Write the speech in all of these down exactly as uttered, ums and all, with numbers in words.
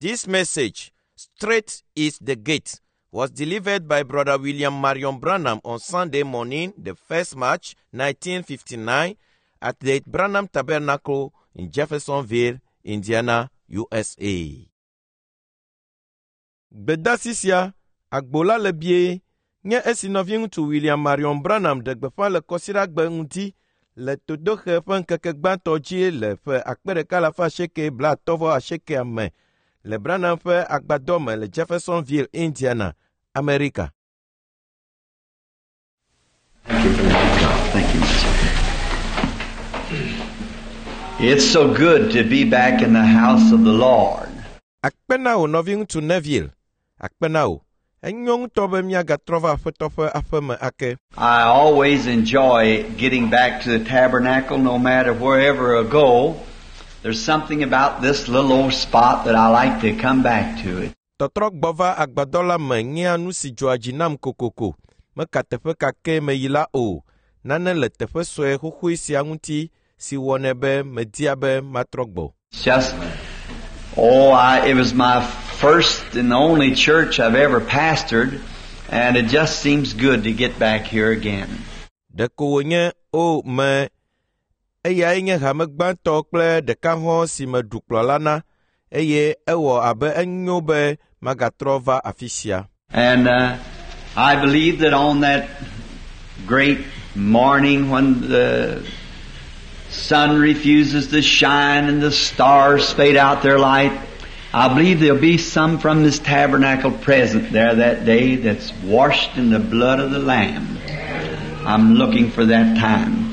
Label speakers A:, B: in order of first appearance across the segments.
A: This message, Straight is the Gate, was delivered by Brother William Marion Branham on Sunday morning, the first of March, nineteen fifty-nine, at the Branham Tabernacle in Jeffersonville, Indiana, U S A. Bedasisia, Agbola lebie, nye esinoving to William Marion Branham de gbefa le kosira gbe nguti, le todoche fen keke gbantoji le fe akpere kalafa sheke bla tovo a sheke ame, le Branham fe agbadome le Jeffersonville, Indiana, America.
B: Thank you for that. Thank you, mister It's so good to be back in the house of the Lord.
A: Akpenao noving to Neville. Akpenao. Enyong tobe miaga trova fetofe afeme ake.
B: I always enjoy getting back to the tabernacle no matter wherever I go. There's something about this little old spot that I like to come back to it.
A: Totrok bova agbadola me ngia nusi joajinam kokoko. Me katefe kake me yila o. Nane le tefe soe huhui sianguti si wonebe me diabe matrokbo.
B: Just, oh, I, it was my first and only church I've ever pastored, and it just seems good to get back here again.
A: De kowenye o me eya inye hamegban tokple de kaho si me duklolana eye ewo abe enyobe magatrova afisia.
B: And uh, I believe that on that great morning when the sun refuses to shine and the stars fade out their light, I believe there'll be some from this tabernacle present there that day that's washed in the blood of the Lamb. I'm looking for that time.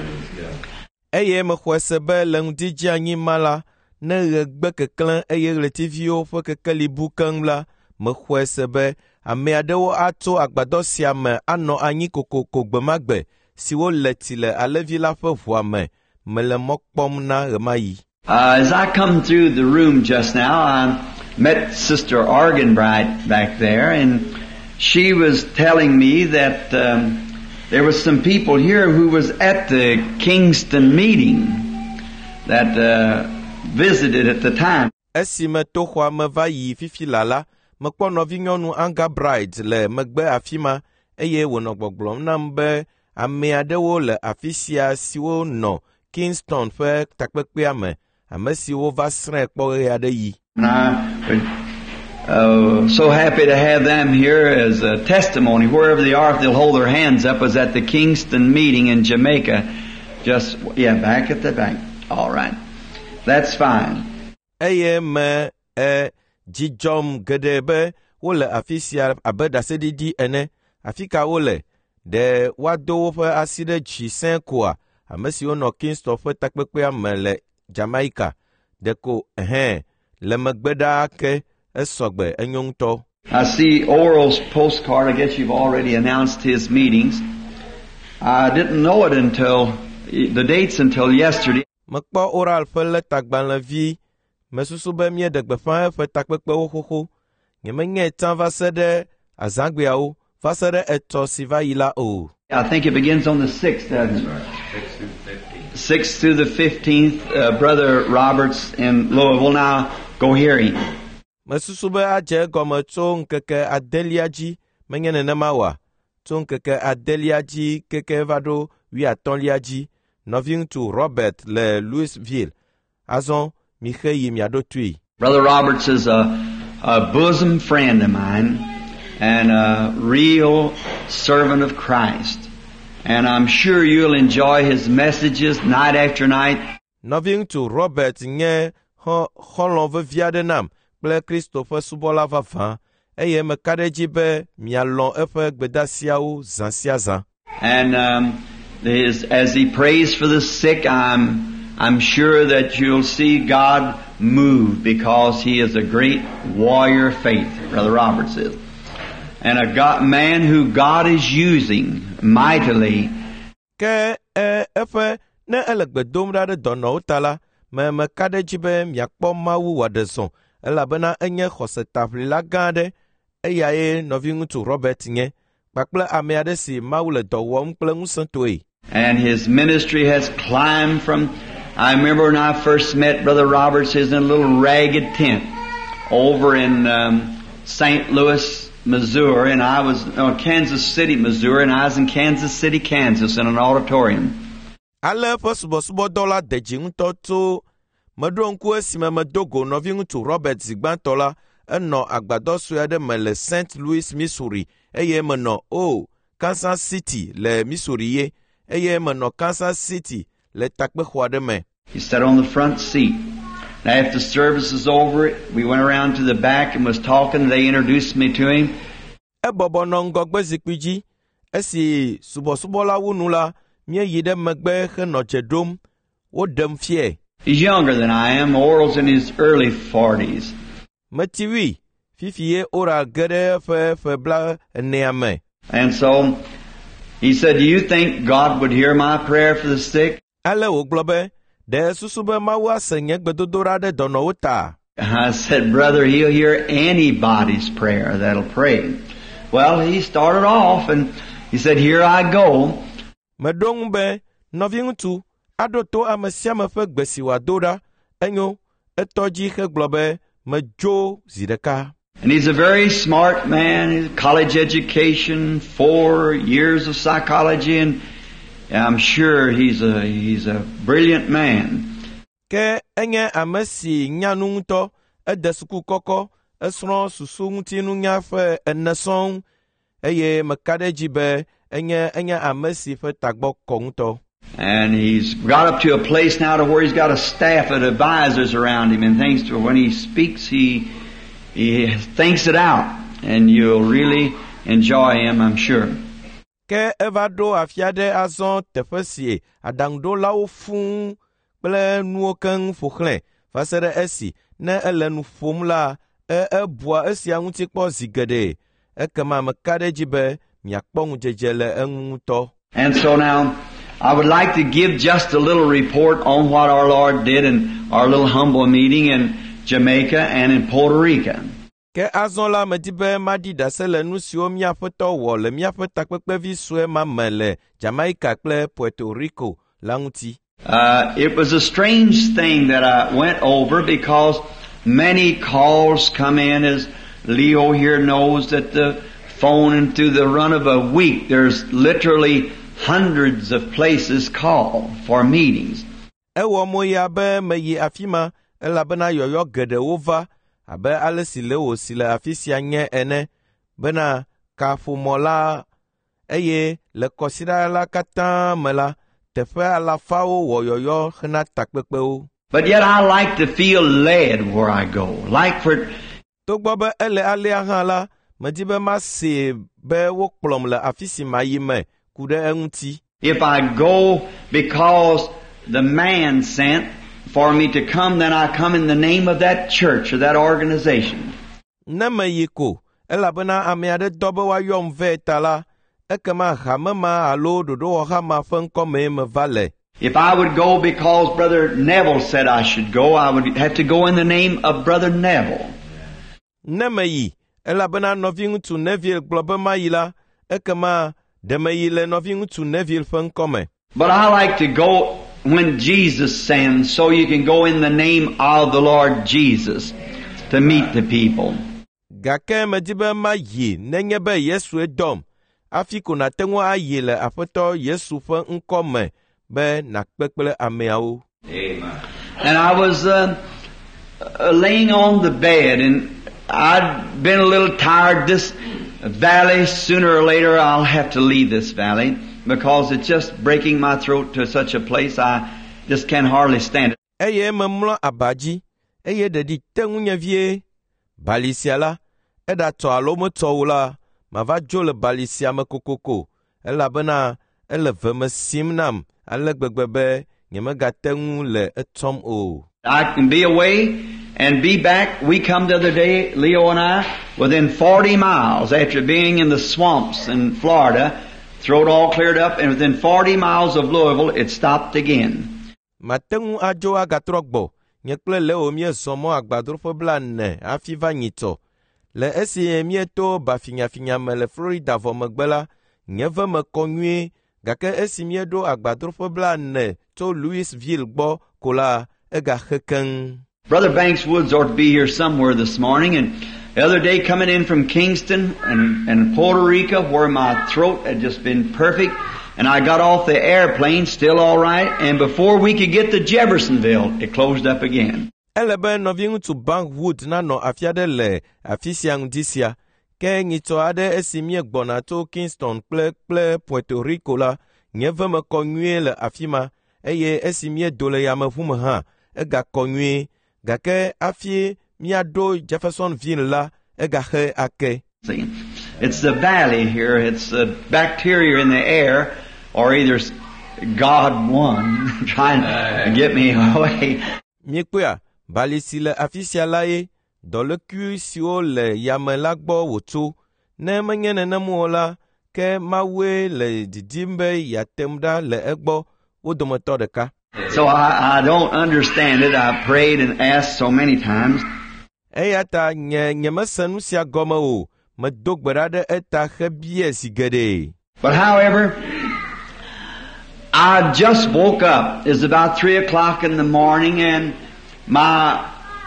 A: Eye me khwesebe lengdiji anyi mala ne regbe keklen eye relativio fo kekeli bukang la me khwesebe ame adewo ato agbado siame ano anyi kokoko gbemagbe siwo letile alevi la fe voame me le mokpom na remayi.
B: Uh, as I come through the room just now, I met Sister Arganbright back there, and she was telling me that um, there was some people here who was at the Kingston meeting that uh, visited at the time.
A: Esi me tohwa me va yi fifi lala, me kpo novi nyɔnu Anga Bright le megbe afima, eye wònɔ gbɔgblɔm nam be ame aɖewo le afi sia siwo nɔ Kingston ƒe takpekpea me, ame siwo va srɛ̃ kpɔ ɣe aɖe yi.
B: And I'm uh, so happy to have them here as a testimony. Wherever they are, if they'll hold their hands up, was at the Kingston meeting in Jamaica. Just, yeah, back at the back. All right. That's fine.
A: Eye me e dzidzɔm geɖe be wole afi sia abe ɖaseɖiɖi ene, afi ka wole, ɖe woado woƒe asi ɖe dzi sẽe koa, ame siwo nɔ Kingston ƒe takpekpea me le Jamaica, ɖeko ehẽ le megbe ɖaa ke esɔgbe enyo ŋutɔ.
B: I see Oral's postcard. I guess you've already announced his meetings. I didn't know it until the dates until yesterday.
A: Mekpɔ Oral ƒe letagbalẽvi, mesusu be míeɖe gbeƒã eƒe takpekpewo xoxo, nyemenyae tsã va se ɖe azãgbeawo, va se ɖe etɔ si va yi la o.
B: I think it begins on the sixth, doesn't it? sixth through the fifteenth, uh, Brother Roberts in Louisville. Now, go hear him.
A: Mesusu be adze egɔme tso ŋkeke adelia dzi, menye nenema oa, tso ŋkeke adelia dzi keke va ɖo wuiatɔ̃lia dzi, nɔvi ŋutsu Robert le Louisville. Azɔ mixe yi miaɖo tui.
B: Brother Roberts is a, a bosom friend of mine and a real servant of Christ. And I'm sure you'll enjoy his messages night after night.
A: Nɔvi ŋutsu Robert nye xɔlɔ̃ vevi aɖe nam kple Kristo ƒe subɔla vavã, eye meka ɖe edzi be mialɔ̃ eƒe gbedasiawo zã sia zã.
B: And um, his, as he prays for the sick, I'm I'm sure that you'll see God move because he is a great warrior of faith, Brother Roberts is. And a God, man who God is using mightily.
A: Ke eƒe ne ele gbe dom ɖa ɖe dɔnɔwo ta la, me meka ɖe edzi be miakpɔ Mawu wòaɖe zɔ, elabena enye xɔsetaʋlila gã aɖe, eyae nɔvi ŋutsu Robert nye, kpakple ame aɖe si Mawu le dɔ wɔm kple ŋusẽ toe.
B: And his ministry has climbed from, I remember when I first met Brother Roberts, he was in a little ragged tent over in um, Saint Louis, Missouri, and I was uh, Kansas City, Missouri, and I was in Kansas City, Kansas, in an auditorium.
A: Ale fe subo-subo dola deji ŋutɔ tso meɖo ŋku esime medogo nɔvi ŋutsu Robert Zigbanto la enɔ agbadɔ sue aɖe me le Saint Louis, Missouri, eye menɔ o Kansas City le Missouri ye, eye menɔ Kansas City le takpexɔ aɖe me.
B: He sat on the front seat. And after the service was over, we went around to the back and was talking. They introduced me to him.
A: Ebɔbɔ nɔ ŋgɔgbe zikpui dzi, esi subɔsubɔla wunu la, míeyi ɖe megbe henɔ dze ɖom, woɖem fie.
B: He's younger than I am. Oral's in his early forties.
A: Metiwi, fifi ye Oral ge ɖe eƒe ƒe bla enea me.
B: And so he said, "Do you think God would hear my prayer for the sick?"
A: Ale wògblɔ be, ɖe susu be Mawu ase nye gbedodoɖa ɖe dɔnɔwo ta.
B: I said, "Brother, he'll hear anybody's prayer that'll pray." Well, he started off and he said, "Here I go."
A: Meɖo ŋu be, nɔvi ŋutsu, aɖo to ame sia ame ƒe gbe si wòado ɖa, enyo, etɔ dzi hegblɔ be, medzo zi ɖeka.
B: And he's a very smart man, he's college education, four years of psychology, and I'm sure he's a, he's a brilliant man.
A: Ke enye ame si nyanu ŋutɔ, ede suku kɔkɔ, esrɔ̃ susu ŋutinunya ƒe ene sɔŋ, eye meka ɖe dzi be enye enye ame si ƒe tagbɔ kɔ ŋutɔ.
B: And he's got up to a place now to where he's got a staff of advisors around him and things to when he speaks he he thinks it out and you'll really enjoy him, I'm sure.
A: Ke eva ɖo afi aɖe azɔ teƒe si aɖaŋuɖolawo fũu kple nuwo keŋ ƒo xlẽ va se ɖe esi ne ele nu ƒom la e ebua esia ŋuti kpɔ zi geɖe ekema meka ɖe dzi be miakpɔ ŋudzedze le eŋu ŋutɔ.
B: And so now I would like to give just a little report on what our Lord did in our little humble meeting in Jamaica and in Puerto Rico.
A: Ke azɔ la medi be maɖi ɖase le nu siwo míaƒetɔ wɔ le míaƒe takpekpevi sue ma me le Jamaica kple Puerto Rico la ŋuti.
B: Uh, it was a strange thing that I went over because many calls come in, as Leo here knows, that the phone and through the run of a week there's literally hundreds of places call for meetings.
A: Ewɔ mo ya be meyi afi ma elabena yɔyɔ geɖewo va abe ale si le wò si le afi sia nye ene bena kaƒomɔ la eye le kɔsiɖa la katã me la teƒe alafawo wɔ yɔyɔ hena takpekpewo.
B: But yet I like to feel led where I go. Like for
A: togbɔ be ele alea hã la medi be mase be wokplɔm le afi si mayi me ku ɖe eŋuti.
B: If I go because the man sent for me to come, then I come in the name of that church or that organization.
A: Ne meyi ko elabena ame aɖe dɔ be woayɔm vɛ ta la ekema hame ma alo ɖoɖowɔha ma ƒe ŋkɔmee meva le.
B: If I would go because Brother Neville said I should go, I would have to go in the name of Brother Neville.
A: Ne meyi elabena nɔvi ŋutsu Neville gblɔ be mayi la ekema ɖe meyi le nɔvi ŋutsu Neville ƒe ŋkɔme.
B: But I like to go when Jesus sends, so you can go in the name of the Lord Jesus to meet the people.
A: Gake medi be mayi nenye be Yesu dɔm afi ko nate ŋu ayi le Aƒetɔ Yesu ƒe ŋkɔme be nakpe kple ameawo.
B: Amen. And I was uh, uh, laying on the bed, and I'd been a little tired. This valley, sooner or later, I'll have to leave this valley because it's just breaking my throat to such a place I just can hardly stand it.
A: Eye memlɔ abadzi, eye ɖeɖi te ŋu nye vie, bali sia la, eɖatɔ alo metɔ o la, mava dzo le bali sia me kokoko, elabena ele ve me sim nam ale gbegbe be nyemegate ŋu le etɔm o.
B: I can be away and be back. We come the other day, Leo and I, within forty miles after being in the swamps in Florida, throat all cleared up, and within forty miles of Louisville, it stopped again.
A: Mate ŋu adzo agatrɔ gbɔ, nye kple Leo miezɔ mɔ agbadroƒe bla ne hafi va nyitɔ. Le esi mieto bafinyafinya me le Florida vɔ megbe la, nye ve me kɔ nyuie, gake esi mieɖo agbadroƒe bla ne tso Louisville gbɔ ko la, ega xe keŋ.
B: Brother Banks Woods ought to be here somewhere this morning, and the other day coming in from Kingston and, and Puerto Rico, where my throat had just been perfect, and I got off the airplane still all right, and before we could get to Jeffersonville, it closed up again.
A: Elebe novingu tu Bank Wood na no afiade le afisiang disia ke ngito ade esimie gbona to Kingston ple ple Puerto Rico la nyeve me konue le afima eye esimie dole ya mevume ha ega konue gake afie miado Jeffersonville la ega he ake.
B: It's the valley here, it's the bacteria in the air, or either God won trying to get me away.
A: Miekpea balisi le afisia la ye dans le cul si o le yame la gbo wotu ne menye ne mu la ke mawe le didimbe ya temda le egbo wo domoto deka.
B: So I, I don't understand it. I prayed and asked so many times.
A: Eyata nye nye mesenu sia gome o me dogberade eta hebie sigede.
B: But however, I just woke up. It's about three o'clock in the morning, and my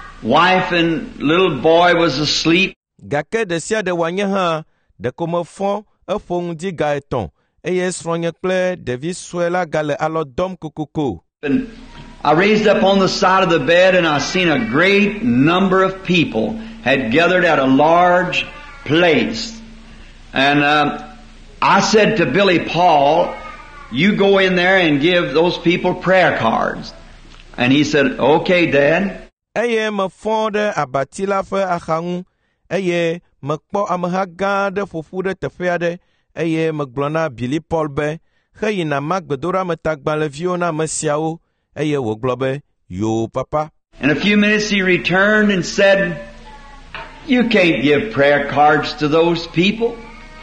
B: wife and little boy was asleep.
A: Gake de sia de wanye ha de kome fon e fong di ga eton eye sronye kple devi swela gale alo dom kokoko.
B: And I raised up on the side of the bed, and I seen a great number of people had gathered at a large place. And um, I said to Billy Paul, you go in there and give those people prayer cards. And he said, okay, Dad.
A: Eye me fonde abatila fe achangu. Eye me kpo amaha gade fofude tefeade. Eye me glona Billy Paul be. He na magbedora me tagbale viona me siao. Eye wo globe, yo papa.
B: In a few minutes he returned and said, you can't give prayer cards to those people.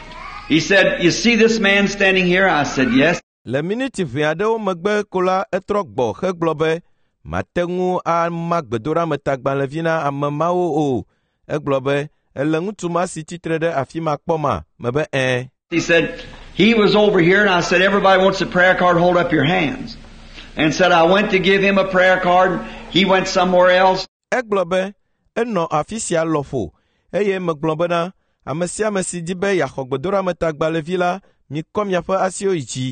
B: He said, you see this man standing here? I said, yes.
A: Le minute viade o megbe kola etrogbo he globe. Matengu a magbedora me tagbale vina amemao o. E globe, elengu tuma si titre de afima kpoma. Mebe eh.
B: He said, he was over here, and I said, everybody wants a prayer card, hold up your hands. And said, I went to give him a prayer card, he went somewhere else.
A: E globe, e no afisia lofo. Eye me globe na, amesia mesi dibe ya chogbedora me tagbale vila, mi kom ya fe asio ichi.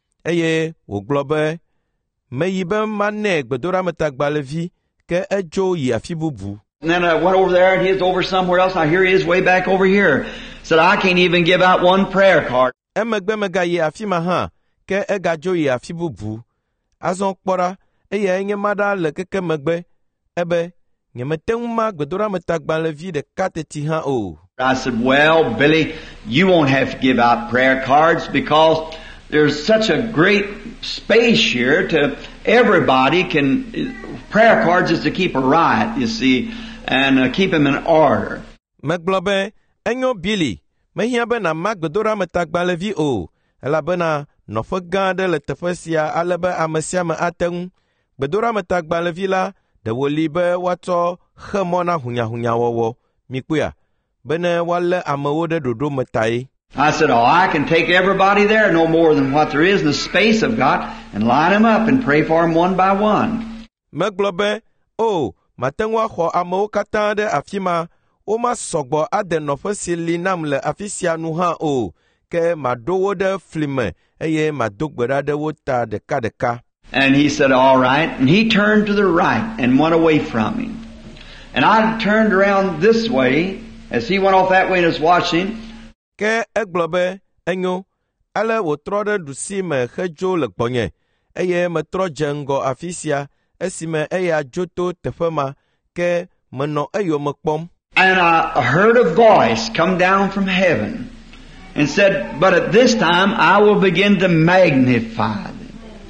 A: Eye, wo globe, me yibe mane gbedora me tagbale vi, ke e jo yi afibubu.
B: And then I went over there, and he was over somewhere else. Now here he is way back over here. Said, I can't even give out one prayer card.
A: E megbe mega yi afima ha, ke e ga jo yi afibubu. Azon kpora, eye enye mada le keke megbe, ebe, nye meteng ma gbedora me tagbale vi de kateti ha o.
B: I said, well, Billy, you won't have to give out prayer cards because there's such a great space here to everybody can, prayer cards is to keep a riot, you see, and uh, keep them in order.
A: Meglobe, enyo Billy, mehiabe na magbedora me tagbale vi o, elabena no fe gade le tefesia alebe amesia me ateng, gbedora me tagbale vi la, de wolibe wato chemona hunya hunya wowo, mikuya, bene wale amewo de dodo metai.
B: I said, oh, I can take everybody there, no more than what there is in the space of God, and line them up and pray for them one by one.
A: Meglobe, oh, matengwa ho amewo kata de afima, o ma sogbo ade no fe sili nam le afisia nu ha o, ke madowo de flime, eye madogbera de wota deka deka.
B: And he said, all right. And he turned to the right and went away from him. And I turned around this way as he went off that way and was watching.
A: Ke eglobe enyo ale wotrode dusi me hejo le gbonye eye me tro jengo afisia esime eya joto tefema ke meno eyo me kpom.
B: And I heard a voice come down from heaven and said, but at this time I will begin to magnify them.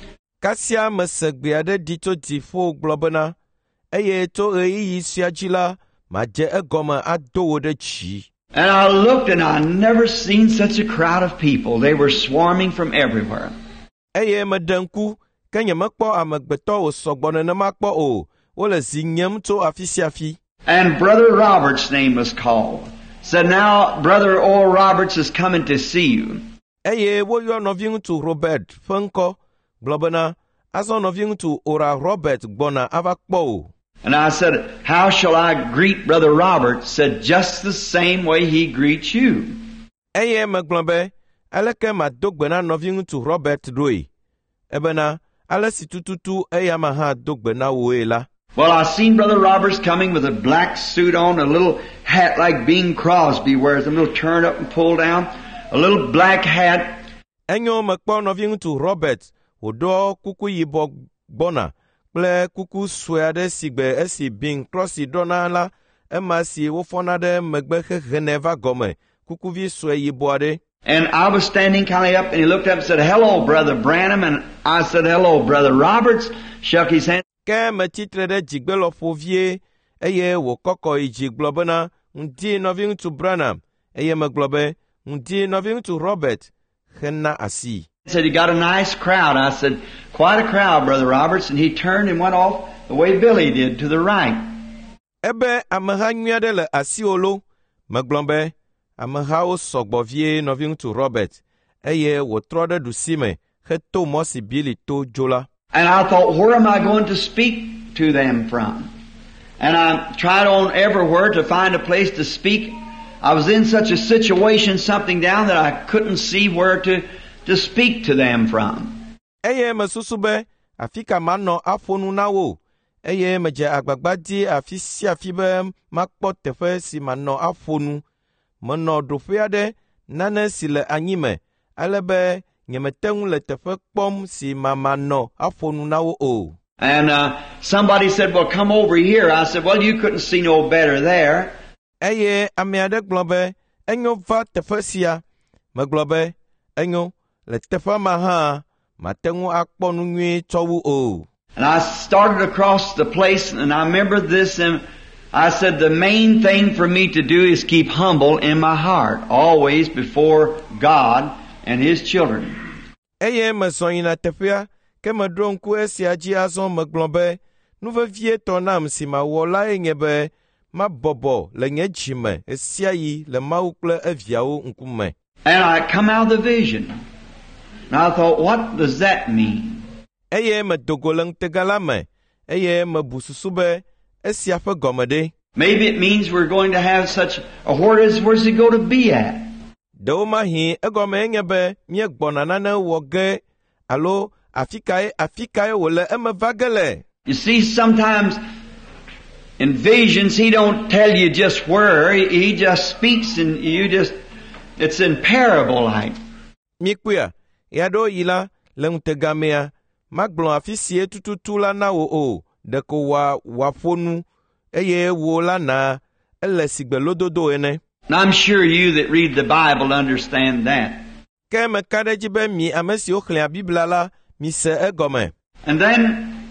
A: Kasia me segbiade dito tifo globena eye to eyi siajila ma je egoma adowo de chi.
B: And I looked, and I never seen such a crowd of people. They were swarming from everywhere.
A: Eye me denku kenye makpo amegbeto o sogbone ne makpo o wole zinyem to afisiafi.
B: And Brother Roberts' name was called. Said, now Brother Oral Roberts is coming to see you.
A: Eye wo yo noving to Robert Funko globena aso noving to Ora Robert gbona avakpo.
B: And I said, how shall I greet Brother Robert? Said, just the same way he greets you.
A: Eye megblɔbe, aleke mado gbe na nɔvi ŋutsu Robert ɖoe, ebena ale si tututu eya ma hã do gbe na woe la.
B: Well, I seen Brother Roberts coming with a black suit on, a little hat like Bing Crosby wears, a little turned up and pulled down, a little black hat.
A: Enyo mekpɔ nɔvi ŋutsu Robert, wòɖɔ kuku yibɔ gbɔna, kple kuku sue aɖe si gbe esi Bing Crosby ɖɔna la, ema si wofɔna ɖe megbe xexene va gɔme, kukuvi sue yibɔ aɖe.
B: And I was standing kind of up, and he looked up and said, hello, Brother Branham. And I said, hello, Brother Roberts. Shook his hand.
A: Ke metsitre ɖe dzigbe lɔƒo vie, eye wòkɔkɔ yi dzi gblɔ bena, ŋdi nɔvi ŋutsu Branham, eye megblɔ be, ŋdi nɔvi ŋutsu Robert, hena asi.
B: He said, you got a nice crowd. I said, quite a crowd, Brother Roberts. And he turned and went off the way Billy did, to the right.
A: Ebe ameha nyui aɖe le asiwò lo, megblɔ be, amehawo sɔgbɔ vie nɔvi ŋutsu Robert, eye wòtrɔ ɖe ɖusime, heto mɔ si Billy to dzo la.
B: And I thought, where am I going to speak to them from? And I tried on everywhere to find a place to speak. I was in such a situation, something down, that I couldn't see where to, to speak to them from.
A: Eye mesusu be, afi ka manɔ aƒo nu na wo, eye medze agbagba di afi sia afi be makpɔ teƒe si manɔ aƒo nu. Menɔ ɖoƒe aɖe, nane si le anyime, ale be nyemete ŋu le teƒe kpɔm si mama nɔ aƒo nu na wo o.
B: And uh, somebody said, well, come over here. I said, well, you couldn't see no better there.
A: Eye ame aɖe gblɔ be, enyo va teƒe sia. Megblɔ be, enyo, le teƒe ma hã, mate ŋu akpɔ nu nyui tsɔ wu o.
B: And I started across the place, and I remember this, and I said, the main thing for me to do is keep humble in my heart, always before God and His children.
A: Eye mezɔ yina teƒea, ke meɖo ŋku esia dzi azɔ megblɔ be, nu vevie tɔ nam si mawɔ lae nye be, mabɔbɔ le nye dzime esia yi le Mawu kple eviawo ŋkume.
B: And I come out of the vision. And I thought, what does that mean?
A: Eye medogo le ŋutega la me, eye mebu susu be, esia ƒe gɔme ɖe.
B: Maybe it means we're going to have such a, where is, where's it go to be at?
A: Ɖewo mahi egɔme enye be míegbɔna nane wɔ ge, alo afi kae afi kae wòle eme va ge le.
B: You see, sometimes in visions, He don't tell you just where. He, he just speaks and you just, it's in parable like.
A: Mikpuia, ya ɖo yi la, le ŋutega mea, magblɔ afi sie tututu la na wo o, ɖeko wa waƒo nu, eye wo la na, ele sigbe lododo ene.
B: And I'm sure you that read the Bible understand that.
A: Ke meka ɖe dzi be mi ame siwo xlẽa Biblia la, mi se egɔme.
B: And then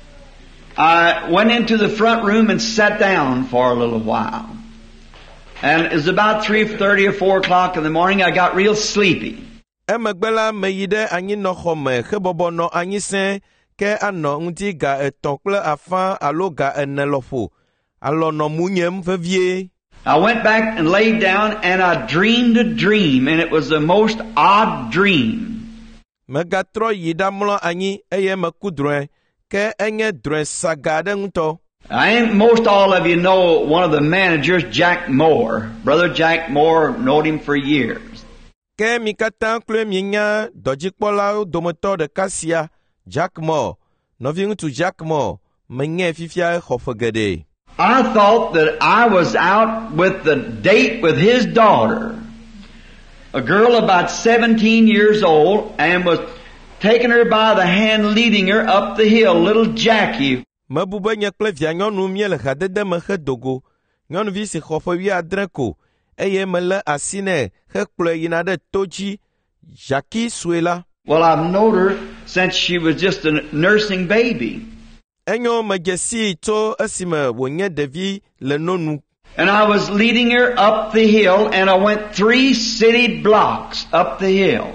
B: I went into the front room and sat down for a little while. And it was about three thirty or four o'clock in the morning. I got real sleepy.
A: Emegbe la meyi ɖe anyinɔxɔ me hebɔbɔ nɔ anyi sẽ, ke anɔ ŋdi ga etɔ̃ kple afã alo ga ene lɔƒo, alɔ nɔ mu nyem vevie.
B: I went back and laid down and I dreamed a dream, and it was the most odd dream.
A: Megatrɔ yi ɖamlɔ anyi eye meku drɔ̃e, ke enye drɔ̃e saga aɖe ŋutɔ.
B: I think most all of you know one of the managers, Jack Moore. Brother Jack Moore, knowed him for years.
A: Ke mi katã kloe mienya dɔdzikpɔlawo dometɔ ɖeka sia, Jack Moore, nɔvi ŋutsu Jack Moore, menye fifia xɔ ƒe geɖe.
B: I thought that I was out with the date with his daughter, a girl about seventeen years old, and was taking her by the hand, leading her up the hill, little Jackie.
A: Mebu be nye kple via nyɔnu mie le hadede me hedogo, nyɔnuvi si xɔ ƒe wuiadre ko, eye mele asi nɛ hekplɔe yina ɖe to dzi, Jackie sue la.
B: Well, I've known her since she was just a nursing baby.
A: Enyo medze si tso esime wònye ɖevi le nonu.
B: And I was leading her up the hill, and I went three city blocks up the hill,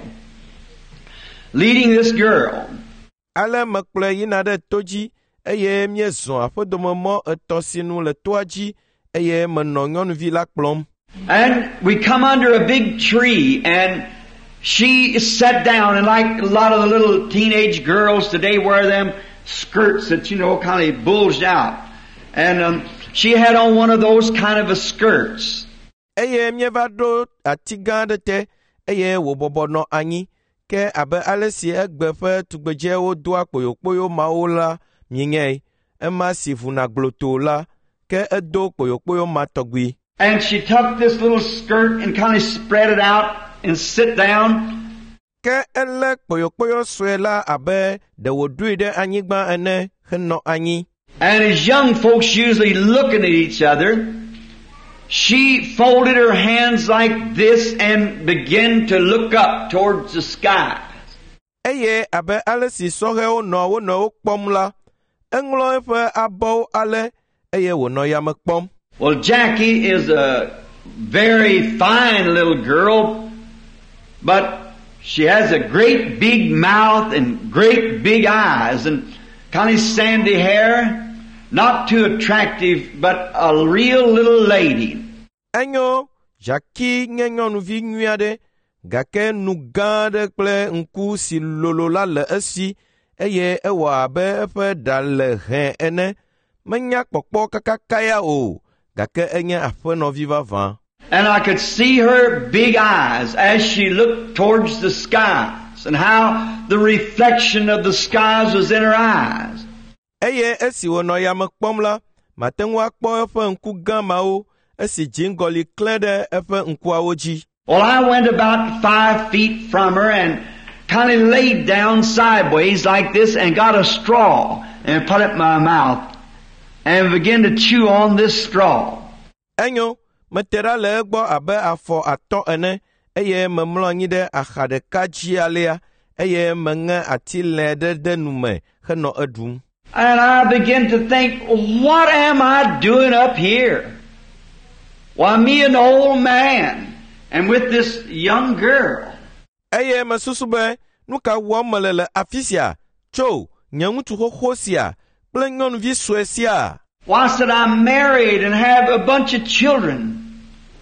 B: leading this girl.
A: Ale mekplɔe yina ɖe to dzi, eye miezɔ aƒedomemɔ etɔ̃ sinu le toa dzi, eye menɔ nyɔnuvi la kplɔm.
B: And we come under a big tree, and she sat down, and like a lot of the little teenage girls today wear them skirts that, you know, kind of bulged out. And um, she had on one of those kind of a skirts.
A: Eye mieva do atiga de te eye wo bobo no anyi ke abe alesi egbe fe tugbeje wo do akpoyo poyo maola mienye ema sivuna gloto la ke edo poyo poyo matogwi.
B: And she took this little skirt and kind of spread it out and sit down.
A: Ke ele poyo poyo swela abe de wo dui de anyigba ene heno anyi.
B: And as young folks usually looking at each other, she folded her hands like this and began to look up towards the sky.
A: Eye abe alesi sohe o no wo no kpom la englo efe abo ale eye wo no ya me kpom.
B: Well, Jackie is a very fine little girl, but she has a great big mouth and great big eyes and kind of sandy hair, not too attractive, but a real little lady.
A: Enyo, Jackie ngenyo nuvi nyuade, gake nugade kple nku si lolola le esi, eye ewa abe efe dale hen ene, menya pokpo kakakaya o.
B: And I could see her big eyes as she looked towards the skies and how the reflection of the skies was in her eyes.
A: Eye esi wono ya mekpomla, matenwa kpo efe nku gama o, esi jingoli klede efe nku awoji.
B: Well, I went about five feet from her and kind of laid down sideways like this and got a straw and put it in my mouth and began to chew on this straw.
A: Enyo, metera le egbo abe afo ato ene, eye memlo anyi de achade kaji alea, eye menge ati lede de nume, heno edum.
B: And I began to think, what am I doing up here? Why, me an old man, and with this young girl.
A: Eye mesusube, nuka wamalele afisia, cho, nyangutu hohosia, plengon visuesia.
B: Why, said, I'm married and have a bunch of children.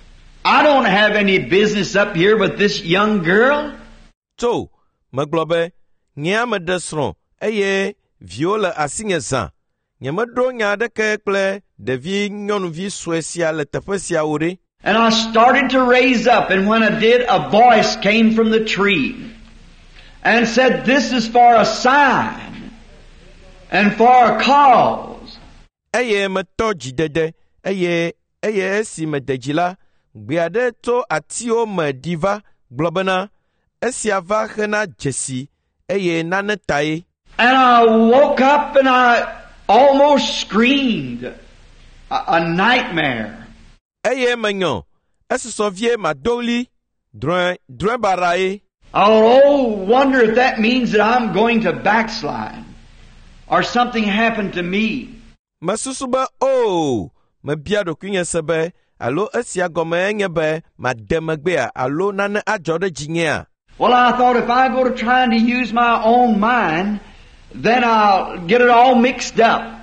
B: I don't have any business up here with this young girl.
A: Cho, maglobe, nyame desron, eye, viola asingesa. Nyame do nyade kekle, devi nyon visuesia le tefesia uri.
B: And I started to raise up, and when I did, a voice came from the tree and said, this is for a sign and for a cause.
A: Eye me to jidede, eye, eye esi me dejila, biade to atio me diva, globena, esi ava hena jesi, eye nane tai.
B: And I woke up and I almost screamed. A, a nightmare.
A: Eye menyo, esi sovie madoli, dren, dren barae.
B: Oh, wonder if that means that I'm going to backslide. Or something happened to me.
A: Masusuba oh, me biado kunye sebe, alo esia gome enyebe, ma demagbea, alo nane ajode jinyea.
B: Well, I thought if I go to trying to use my own mind, then I'll get it all mixed up.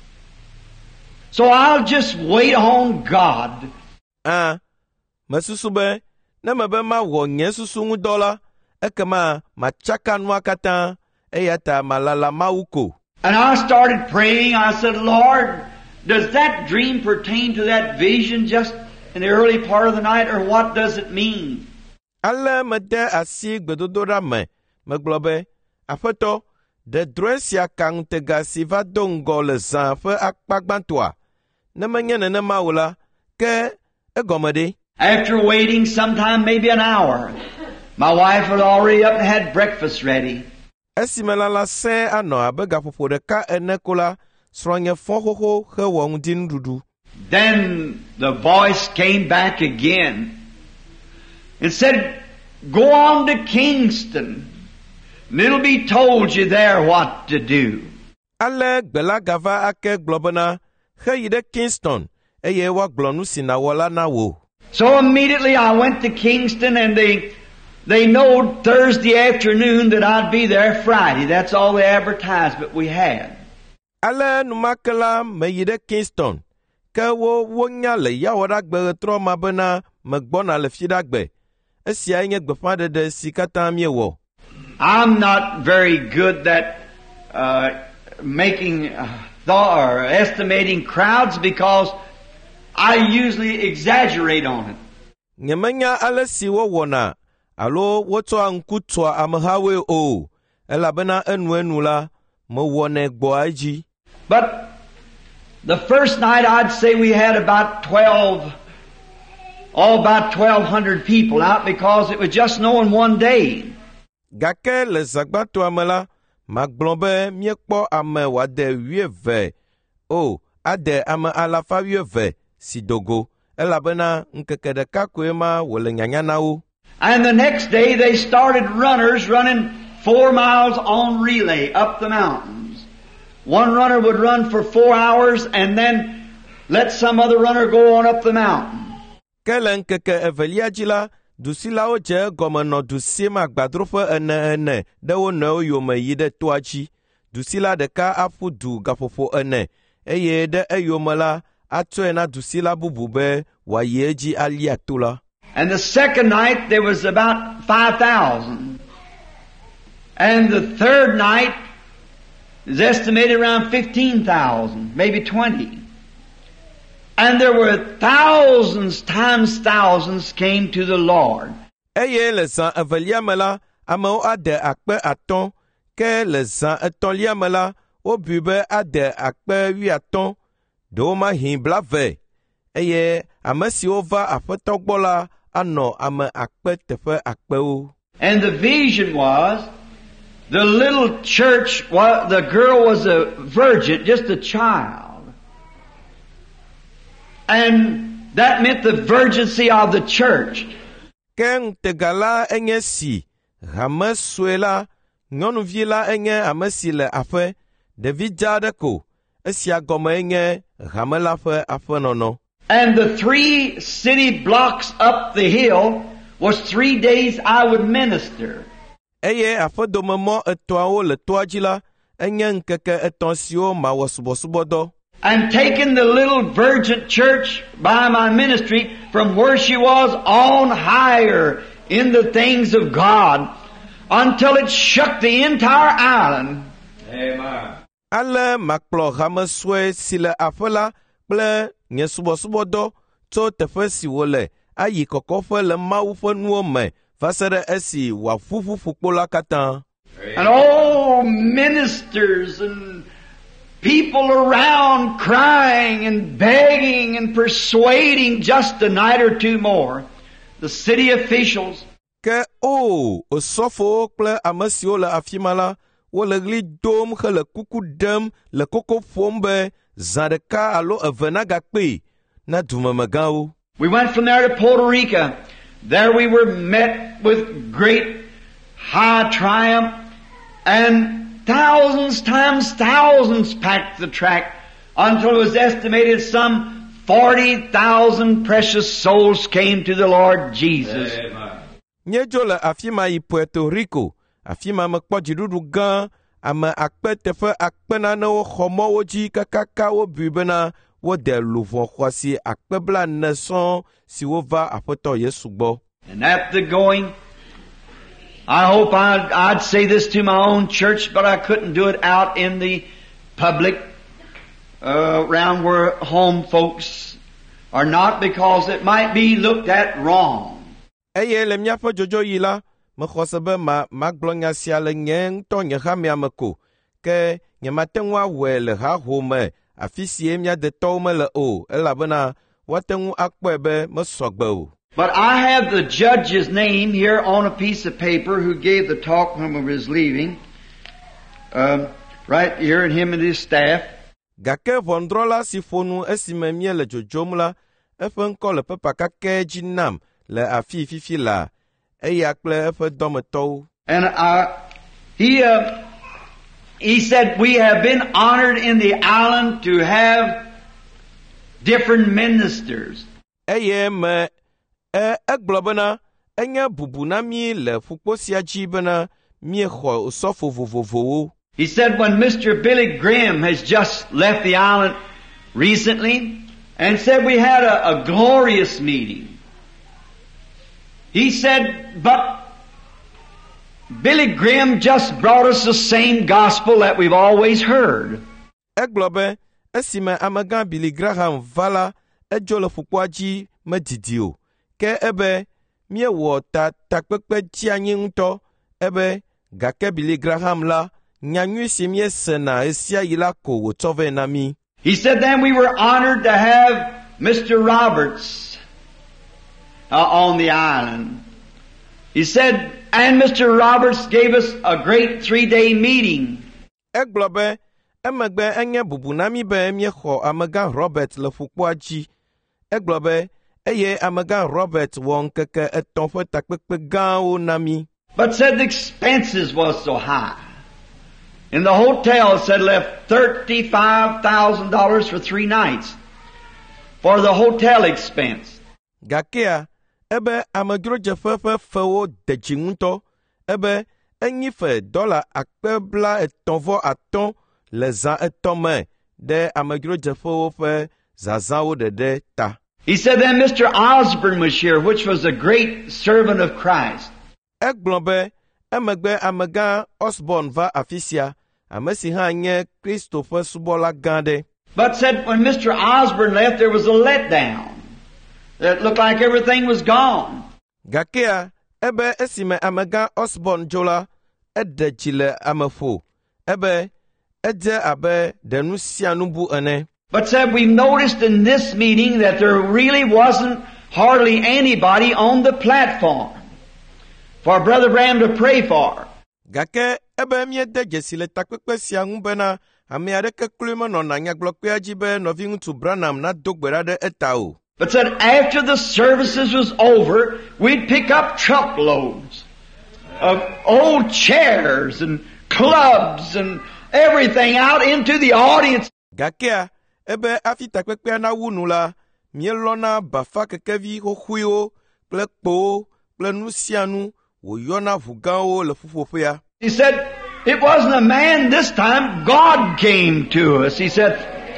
B: So I'll just wait on God.
A: Ah, masusube, na mebe ma wonye susungu dola, ekema ma chaka nwakata, eyata malala mauko.
B: And I started praying. I said, Lord, does that dream pertain to that vision just in the early part of the night, or what does it mean?
A: Ale me de asi gbedodora me, me globe, afeto, de dresia kang tega siva dongo le zan fe akpagbantoa. Ne me nye nene maula, ke egomede.
B: After waiting sometime maybe an hour, my wife was already up and had breakfast ready.
A: Esimelala sen ano abega popo de ka enekola sronye fonhoho he wong din dudu.
B: Then the voice came back again and said, go on to Kingston and it'll be told you there what to do.
A: Ale gbela gava ake globana he yide Kingston eye wa glonu sinawala na wo.
B: So immediately I went to Kingston and they They know Thursday afternoon that I'd be there Friday. That's all the advertisement we had.
A: Ale numakela me yide Kingston. Ke wo wonya le yawara gbe tro mabena me gbona le fidagbe. Esia nye gbefade de sikata miewo.
B: I'm not very good at uh, making uh, or estimating crowds because I usually exaggerate on it.
A: Nyemenya ale si wona alo woto anku to amhawe o elabena enu enu la mo wone gbo aji.
B: But the first night I'd say we had about twelve, all about twelve hundred people out because it was just knowing one day.
A: Gake le zagbato amela magblombe miekpo ame wade wieve o ade ame alafa wieve sidogo elabena nkeke deka kwema wole nyanya nawo.
B: And the next day they started runners running four miles on relay up the mountains. One runner would run for four hours and then let some other runner go on up the mountain.
A: Kele nkeke evelia jila dusila je gomeno dusima gbadrofe ene ene de wo no yome yide toachi dusila deka afu du gafofo ene eye de eyomela atoena dusila bubube wa yeji aliatola.
B: And the second night there was about five thousand. And the third night is estimated around fifteen thousand, maybe twenty. And there were thousands times thousands came to the Lord.
A: Eye le san evelia mela amao ade akpe aton ke le san etolia mela obube ade akpe wi aton do ma hin blave. Eye amesi ova afetogbola ano ame akpe tefe akpe o.
B: And the vision was the little church, well, the girl was a virgin, just a child. And that meant the virginity of the church.
A: Ken tegala enye si, rame suela, nyonu vila enye amesi le afe, David jadeko, esia gome enye, rame lafe afe nono.
B: And the three city blocks up the hill was three days I would minister.
A: Eye afe domemo etoao le toajila, enye nkeke etonsio ma wasubosubodo.
B: And taking the little virgin church by my ministry from where she was on higher in the things of God until it shook the entire island.
A: Amen. Ale makplo rameswe sile afela ple nye subosubodo to tefe si wole ayi kokofe le mawufe nuome fasere esi wa fufu fukpola katan.
B: And all ministers and people around crying and begging and persuading just a night or two more. The city officials.
A: Ke o osofo kple amesio le afimala wo le gli dom he le kuku dem le koko fombe zadeka alo evena gakpe na dumemagawo.
B: We went from there to Puerto Rico. There we were met with great high triumph and thousands times thousands packed the track until it was estimated some forty thousand precious souls came to the Lord Jesus.
A: Nyejo le afima yi Puerto Rico, afima mekpo jidudu gan, ame akpe tefe akpena ne wo xomo wo ji kakaka wo bibena wo de luvon khwasi akpe bla neson si wo va apoto Yesu gbo.
B: And at the going, I hope I'd, I'd say this to my own church, but I couldn't do it out in the public, uh, around where home folks are not, because it might be looked at wrong.
A: Eye le miafa jojo yila, me khosebe ma magblonga sia le nyeng to nye hamia meko, ke nye matengwa we le ha home, afisie mia de to me le o, elabena watengu akpebe me sogbe o.
B: But I have the judge's name here on a piece of paper who gave the talk when we was leaving. Um, right here, and him and his staff.
A: Gake vondrola si fonu esime mie le jojomla, efe nko le pepa kake jinam le afi fifi la, eya kple efe dometou.
B: And uh, he uh, he said we have been honored in the island to have different ministers.
A: Eye me e eglobena enye bubuna mi le fukposia jibena mi kho osofo vovovo.
B: He said when Mister Billy Graham has just left the island recently and said we had a, a glorious meeting. He said, but Billy Graham just brought us the same gospel that we've always heard.
A: egblɔ be esime amegã Billy Graham va la edzo le ƒukpoa dzi medidi o, ke ebe miewɔ ta takpekpe dzeanyi ŋutɔ ebe gake Billy Graham la nyanyui si miesena esia yi la ko wòtsɔ vɛ na mi.
B: He said then we were honored to have Mister Roberts uh, on the island. He said, and Mister Roberts gave us a great three-day meeting.
A: Egblɔ be emegbe enye bubu na mi be miexɔ amegã Robert le ƒukpoa dzi. Egblɔ be eye amegã Robert wɔ ŋkeke etɔ̃ ƒe takpekpe gãwo na mi.
B: But said the expenses was so high. In the hotel, said left thirty-five thousand dollars for three nights for the hotel expense.
A: Gakea ebe amedzrodzeƒe ƒe fewo de dzi ŋutɔ ebe enyi fe dɔla akpe bla etɔ̃ vɔ atɔ̃ le zã etɔ̃ me ɖe amedzrodzeƒewo ƒe zazãwo ɖeɖe ta.
B: He said then Mister Osborne was here, which was a great servant of Christ.
A: Egblɔ be emegbe amegã Osborne va afi sia, ame si hã nye Kristo ƒe subɔla gã ɖe.
B: But said when Mister Osborne left, there was a letdown. It looked like everything was gone.
A: Gakea ebe esime amegã Osborne dzo la, eɖe dzi le ameƒo, ebe edze abe ɖe nu sia nu bu ene.
B: But said we noticed in this meeting that there really wasn't hardly anybody on the platform for Brother Branham to pray for.
A: Gake ebe miede dzesi le takpekpe sia ŋu bena ame aɖeke kloe menɔna nyagblɔkpea dzi be nɔvi ŋutsu Branham nado gbe ɖa ɖe eta o.
B: But said after the services was over, we'd pick up truckloads of old chairs and clubs and everything out into the audience.
A: Gakea ebe afi takpekpea na wu nu la, mielɔna bafa kekevi xoxoewo kple kpowo kple nu sia nu wòyɔna ʋu gãwo le ƒuƒoƒea.
B: He said, it wasn't a man this time, God came to us. He said,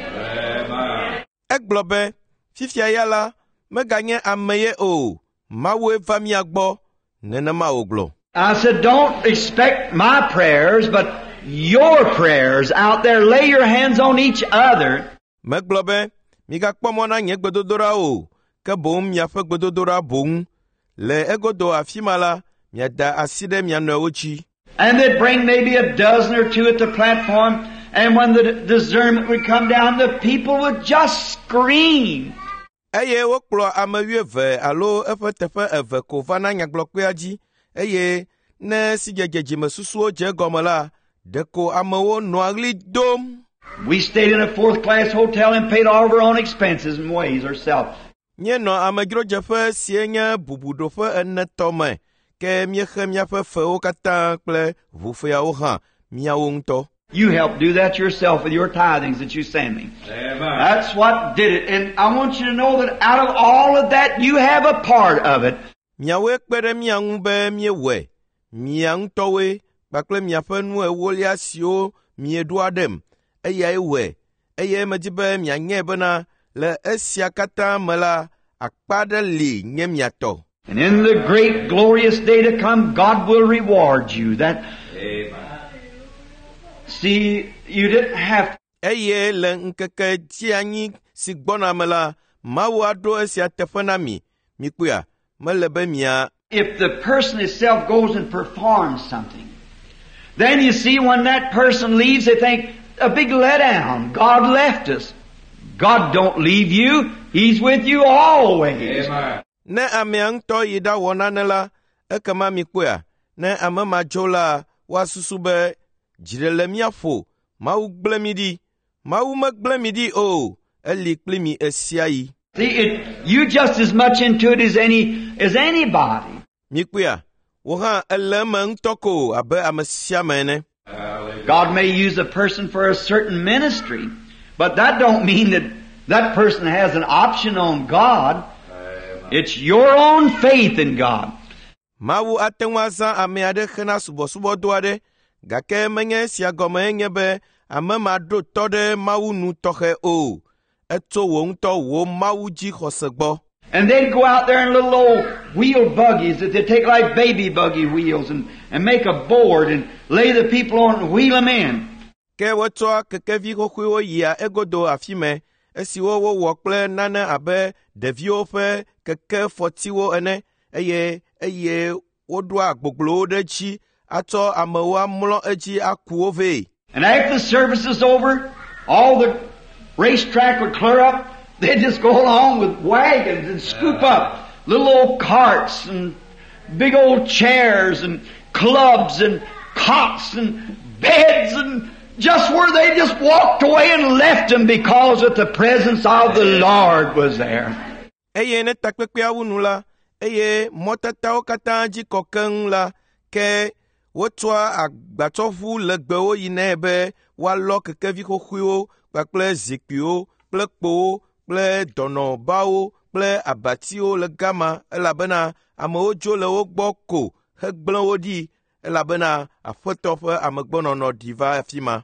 A: Egblɔ be fifia ya la meganye ame ye o, Mawue va mia gbɔ, nenema wògblɔ.
B: I said, don't expect my prayers, but your prayers out there. Lay your hands on each other.
A: Megblɔ be migakpɔ mɔ na nye gbedodoɖa o, ke boŋ miaƒe gbedodoɖa boŋ. Le egodo afi ma la, miada asi ɖe mia nɔewo dzi.
B: And they'd bring maybe a dozen or two at the platform, and when the discernment would come down, the people would just scream.
A: Eye wokplɔ ame wuieve alo eƒe teƒe eve ko va na nyagblɔkpea dzi, eye ne si dzedzedzime susuwo dze egɔme la, ɖeko amewo nɔa ɣli dom.
B: We stayed in a fourth-class hotel and paid all of our own expenses and ways ourselves.
A: Míenɔ amedzrodzeƒe sie nye bubuɖoƒe enetɔ me, ke míexe míaƒe fewo katã kple ʋufeawo hã míawo ŋutɔ.
B: You help do that yourself with your tithings that you send me. Amen. That's what did it. And I want you to know that out of all of that, you have a part of it.
A: Miawoe kpe ɖe mia ŋu be miewɔe, mia ŋutɔwoe kpakple miaƒe nu ewolia siwo mieɖoa ɖem, eyae wɔe, eye medi be mianyae bena le esia katã me la, akpa ɖe li nye miatɔ.
B: And in the great glorious day to come, God will reward you. That. Amen. See, you didn't have.
A: Eye le ŋkeke dzeanyi si gbɔna me la, Mawu aɖo esia teƒe na mi, mikpoa, mele be mia.
B: If the person itself goes and performs something, then you see when that person leaves, they think a big letdown. God left us. God don't leave you. He's with you always. Amen.
A: Ne amea ŋutɔ yi ɖawɔ nane la, ekema mikpoa, ne ame ma dzo la, woasusu be dzre le mia ƒo, Mawu gblẽ mi ɖi, Mawu megblẽ mi ɖi o, eli kpli mi esia yi.
B: See, it, you just as much into it as any as anybody.
A: Mikpoa, wo hã ele eme ŋutɔ ko abe ame sia me ene.
B: God may use a person for a certain ministry, but that don't mean that that person has an option on God. It's your own faith in God.
A: Mawu ate ŋu azã ame aɖe hena subɔsubɔdo aɖe, gake menye sia gɔme enye be ame ma ɖo tɔ ɖe Mawu nu tɔxɛ o. Etso wo ŋutɔ wo Mawu dzi xɔse gbɔ.
B: And they'd go out there in little old wheel buggies that they take like baby buggy wheels and, and make a board and lay the people on and wheel them in.
A: ke wotsɔ kekevi xoxoewo yia egodo afi me esiwo wowɔ kple nane abe ɖeviwo ƒe keke fɔtiwo ene eye eye woɖoa gboglowo ɖe dzi atsɔ amewo amlɔ edzi akuwo vɛ.
B: And after the service is over, all the racetrack would clear up. They'd just go along with wagons and scoop up little old carts and big old chairs and clubs and cots and beds and just where they just walked away and left them because of the presence of the Lord was there.
A: Eye ne takpekpea wunu la, eye mɔtatawo katã dzi kɔkeŋ la, ke wotsɔa agbatsɔʋu legbewo yinae be woalɔ kekevi xoxoewo kpakple zikpuiwo kple kpowo kple dɔnɔbawo kple abatiwo le gama elabena amewo dzo le wo gbɔ ko hegblẽ wo ɖi elabena aƒetɔ ƒe amegbɔnɔnɔ ɖi va afi ma.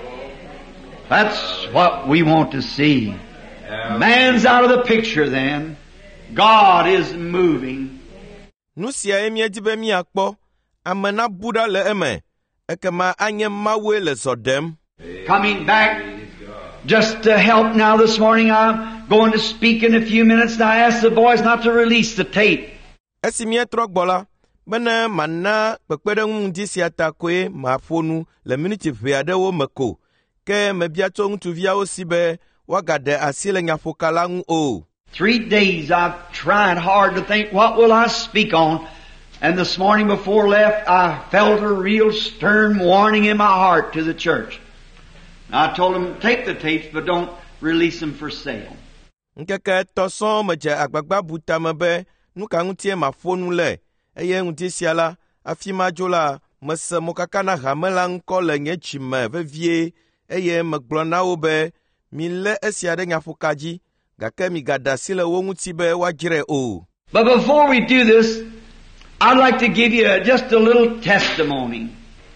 B: That's what we want to see. Man's out of the picture then. God is moving.
A: Nu siae míedi be míakpɔ, ame nabu ɖa le eme, ekema anye Mawue le zɔ ɖem.
B: Coming back, just to help now this morning, I'm going to speak in a few minutes. I ask the boys not to release the tape.
A: Esi míetrɔ gbɔ la, bene mana kpekpeɖeŋu ŋdi sia ta koe maƒo nu le miniti ʋɛ aɖewo me ko, ke mebia tso ŋutsuviawo si be woagaɖe asi le nyaƒoka la ŋu o.
B: Three days I've tried hard to think what will I speak on. And this morning before left, I felt a real stern warning in my heart to the church. I told them, take the tapes, but don't release them for sale.
A: Nkeke tɔsɔn medze agbagba buta me be nu ka ŋutie maƒo nu le, eye ŋuti sia la, afi ma dzo la, mese mokaka na hame la ŋkɔ le nye tsi me vevie, eye megblɔ na wo be milé esia ɖe nyaƒoka dzi, gake migaɖe asi le wo ŋuti be woadzrae o.
B: But before we do this, I'd like to give you just a little testimony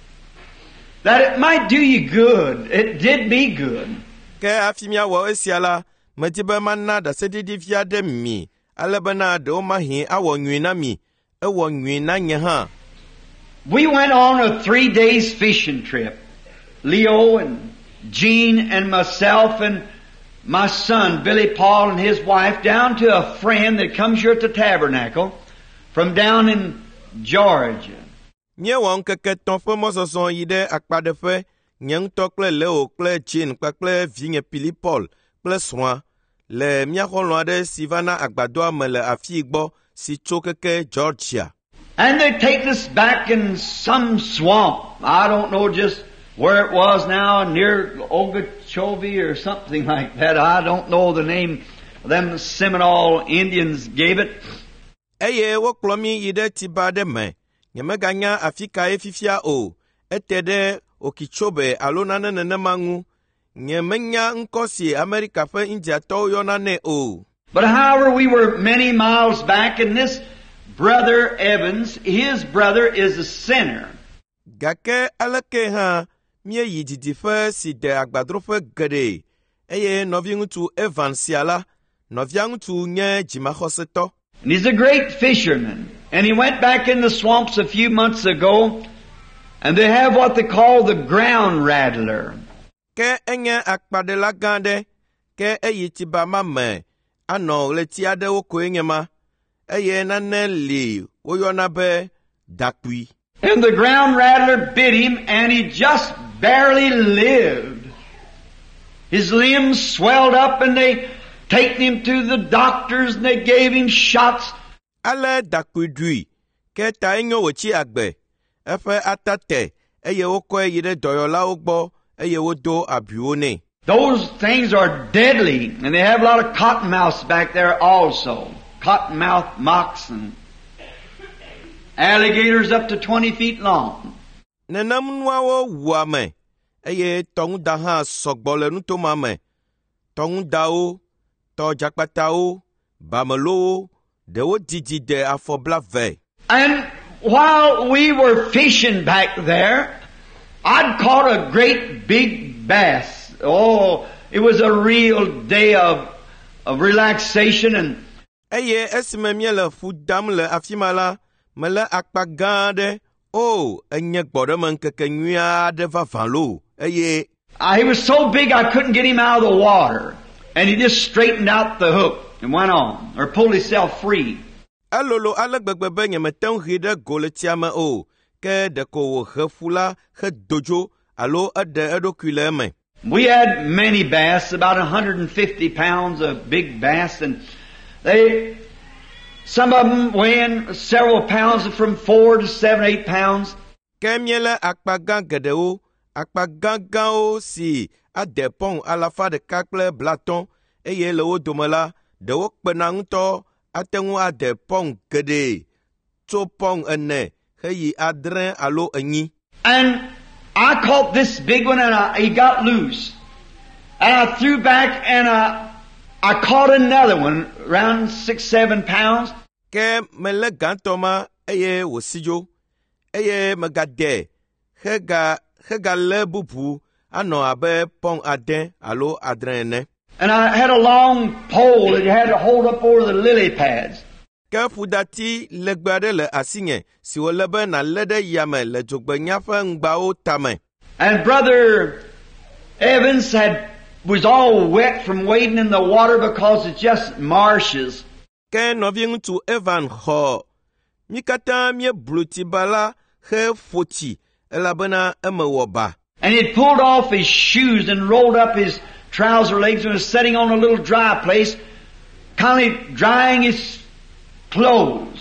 B: that it might do you good. It did me good.
A: Ke afi miawɔ esia la, medi be mana ɖaseɖiɖi vi aɖe mi, ale bena ɖewo mahi awɔ nyui na mi, ewɔ nyui na nye hã.
B: We went on a three days fishing trip. Leo and Jean and myself and my son, Billy Paul, and his wife, down to a friend that comes here at the tabernacle from down in Georgia.
A: Míewɔ ŋkeke tɔn ƒe mɔzɔzɔ yi ɖe akpaɖeƒe, nye ŋutɔ kple Leo kple Jean kpakple vinye Billy Paul kple srɔ̃a le míaxɔlɔ̃ aɖe si va na agbadoa me le afii gbɔ si tso keke Georgia.
B: And they take us back in some swamp. I don't know just where it was now, near Okeechobee or something like that. I don't know the name. Them Seminole Indians gave it.
A: Eye wokplɔ mi yi ɖe tiba ɖe me, nyemeganya afi kae fifia o, ete ɖe Okeechobee alo nane nenema ŋu, nyemenya ŋkɔ si Amerika ƒe Indiatɔwo yɔna nɛ o.
B: But however, we were many miles back, and this brother Evans, his brother is a sinner.
A: Gake aleke hã, míeyi didiƒe si de agbadroƒe geɖe, eye nɔvi ŋutsu Evan sia la, nɔvia ŋutsu nye dzimaxɔsetɔ.
B: And he's a great fisherman. And he went back in the swamps a few months ago, and they have what they call the ground rattler.
A: Ke enye akpaɖela gã ɖe, ke eyi tiba ma me, anɔ ɣleti aɖewo koe nye ma, eye nane li woyɔna be dakpui.
B: And the ground rattler bit him, and he just barely lived. His limbs swelled up, and they taken him to the doctors, and they gave him shots.
A: Ale dakpui ɖui, ke ta enyo wòtsi agbe, eƒe atate, eye wokɔe yi ɖe dɔyɔlawo gbɔ, eye wodo abiwo nɛ.
B: Those things are deadly, and they have a lot of cottonmouths back there also. Cottonmouth moccasin. Alligators up to twenty feet long.
A: Nenem nuawo wu ame, eye tɔŋuda hã sɔgbɔ le nutoma me. Tɔŋudawo, tɔdzakpatawo, bamelowo, ɖewo didi de afɔ blave.
B: And while we were fishing back there, I'd caught a great big bass. Oh, it was a real day of, of relaxation and
A: Eye esime míele fu dam le afi ma la, mele akpa gã aɖe, o, enye gbɔɖeme ŋkeke nyui aɖe vavã lo, eye
B: uh, he was so big I couldn't get him out of the water. And he just straightened out the hook and went on, or pulled himself free.
A: Alolo alagbegbe be nyemete hi de go le tiame o, ke de ko wo he fula he dojo alo ede eɖokui le eme.
B: We had many bass, about one hundred fifty pounds of big bass, and they, some of them weighing several pounds, from four to seven, eight pounds.
A: Ke miele akpaga gedewo, akpaga gãwo si ade pon alafa ɖeka kple blaton, eye le wo dome la, ɖewo kpena ŋutɔ ate ŋu ade pon geɖe, tso pon ene heyi adre alo enyi.
B: And I caught this big one, and I, he got loose. And I threw back, and I, I caught another one, around six, seven pounds.
A: Ke mele gãtɔ ma eye wòsidzo, eye megade hega hega le bubu ano abe pon ade alo adre ene.
B: And I had a long pole that you had to hold up over the lily pads.
A: Ke fudati legbe aɖe le asinye si wòle be nalé ɖe yame le dzogbenya ƒe ŋgbawo tame.
B: And Brother Evans had was all wet from wading in the water because it's just marshes.
A: Ke nɔvi ŋutsu Evan xɔ mi katã mie bluti bala he foti elabena eme wɔ ba.
B: And he'd pulled off his shoes and rolled up his trouser legs and was sitting on a little dry place, kind of drying his clothes.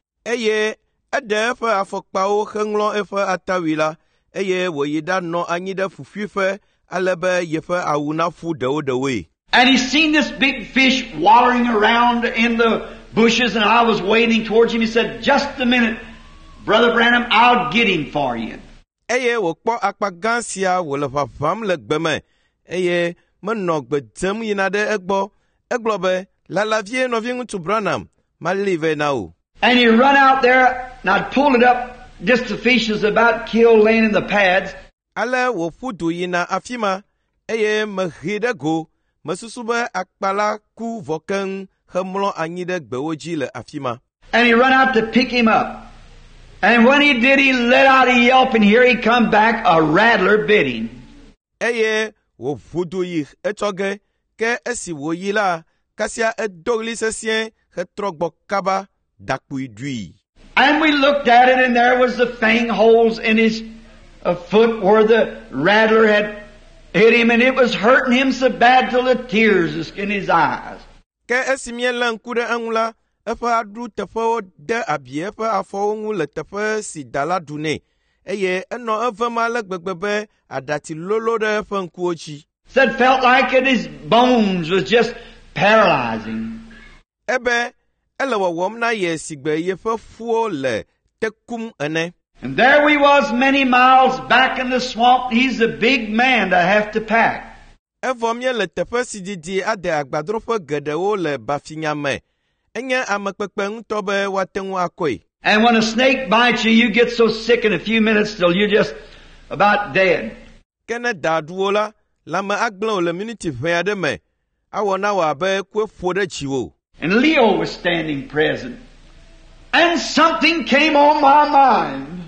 A: Eye ede eƒe afɔkpawo he ŋlɔ eƒe atawi la, eye wòyi ɖanɔ anyi ɖe fufuiƒe ale be yeƒe awu nafu ɖewo ɖewoe.
B: And he seen this big fish wallowing around in the bushes, and I was wading towards him. He said, "Just a minute, Brother Branham, I'll get him for you."
A: Eye wòkpɔ akpa gã sia wòle ʋaʋãm le gbe me, eye menɔ gbe dzem yina ɖe egbɔ. Egblɔ be, lalavie nɔvi ŋutsu Branham, mali ve na wo.
B: And he run out there, and I'd pulled it up, just the fish was about killed laying in the pads.
A: Ale wòƒu du yina afi ma, eye mehi ɖe go, mesusu be akpa la ku vɔ keŋ hemlɔ anyi ɖe gbewo dzi le afi ma.
B: And he run out to pick him up. And when he did, he let out a yelp, and here he come back, a rattler bit him.
A: Eye wòƒu du yi etsɔ ge, ke esi wòyi la, kasia edo ɣli sesĩe hetrɔ gbɔ kaba dakpui dui.
B: And we looked at it, and there was the fang holes in his uh, foot where the rattler had hit him, and it was hurting him so bad till the tears was in his eyes.
A: Ke esi míele ŋku ɖe eŋu la, eƒe aɖu teƒewo de abi eƒe afɔwo ŋu le teƒe si da la ɖu nɛ, eye enɔ evem ale gbegbe be aɖati lolo ɖe eƒe ŋkuwo dzi.
B: Said felt like it, his bones was just paralyzing.
A: Ebe ele wɔwɔm na ye si gbe yeƒe ƒuwo le tekum ene.
B: And there we was many miles back in the swamp. He's a big man to have to pack.
A: Evɔ míele teƒe si didi ade agbadroƒe geɖewo le bafinya me. Enye ame kpekpe ŋutɔ be woate ŋu akɔe.
B: And when a snake bites you, you get so sick in a few minutes till you're just about dead.
A: Ke ne da ɖuwo la, lãme agblẽ wò le miniti ʋɛ aɖe me, awɔ na wò abe kue ƒo ɖe dziwò.
B: And Leo was standing present. And something came on my mind.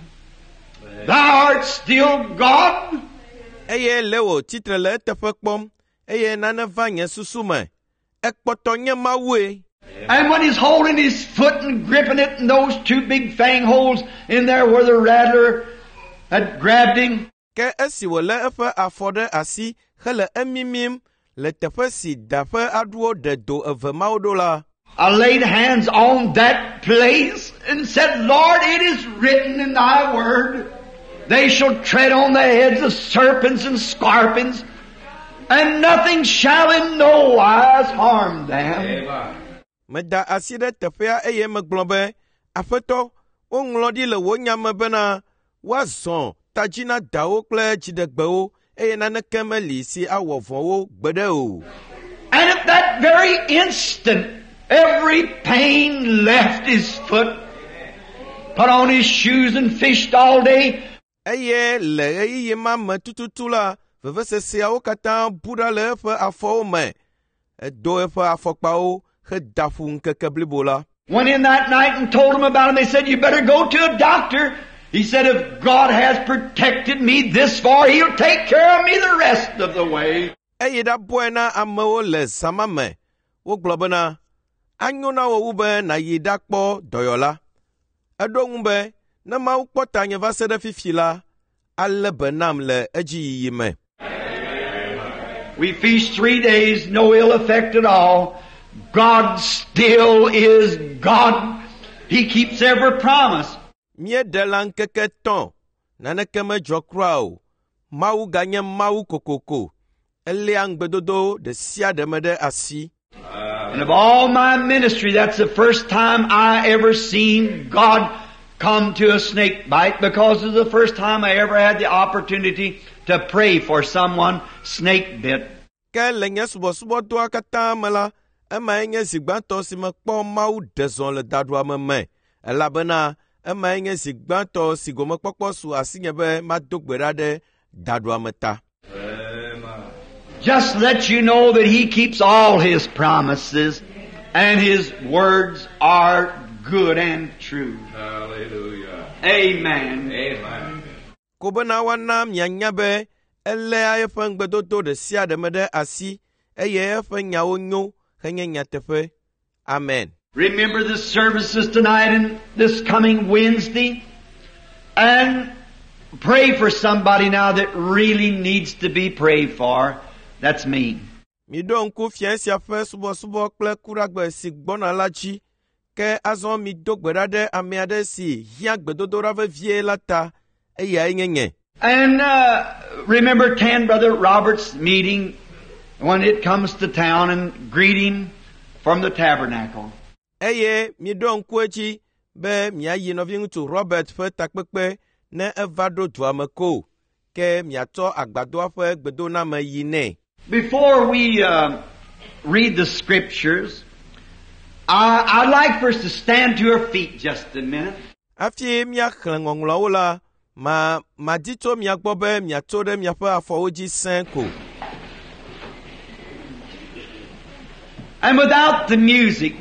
B: Thou art still God?
A: Eye Leo titre le eteƒe kpɔm, eye nane va nye susu me. Ekpɔtɔ nye Mawue.
B: And when he's holding his foot and gripping it, and those two big fang holes in there where the rattler had grabbed him.
A: Ke esi wòle eƒe afɔ ɖe asi hele emimim le teƒe si da ƒe aɖuwo ɖe do eve mawo ɖo la.
B: I laid hands on that place and said, Lord, it is written in thy word, they shall tread on the heads of serpents and scorpions, and nothing shall in no wise harm them.
A: Meda asi ɖe teƒea eye megblɔ be, Aƒetɔ, woŋlɔ ɖi le wo nya me bena woazɔ tadzi na dawo kple dziɖegbewo, eye naneke meli si awɔ vɔ̃wo gbeɖe o.
B: And at that very instant, every pain left his foot, put on his shoes and fished all day.
A: Eye le ɣeyiɣi ma me tututu la, veveseseawo katã bu ɖa le eƒe afɔwo me. Edo eƒe afɔkpawo heda ƒu ŋkeke blibo la.
B: Went in that night and told him about him. They said, you better go to a doctor. He said, if God has protected me this far, He'll take care of me the rest of the way.
A: Eye da buena amewo le samame. Wo globena. Anyona wo ube na yida kpo doyola. Edo ngbe na ma ukpota nye va se de fifila. Alle benam le eji yime.
B: We feast three days, no ill effect at all. God still is God. He keeps every promise.
A: Mie delan keke ton. Naneke me jokrao. Mau ganye mau kokoko. Ele angbedodo de sia de mede asi.
B: And of all my ministry, that's the first time I ever seen God come to a snake bite, because it's the first time I ever had the opportunity to pray for someone snake bit.
A: Ke lenye subo subo doa kata mela. Ema enye zigbanto si me kpo mau dezon le dadwa me me. Elabena ema enye zigbanto si go me kpokpo su asinye be ma dogbera de dadwa meta.
B: Just let you know that He keeps all His promises and His words are good and true.
C: Hallelujah.
B: Amen.
C: Amen.
A: Kobena wana mnyanya be ele aye fengbedodo de sia de mede asi eye fenya onyo henye nyatefe. Amen.
B: Remember the services tonight and this coming Wednesday, and pray for somebody now that really needs to be prayed for. That's me.
A: Mi don ku fiensia fe subo subo kple kuragbe si gbona la chi ke azon mi dogberade amiade si hia gbedodora ve vie lata eya nyenye.
B: And uh, remember Tan Brother Robert's meeting when it comes to town, and greet him from the tabernacle.
A: Eye mi don ku echi be mi ayi no vintu Robert fe takpekpe ne evado duameko ke mi ato agbado afe gbedona me yine.
B: Before we uh, read the scriptures, I, I'd like for us to stand to our feet just a minute.
A: Afie mi akhlengonglo la ma ma dito mi agbobe mi atode mi afa afoji senko.
B: And without the music,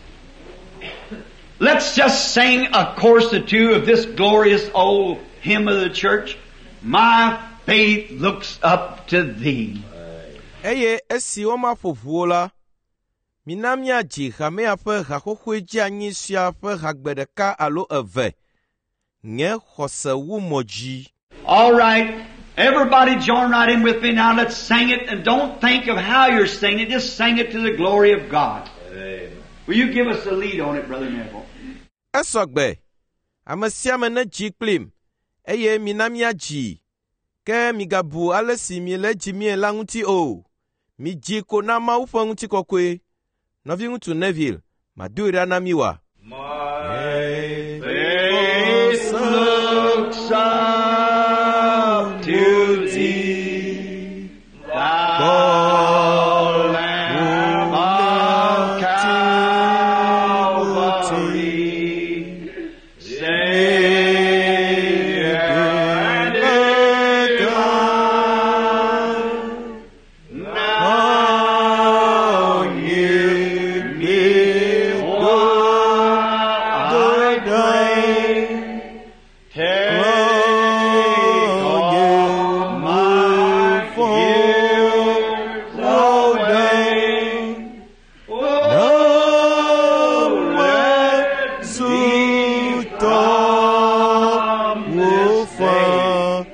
B: let's just sing a chorus or two of this glorious old hymn of the church. My faith looks up to Thee.
A: Eye esi oma fofuola minamia ji hame afe hahohweji anyi sia afe hagbedeka alo eve nye hose wu moji.
B: All right, everybody join right in with me now. Let's sing it, and don't think of how you're singing it. Just sing it to the glory of God. Amen. Will you give us a lead on it, Brother Neville?
A: Esogbe amesiame ne ji klim eye minamia ji ke migabu alesi mi le jimi la nguti o mi ji ko na ma ufo nguti kokwe novi ngutu Neville madura na miwa.
B: My faith looks up to Thee, Thou Lamb of Calvary, Savior and God. Now hear me while I pray. Take all my fears away. Oh, let me always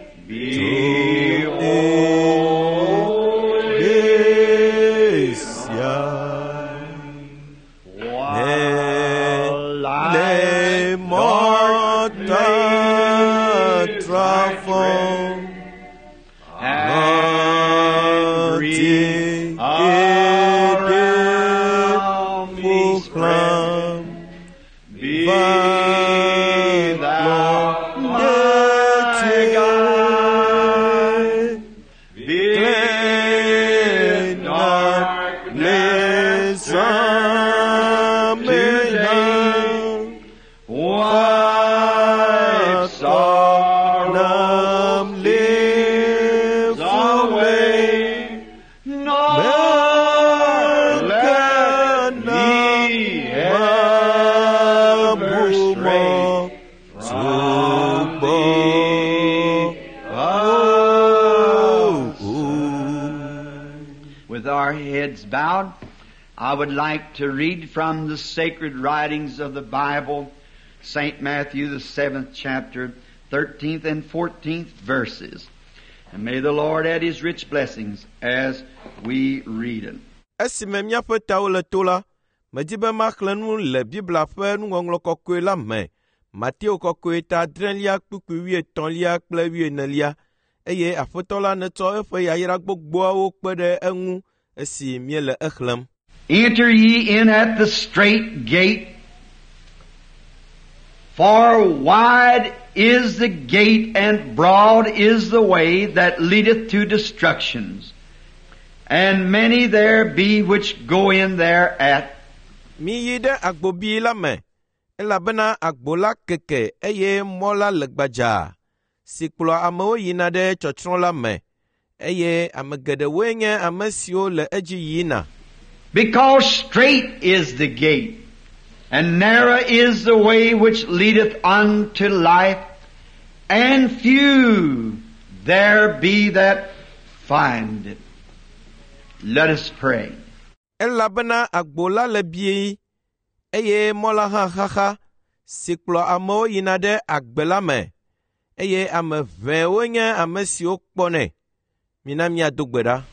B: behold Thy every around me spread. Be Thou my guide. Be darkness wipe sorrow lives away, nor let me ever stray from heads bowed, I would like to read from the sacred writings of the Bible, Saint Matthew, the seventh chapter, thirteenth and fourteenth verses. And may the Lord add His rich blessings as we read it.
A: Esime miaƒe tawo le to la, medi be maxlẽ nu le Biblia ƒe nuŋɔŋlɔ kɔkɔe la me, Mateo kɔkɔe ta adrelia kpukpui wuietɔ̃lia kple wuienelia, eye Aƒetɔ la netsɔ eƒe yayra gbogboawo kpe ɖe eŋu esi miele exlẽm.
B: Enter ye in at the strait gate, for wide is the gate and broad is the way that leadeth to destructions, and many there be which go in thereat.
A: Mi yi ɖe agbobi la me, elabena agbo la keke eye mɔ la le gbadzaa, si kplɔ amewo yina ɖe tsɔtsrɔ̃ la me, eye ame geɖewoe nye ame siwo le edzi yina.
B: Because strait is the gate, and narrow is the way which leadeth unto life, and few there be that find it. Let us pray.
A: Elabena agbo la le bie, eye mɔ la hã xaxa, si kplɔ amewo yina ɖe agbe la me, eye ame ʋɛwo nye ame siwo kpɔnɛ. Mina miado gbe ɖa.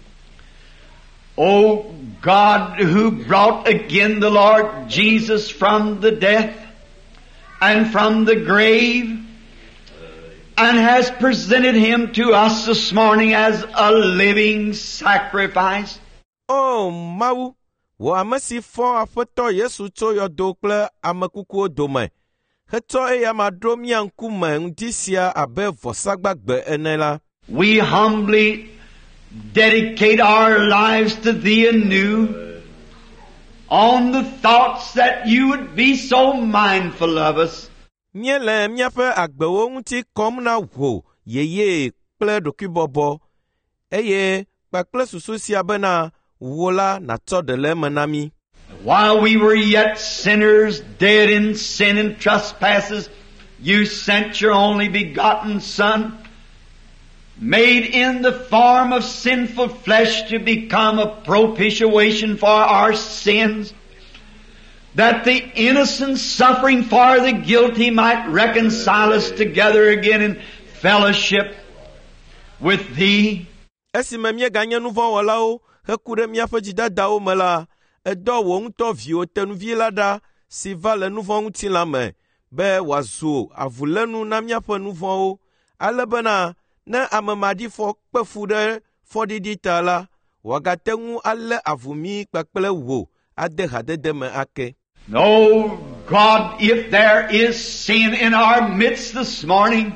B: O God, who brought again the Lord Jesus from the death and from the grave, and has presented Him to us this morning as a living sacrifice.
A: O Mawu, wò ame si fɔ Aƒetɔ Yesu tso yɔdo kple ame kukuwo dome, hetsɔ eya ma ɖo mía ŋkume ŋdi sia abe vɔsagbagbe ene la.
B: We humbly dedicate our lives to Thee anew on the thoughts that You would be so mindful of us.
A: Míele míaƒe agbewo ŋuti kɔm na wò yeye kple ɖokuibɔbɔ, eye kpakple susu sia bena wò la natsɔ ɖe le eme na mí.
B: While we were yet sinners, dead in sin and trespasses, You sent Your only begotten Son, made in the form of sinful flesh to become a propitiation for our sins, that the innocent suffering for the guilty might reconcile us together again in fellowship with Thee.
A: Esime míeganye nu vɔ̃ wɔlawo heku ɖe míaƒe dzidadawo me la, edɔ wò ŋutɔ viwò tenuvi la ɖa si va le nu vɔ̃ ŋuti la me, be wòazu avulénu na míaƒe nu vɔ̃wo, ale bena ne ame maɖifɔ kpe fu ɖe fɔɖiɖi ta la, wòagate ŋu alé avu mí kpakple wò ade hadede me ake.
B: Oh God, if there is sin in our midst this morning,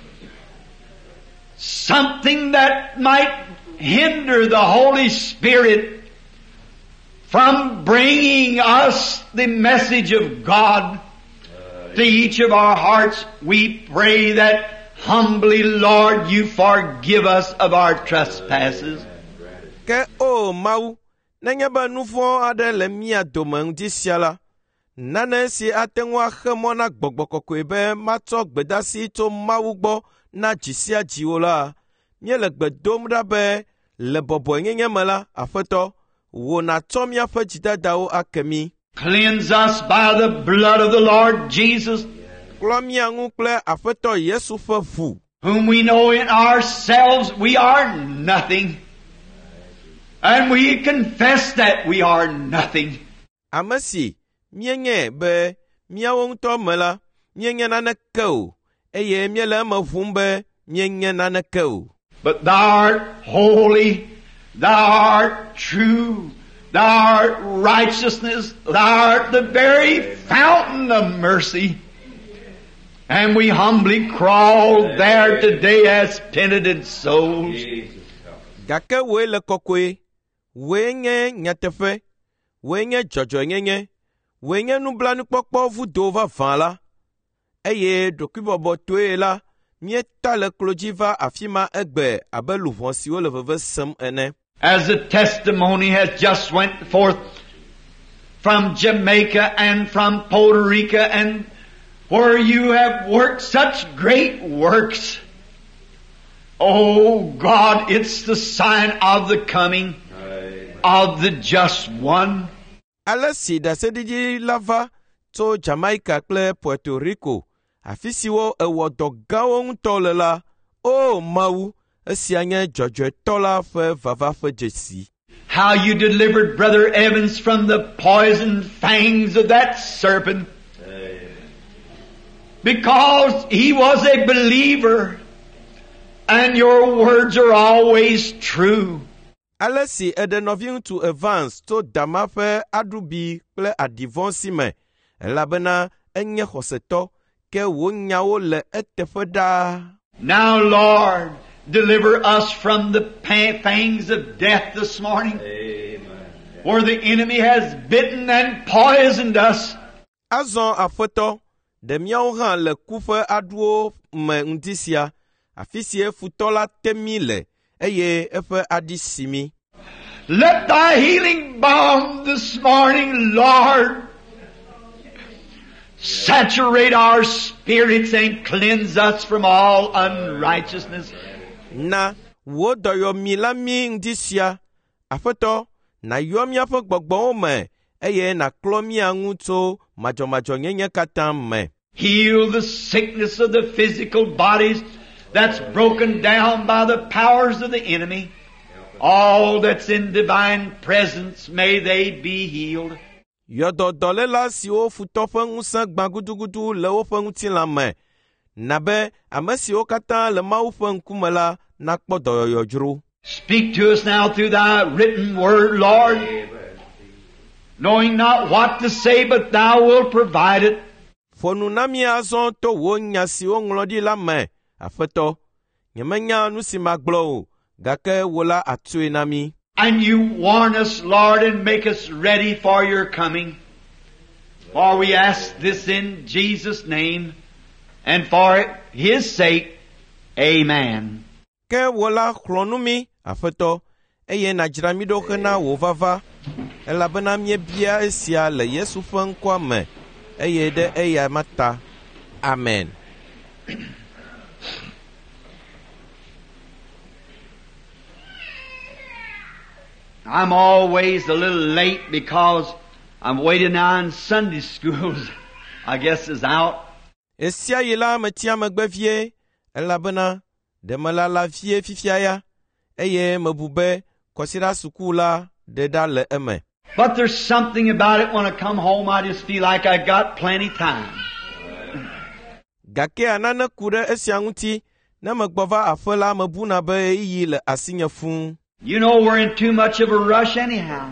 B: something that might hinder the Holy Spirit from bringing us the message of God to each of our hearts, we pray that humbly, Lord, You forgive us of our trespasses.
A: Ke o Mawu, nenye be nu vɔ̃ aɖe le mía dome ŋdi sia la, nane si ate ŋu axe mɔ na gbɔgbɔ kɔkɔe be matsɔ gbedasi tso Mawu gbɔ na dzi sia dziwo la, míele gbe dom ɖa be le bɔbɔenyenye me la, Aƒetɔ, wò natsɔ míaƒe dzidadawo ake mí.
B: Cleanse us by the blood of the Lord Jesus,
A: Klɔ mía ŋu kple Aƒetɔ Yesu ƒe ʋu,
B: whom we know in ourselves we are nothing. And we confess that we are nothing.
A: ame si míenye be míawo ŋutɔ me la, míenye naneke o, eye míele eme ʋum be míenye naneke o.
B: But Thou art holy, Thou art true, Thou art righteousness, Thou art the very fountain of mercy. And we humbly crawl there today as penitent souls.
A: Gake woe le kɔkɔe, woe nye nyateƒe, woe nye dzɔdzɔenyenye, woe nye nublanukpɔkpɔ vudo vavã la, eye ɖokuibɔbɔ toe la, míeta le klo dzi va afi ma egbe abe luʋɔ siwo le veve sem ene.
B: As the testimony has just went forth from Jamaica and from Puerto Rico, and where You have worked such great works. Oh God, it's the sign of the coming. of the just one.
A: Ale si dasedidi lava to Jamaica kple Puerto Rico, afisiwo ewo dogawo ŋutɔ le la, o Mawu, esia nye dzɔdzɔetɔ la ƒe vava ƒe dzesi.
B: How you delivered Brother Evans from the poison fangs of that serpent. Because he was a believer, and your words are always true.
A: Ale si eɖe nɔvi ŋutsu Evans to dama ƒe aɖubi kple aɖivɔ̃ si me, elabena enye xɔsetɔ, ke wò nyawo le eteƒe ɖaa.
B: Now, Lord, deliver us from the fangs of death this morning. Amen. Where the enemy has bitten and poisoned us.
A: Azɔ aƒetɔ, ɖe míawo hã le ku ƒe aɖuwo me ŋdi sia, afi si futɔ la te mí le, eye eƒe aɖi si mí.
B: Let thy healing balm this morning, Lord, saturate our spirits and cleanse us from all unrighteousness.
A: Na wo dɔyɔmi la mí ŋdi sia, aƒetɔ, nàyɔ míaƒe gbɔgbɔwo me, eye nàklɔ mía ŋu tso madzɔmadzɔnyenye katã me.
B: Heal the sickness of the physical bodies that's broken down by the powers of the enemy. All that's in divine presence, may they be healed.
A: Yɔdɔdɔléla siwo futɔ ƒe ŋusẽ gbã gudugudu le woƒe ŋutilã me, nabe ame siwo katã le Mawu ƒe ŋkume la nakpɔ dɔyɔyɔdzro.
B: Speak to us now through thy written word, Lord, knowing not what to say, but thou wilt provide it.
A: Ƒonu na mí azɔ to wò nya siwo ŋlɔ ɖi la me, aƒetɔ, nyemenya nu si magblɔ o, gake wò la atsoe na mí.
B: And you warn us, Lord, and make us ready for your coming. For we ask this in Jesus' name, and for his sake, amen.
A: Ke wò la xlɔ̃ nu mí, aƒetɔ, eye nàdzra mí ɖo hena wò vava, elabena míebia esia le Yesu ƒe ŋkɔa me, eye ɖe eya ma ta. Amen.
B: I'm always a little late because I'm waiting on Sunday schools, I guess, is out.
A: Esia yi la metia megbe vie, elabena ɖe melala vie fifia ya, eye mebu be kɔsiɖa suku la ɖe ɖa le eme.
B: But there's something about it when I come home, I just feel like I got plenty time.
A: Gake anane ku ɖe esia ŋuti, ne megbɔ va aƒe la mebuna be eyi le asinye fũu.
B: You know we're in too much of a rush anyhow.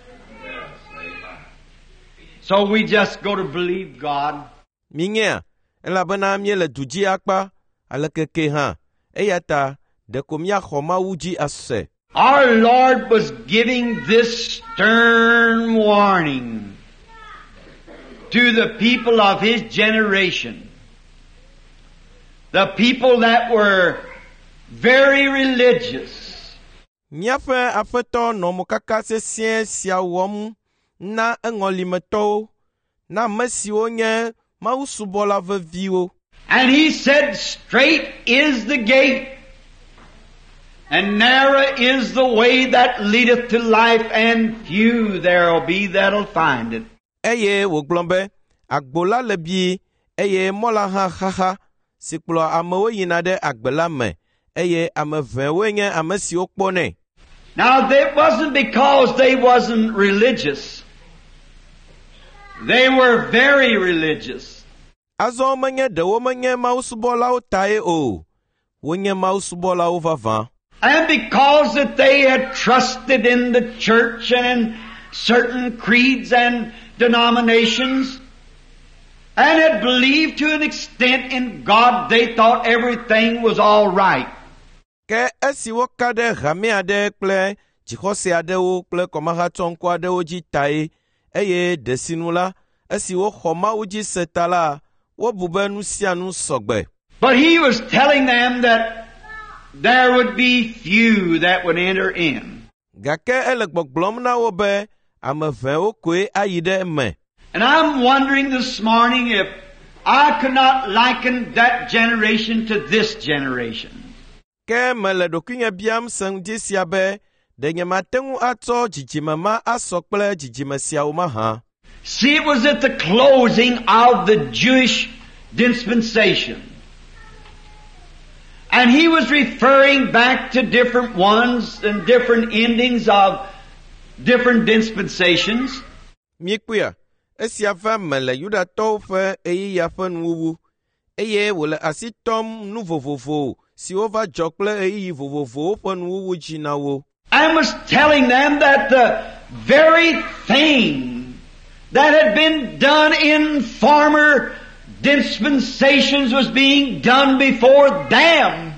B: So we just go to believe God.
A: Minyea, elabena míele du dzi akpa, alekeke hã, eya ta ɖeko míaxɔ Mawu dzi ase.
B: Our Lord was giving this stern warning to the people of His generation. The people that were very religious.
A: Míaƒe aƒetɔ nɔ mokaka sesĩe sia wɔm na eŋɔlimetɔwo, na ame siwo nye Mawusubɔla veviwo.
B: And He said, straight is the gate, and narrow is the way that leadeth to life, and few there'll be that'll find it.
A: Eye wògblɔ be, agbo la le bi, eye mɔ la hã xaxa, si kplɔ amewo yina ɖe agbe la me, eye ame vewoe nye ame siwo kpɔnɛ.
B: Now, it wasn't because they wasn't religious. They were very religious.
A: Azɔ menye ɖewo menye Mawusubɔlawo tae o, wonye Mawusubɔlawo vavã.
B: And because that they had trusted in the church and in certain creeds and denominations, and had believed to an extent in God, they thought everything was all right.
A: Ke esi woka ɖe hame aɖe kple dzixɔse aɖewo kple kɔmahatsɔŋkɔ aɖewo dzi tae, eye ɖe sinu la, esi woxɔ Mawu dzi se ta la, wobu be nu sia nu sɔgbe.
B: But He was telling them that there would be few that would enter in.
A: Gake ele gbɔgblɔm na wo be ame vewo koe ayi ɖe eme.
B: And I'm wondering this morning if I could not liken that generation to this generation.
A: Ke mele ɖokuinye biam se ŋdi sia be de nye matengu ato jijimama asokple jijimesiawo maha.
B: See, it was at the closing of the Jewish dispensation. And he was referring back to different ones and different endings of different dispensations.
A: Miekuya, esia va mele Yuda to fe eyi ya fe nuwu. Eye wole asitom nu vovovo si ova jokle eyi vovovo fe nuwu jinawo.
B: I was telling them that the very thing that had been done in former dispensations was being done before them.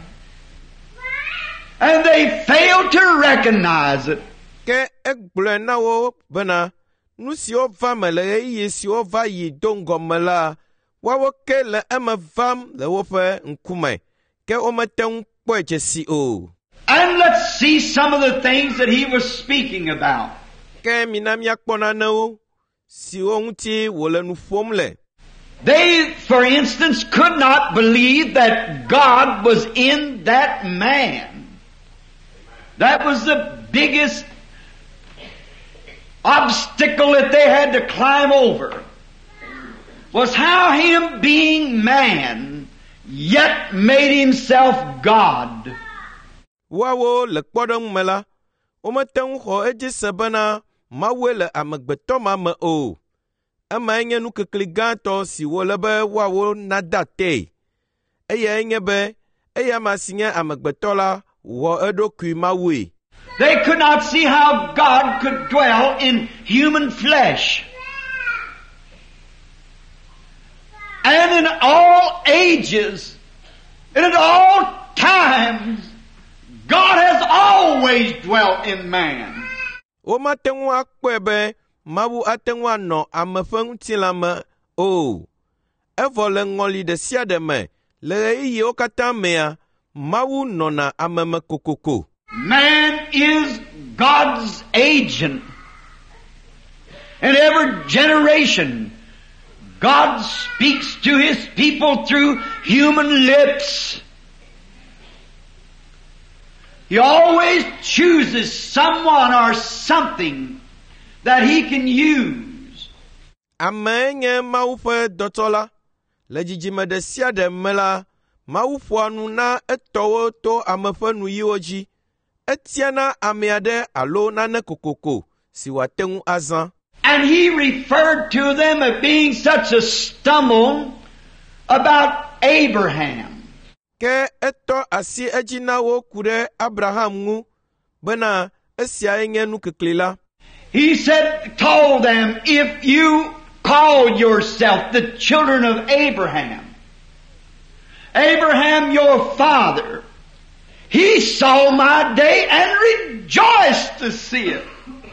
B: And they failed to recognize it.
A: Ke ekble na wo bena nu si ova mele eyi si ova yi dongo mela wa wo ke le ema vam le wo fe nkume ke o meten kweche si o.
B: And let's see some of the things that he was speaking about.
A: Ke minam yakpona na wo si o nti wo le nu fomle.
B: They, for instance, could not believe that God was in that man. That was the biggest obstacle that they had to climb over. Was how him being man yet made himself God.
A: Wawo le kpodong mela, o meteng ho eji sebena mawe le amegbeto ma me o. Ama enye nu kekligato si wo lebe wawo nadate. Eye enye be, eye masinye amegbeto la wo edokui mawe.
B: They could not see how God could dwell in human flesh. And in all ages, and at all times, God has always dwelt in man.
A: O matengu akwebe, mabu atengu no amefeng tilame o. Evo le ngoli de siade me, le iyi okata mea, mabu nona ameme kokoko.
B: Man is God's agent. In every generation, God speaks to His people through human lips. He always chooses someone or something that He can use.
A: Amenye maufe dotola, lejijime de siade mela, maufu anuna etowo to amefe nuyoji, etiana ameade alo nane kokoko, siwatengu azan.
B: And He referred to them as being such a stumble about Abraham.
A: Ke eto asi ejina wo kure Abraham ngu, bena esia enye nu keklila.
B: He said, told them, if you call yourself the children of Abraham, Abraham your father, he saw my day and rejoiced to see it.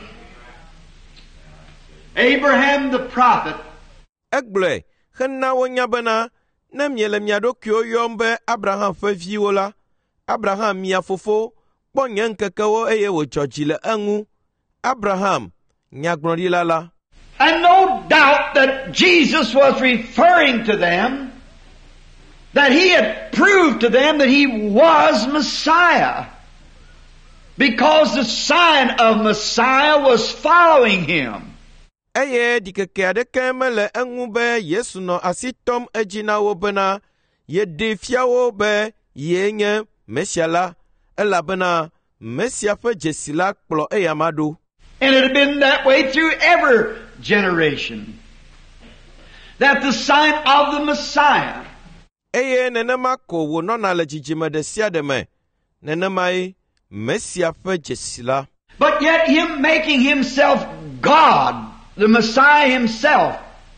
B: Abraham the prophet.
A: Egble, henna wonya bena, nemyele miado kyo yombe Abraham fe viola, Abraham mia fofo, bonyen kekewo eye wo chojile engu, Abraham, nyaglonilala.
B: And no doubt that Jesus was referring to them, that He had proved to them that He was Messiah. Because the sign of Messiah was following Him.
A: Eye dikeke kemele engu be Yesu no asitom ejina wo bena, ye defia wo be ye nye Mesiala, ela bena, Mesia fe jesila kplo eyamado.
B: And it had been that way through every generation. That the sign of the Messiah.
A: Eye nenema ko wo nona le jijime de siade me, nenema e Mesia fe jesila.
B: But yet Him making Himself God, the Messiah Himself,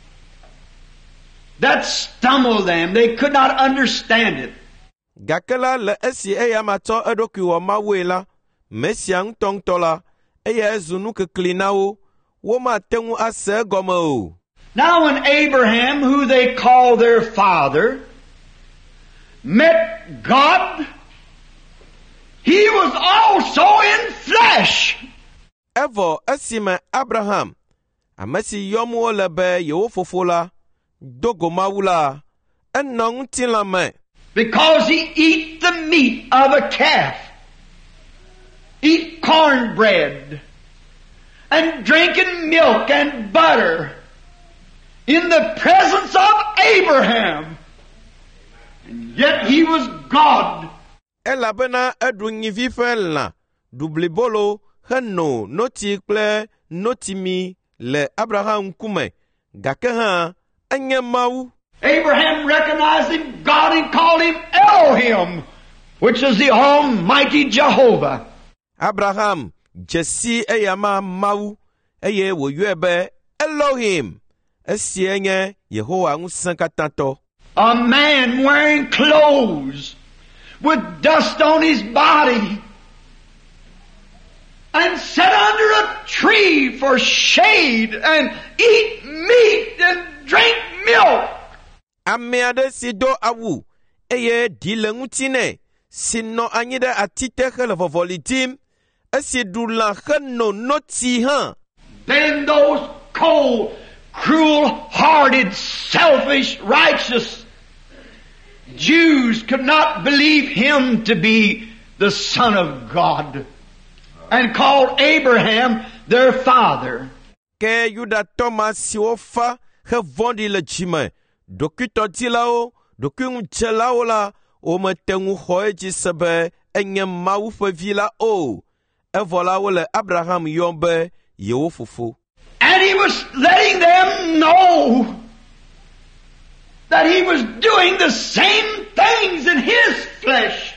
B: that stumbled them. They could not understand it.
A: Gakela le esi eyamato edoki wo mawela, Mesia ntongtola, eye zunu keklinawo, woma tengu ase gome.
B: Now when Abraham, who they call their father, met God, he was also in flesh.
A: Evo esime Abraham, amesi yomu lebe yewo fofola, dogo mawula, enong tilame.
B: Because he eat the meat of a calf. eat cornbread and drinking milk and butter in the presence of Abraham. And yet he was God.
A: Elabena edunyivi fe la dublibolo heno noti kple notimi le Abraham kume gake ha anye mau.
B: Abraham recognized him, God, and called him Elohim, which is the Almighty Jehovah.
A: Abraham jesi eyama mau eye wo yuebe Elohim esienye Yehowa ngusankatanto.
B: A man wearing clothes with dust on his body and sat under a tree for shade and eat meat and drink milk.
A: Ameade sido awu eye dilengutine sino anyide atite hele vovolitim esidula heno noti han.
B: Then those cold, cruel-hearted, selfish, righteous Jews could not believe him to be the Son of God and called Abraham their father.
A: Ke Yuda Thomas siofa he vondi le chime dokuto tilao dokung chelao la o metengu hoeji sebe enye mau fe vila o evola wole Abraham yombe yewo fufu.
B: And he was letting them know that he was doing the same things in his flesh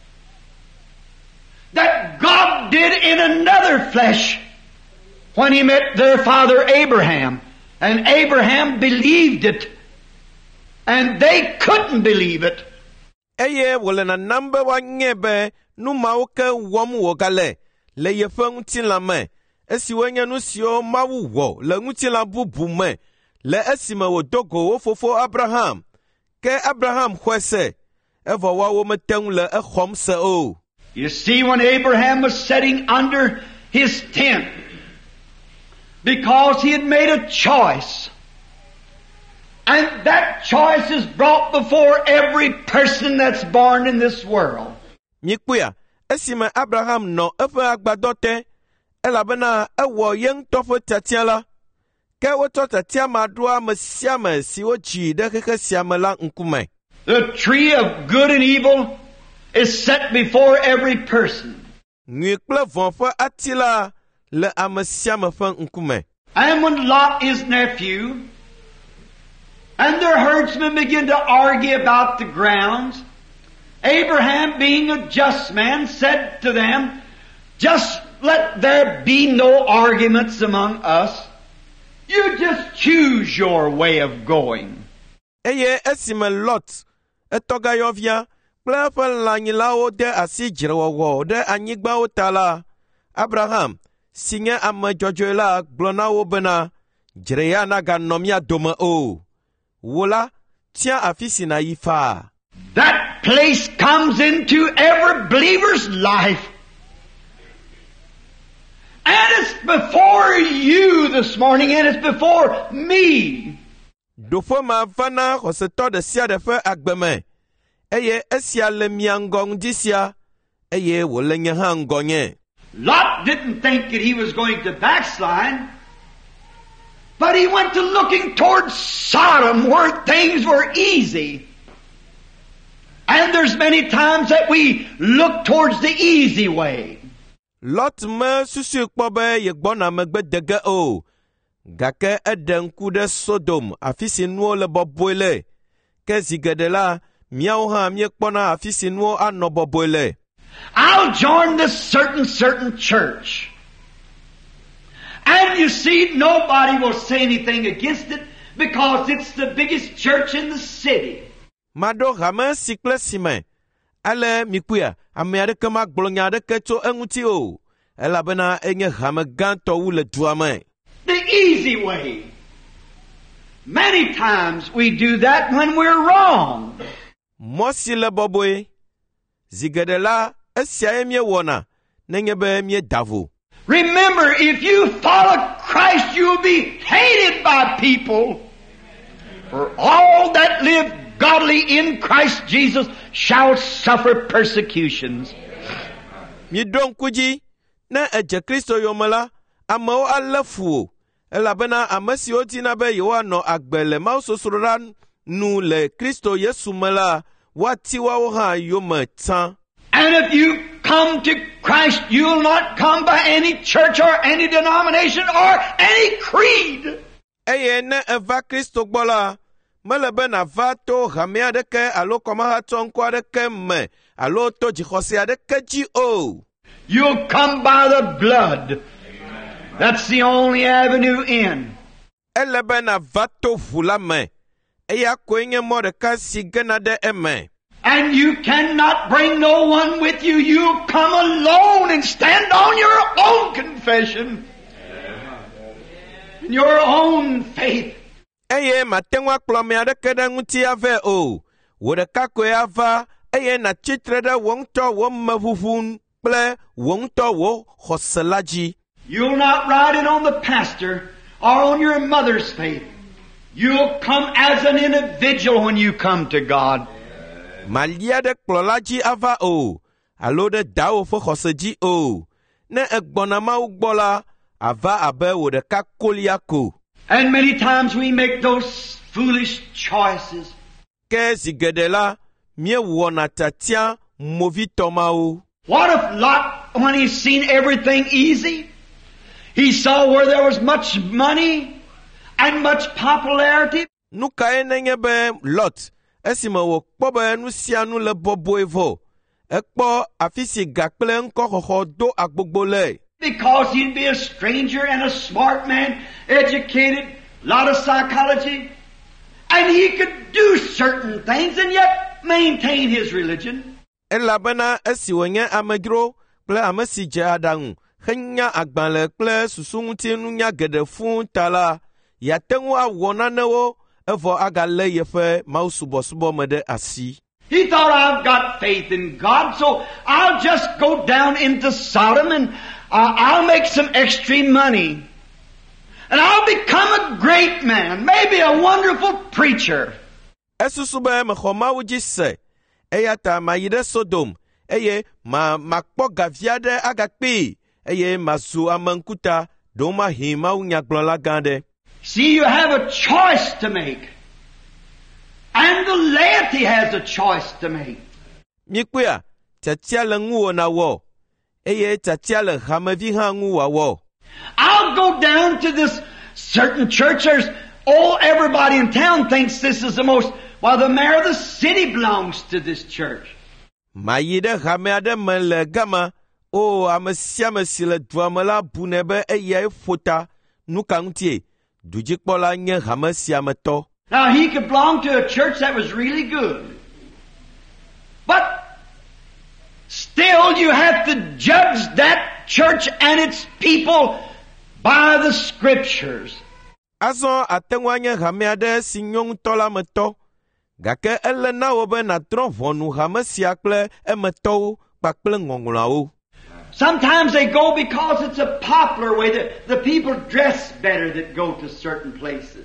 B: that God did in another flesh when he met their father Abraham. And Abraham believed it. And they couldn't believe it.
A: Eye wole na number wa nyebe nu mauke womu wogale le yefe nguti la me esi wenye nu sio mawu wo le nguti la bubu me le esime wo dogo wo fofo Abraham ke Abraham kwese evo wa wo meteng le echom se o.
B: You see, when Abraham was sitting under his tent because he had made a choice, and that choice is brought before every person that's born in this world.
A: Mikuya esime Abraham no efe agbadote elabena ewo yeng tofo tatiala ke wo to tatiama doa mesiame si wo ji de keke siame la nkume.
B: The tree of good and evil is set before every person.
A: Ngikle vonfo atila le amesiame fe nkume.
B: And when Lot, his nephew, and their herdsmen began to argue about the grounds, Abraham, being a just man, said to them, just let there be no arguments among us. You just choose your way of going.
A: Eye esime Lot etoga yovia plefe lanyilao de asijrewowo de anyigba otala. Abraham sinye ame jojoela gblona bena jreya naga nomia dome o. Wola tia afisi na yifa.
B: That place comes into every believer's life. And it's before you this morning, and it's before me.
A: Dofo ma vana hoseto de sia de fe agbeme. Eye esia le miangong disia. Eye wole nye hangonye.
B: Lot didn't think that he was going to backslide, but he went to looking towards Sodom where things were easy. And there's many times that we look towards the easy way.
A: Lot me susu kpobe ye gbona megbe dege o. Gake edenku de Sodom afisi nuo le boboile. Ke zigede la miao ha mie kpona afisi nuo ano boboile.
B: I'll join this certain, certain church. And you see, nobody will say anything against it because it's the biggest church in the city.
A: Mado rame sikle sime. Ale mikuya ame de kama gblonya de keto enguti o. Elabena enye rame ganto wu le duame.
B: The easy way. Many times we do that when we're wrong.
A: Mosi le boboe. Zigede la esia emie wona. Nenyebe emie davo.
B: Remember, if you follow Christ, you'll be hated by people. For all that live godly in Christ Jesus shall suffer persecutions.
A: Mi don kuji Ne edze Kristo yome la, amewo alé fu o, elabena ame siwo dina be yewoanɔ agbe le mawusosroɖa nu le Kristo Yesu me la, woati woawo hã yome tsã.
B: And if you come to Christ, you'll not come by any church or any denomination or any creed.
A: Eye ne eva Kristo gbɔ la, mele be nava to hame aɖeke alo kɔmehatsɔŋkɔ aɖeke me alo to dzixɔse aɖeke dzi o.
B: You'll come by the blood. That's the only avenue in.
A: Ele be nava to ʋu la me, eya koe nye mɔ ɖeka si gena ɖe eme.
B: And you cannot bring no one with you. You come alone and stand on your own confession. In your own faith.
A: Eye mate ŋu akplɔ ame aɖeke ɖe ŋuti ave o. Wò ɖeka koe ava, eye nàtsitre ɖe wò ŋutɔ wò meʋuʋu kple wò ŋutɔ wò xɔse la dzi.
B: You'll not ride in on the pastor or on your mother's faith. You'll come as an individual when you come to God.
A: Malia ɖe kplɔla dzi ava o, alo ɖe dawò ƒe xɔse dzi o. Ne egbɔna Mawu gbɔ la, ava abe wò ɖeka kolia ko.
B: And many times we make those foolish choices.
A: Ke zi geɖe la, míewɔna tiatia movitɔ mawo.
B: What if Lot, when he seen everything easy, he saw where there was much money and much popularity?
A: Nu kae nenye be Lot, esime wòkpɔ be nu sia nu le bɔbɔe vɔ, ekpɔ afi si ga kple ŋkɔxɔxɔ do agbogbo le.
B: Because he'd be a stranger and a smart man, educated, lot of psychology, and he could do certain things and yet maintain his religion.
A: Elabena esi wònye amedzro kple ame si dze aɖaŋu henya agbalẽ kple susu ŋuti nunya geɖe fũu ta la, yate ŋu awɔ nanewo evɔ agalé yeƒe mawusubɔsubɔ me ɖe asi.
B: He thought, I've got faith in God, so I'll just go down into Sodom and uh, I'll make some extra money. And I'll become a great man, maybe a wonderful preacher.
A: Esusu be mexɔ Mawu dzi se, eya ta mayi ɖe Sodom, eye ma makpɔ gavi aɖe agakpee, eye mazu ame ŋkuta, ɖo mahi Mawu nyagblɔla gã ɖe.
B: See, you have a choice to make. And the laity has a choice to make.
A: Mikpea, tiatia le ŋuwò na wɔ, eye tiatia le hamevi hã ŋu wòawɔ.
B: I'll go down to this certain church. There's, oh, everybody in town thinks this is the most, well, the mayor of the city belongs to this church.
A: Mayi ɖe hame aɖe me le gama, o ame sia ame si le dua me la bunɛ be eyae ƒota, nu ka ŋutie, dudzikpɔla nye hame sia me tɔ.
B: Now, he could belong to a church that was really good. But still, you have to judge that church and its people by the Scriptures.
A: Azɔ ate ŋu anye hame aɖe si nyɔ ŋutɔ la me tɔ, gake ele na wò be nàtrɔ ʋɔnu hame sia kple emetɔwo kpakple ŋɔŋlɔawo.
B: Sometimes they go because it's a popular way that the people dress better that go to certain places.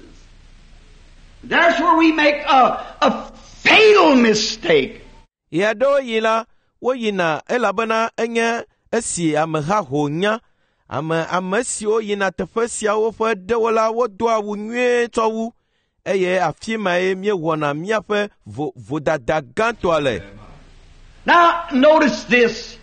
B: That's where we make a, a fatal mistake.
A: Ya ɖewo yi la, woyina elabena enye esi ameha ho nya, ame ame siwo yina teƒe siawo ƒe ɖewola wodo awu nyuie tsɔwu, eye afi mae míewɔna míaƒe vo vodada gãtɔa le.
B: Now notice this.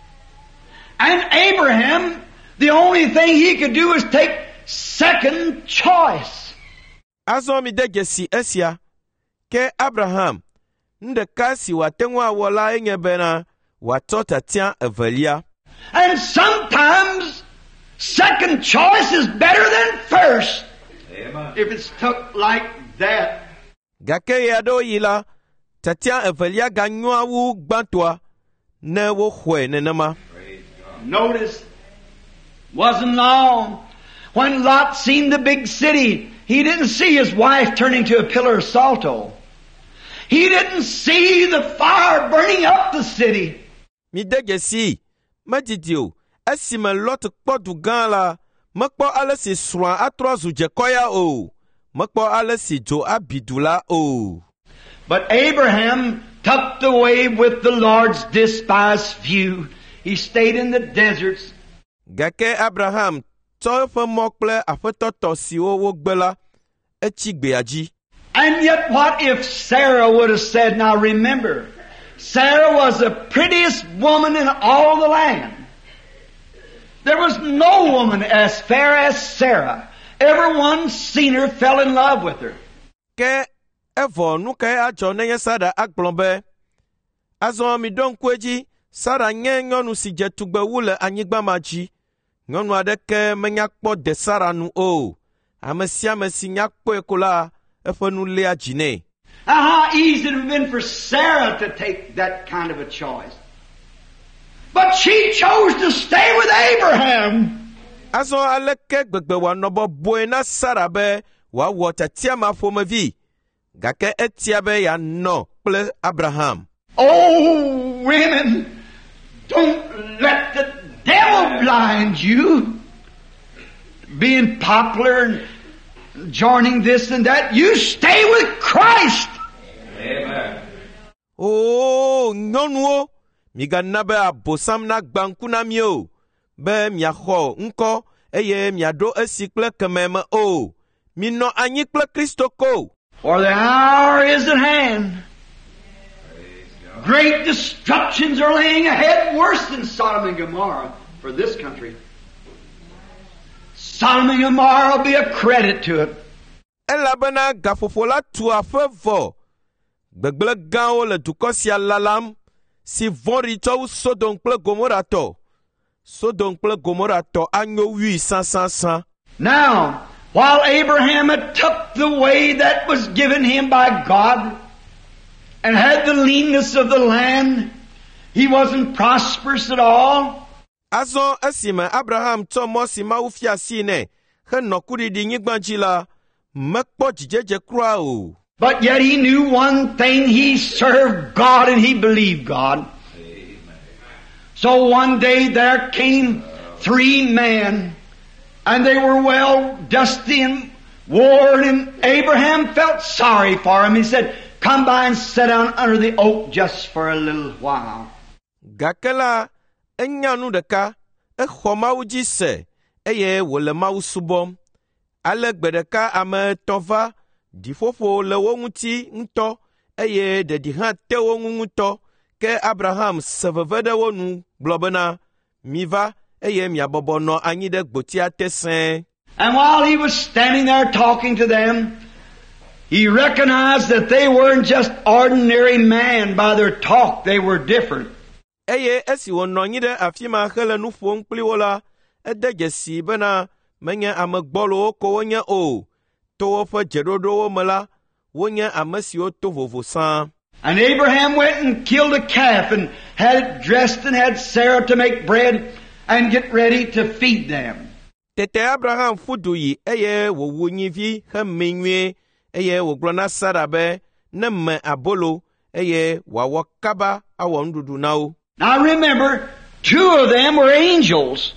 B: And Abraham, the only thing he could do is take second choice.
A: Azɔ mi de dzesi esia, ke Abraham, ndeka si wate ŋu awɔ la enye bena wòatsɔ tiatia evelia.
B: And sometimes second choice is better than first. Amen. If it's took like that.
A: Gake ya ɖewo yi la, tiatia evelia ganyoa wu gbãtɔa, ne woxɔe nenema.
B: Notice, wasn't long when Lot seen the big city. He didn't see his wife turning to a pillar of salto. He didn't see the fire burning up the city.
A: Mi de dzesi, medidi o, esime Lot kpɔ du gã la, mekpɔ ale si srɔ̃a atrɔ zu dzekɔya o, mekpɔ ale si dzo abi du la o.
B: But Abraham tucked away with the Lord's despised few. He stayed in the deserts.
A: Gake Abraham tɔ eƒe mɔ kple aƒetɔ tɔ siwo wogbe la, etsi gbea dzi.
B: And yet what if Sarah would have said, now remember, Sarah was the prettiest woman in all the land. There was no woman as fair as Sarah. Everyone seen her fell in love with her.
A: Ke evɔ nu ke adzɔ nenye Sara agblɔ be, azɔ mi ɖo ŋku edzi, Sara nye nyɔnu si dze tugbe wu le anyigba ma dzi. Nyɔnu aɖeke menya kpɔ de Sara nu o. Ame sia ame si nya kpɔe ko la, eƒe nu léa dzi nɛ.
B: How easy it would have been for Sarah to take that kind of a choice. But she chose to stay with Abraham.
A: Azɔ aleke gbegbe wòanɔ bɔbɔe na Sara be wòawɔ tiatiama ƒomevi, gake etia be yeanɔ kple Abraham.
B: Oh, women, don't let the devil blind you. Being popular and joining this and that, you stay with Christ.
A: Amen. Oh, nyɔnuwo, migana be abosam na gbanku na mi o, be miaxɔ ŋkɔ eye miaɖo esi kple keme me o. Minɔ anyi kple Kristo ko.
B: For the hour is at hand. Great destructions are laying ahead, worse than Sodom and Gomorrah for this country. Sodom and Gomorrah will be a credit to it.
A: Elabena gafofo la tu aƒe vɔ. Gbegblẽ gãwo le dukɔ sia lalam, si vɔ̃ɖi tsɔ wu Sodom kple Gomora tɔ. Sodom kple Gomora tɔ anyo wui sãsãsã.
B: Now, while Abraham had took the way that was given him by God and had the leanness of the land, he wasn't prosperous at all.
A: Azɔ esime Abraham tsɔ mɔ si Mawu fia si nɛ, henɔ kuɖiɖi nyigba dzi la, mekpɔ dzidzedze kura o.
B: But yet he knew one thing, he served God and he believed God. Amen. So one day there came three men, and they were well dusty and worn, and Abraham felt sorry for him. He said, come by and sit down under the oak just for a little while.
A: Gakela enya nu ɖeka, exɔ Mawu dzi se, eye wòle Mawu subɔm. Ale gbe ɖeka ame etɔ̃ va, ɖiƒoƒo le wo ŋuti ŋutɔ, eye ɖeɖi hã te wo ŋu ŋutɔ, ke Abraham se veve ɖe wo nu, gblɔ bena, miva, eye miabɔbɔ nɔ anyi ɖe gbotia te sẽe.
B: And while he was standing there talking to them, he recognized that they weren't just ordinary men by their talk, they were different.
A: Eye esi wònɔ anyi ɖe afi ma hele nu ƒom kpli wo la, ede dzesi bena menye ame gbɔlowo ko wonye o. To woƒe dzeɖoɖowo me la, wonye ame siwo to vovo sãa.
B: And Abraham went and killed a calf and had it dressed and had Sarah to make bread and get ready to feed them.
A: Tete Abraham ƒu du yi eye wòwu nyivi hemi nyuie, eye wògblɔ na Sara be ne me abolo, eye wòawɔ kaba awɔ nuɖuɖu na wo.
B: Now remember, two of them were angels.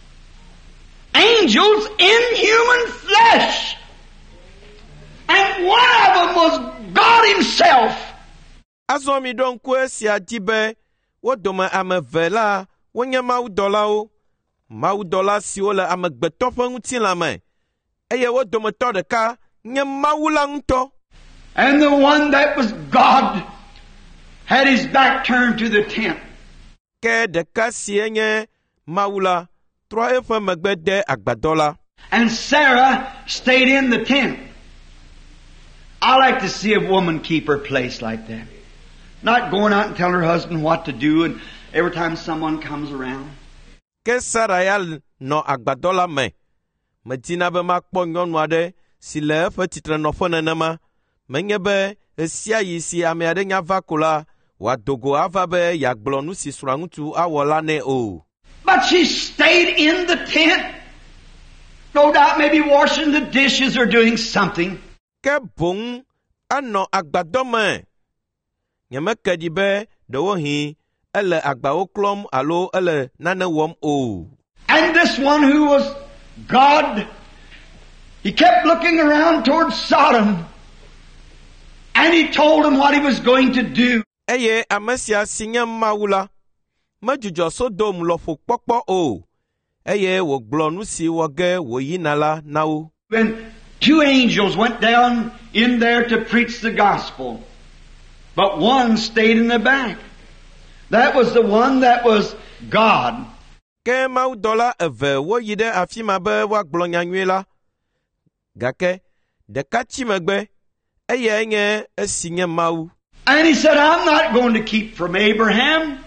B: Angels in human flesh. And one of them was God Himself.
A: Azɔ mi ɖo ŋku esia dzi be wo dome ame ve la wonye mawudɔlawo, mawudɔla siwo le amegbetɔ ƒe ŋutilã me, eye wo dometɔ ɖeka nye Mawu la ŋutɔ.
B: And the one that was God had his back turned to the tent.
A: Ke ɖeka sie nye Mawu la trɔ eƒe megbe de agbadɔ la.
B: And Sarah stayed in the tent. I like to see a woman keep her place like that. Not going out and telling her husband what to do and every time someone comes around.
A: Ke Sara ya nɔ agbadɔ la me. Medina be makpɔ nyɔnu aɖe si le eƒe tsitrenɔƒe nenema. Menye be esia yi si ame aɖe nya va ko la, wòado go ava be yeagblɔ nu si srɔ̃a ŋutsu awɔ la nɛ o.
B: But she stayed in the tent. No doubt maybe washing the dishes or doing something.
A: Ke boŋ anɔ agbadɔ me. Nyemeke ɖi be ɖewohĩ ele agbawo klɔm alo ele nane wɔm o.
B: And this one who was God, he kept looking around towards Sodom. And he told him what he was going to do.
A: Eye ame sia si nye Mawu la, medzudzɔ Sodom lɔƒo kpɔkpɔ o, eye wo gblɔ nu si wɔ ge wo yina la na wo.
B: When two angels went down in there to preach the gospel, but one stayed in the back. That was the one that was God.
A: Ke Mawu dɔla eve wo yi ɖe afi ma be woagblɔ nyanyui la, gake ɖeka tsi megbe, eye nye esi nye Mawu.
B: And he said, I'm not going to keep from Abraham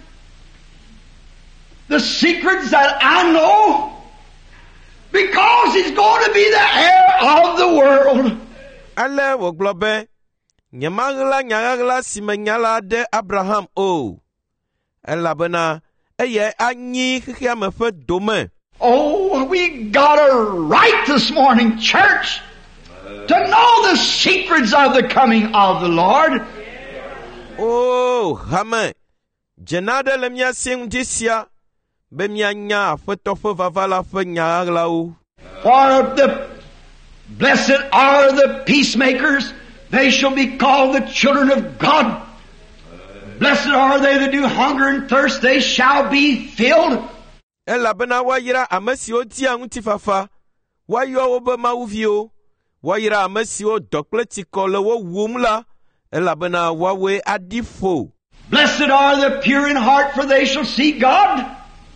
B: the secrets that I know, because he's going to be the heir of the world.
A: Ale wo gblɔ be, nyemaɣla nyaɣaɣla si menya la ɖe Abraham o, elabena eye anyi xexea me ƒe dome.
B: Oh, we got a right this morning, church, to know the secrets of the coming of the Lord.
A: Oh, hame, dzena ɖe le mía si ŋuti sia, be mianya Aƒetɔ ƒe vava la ƒe nyaɣaɣlawo.
B: For the blessed are the peacemakers, they shall be called the children of God. Blessed are they that do hunger and thirst, they shall be filled.
A: Elabena woayra ame siwo dia ŋutifafa, woayɔ wo be mawuviwo, woayra ame siwo dɔ kple tsikɔ le wo wum la, elabena woawoe aɖi ƒo.
B: Blessed are the pure in heart, for they shall see God.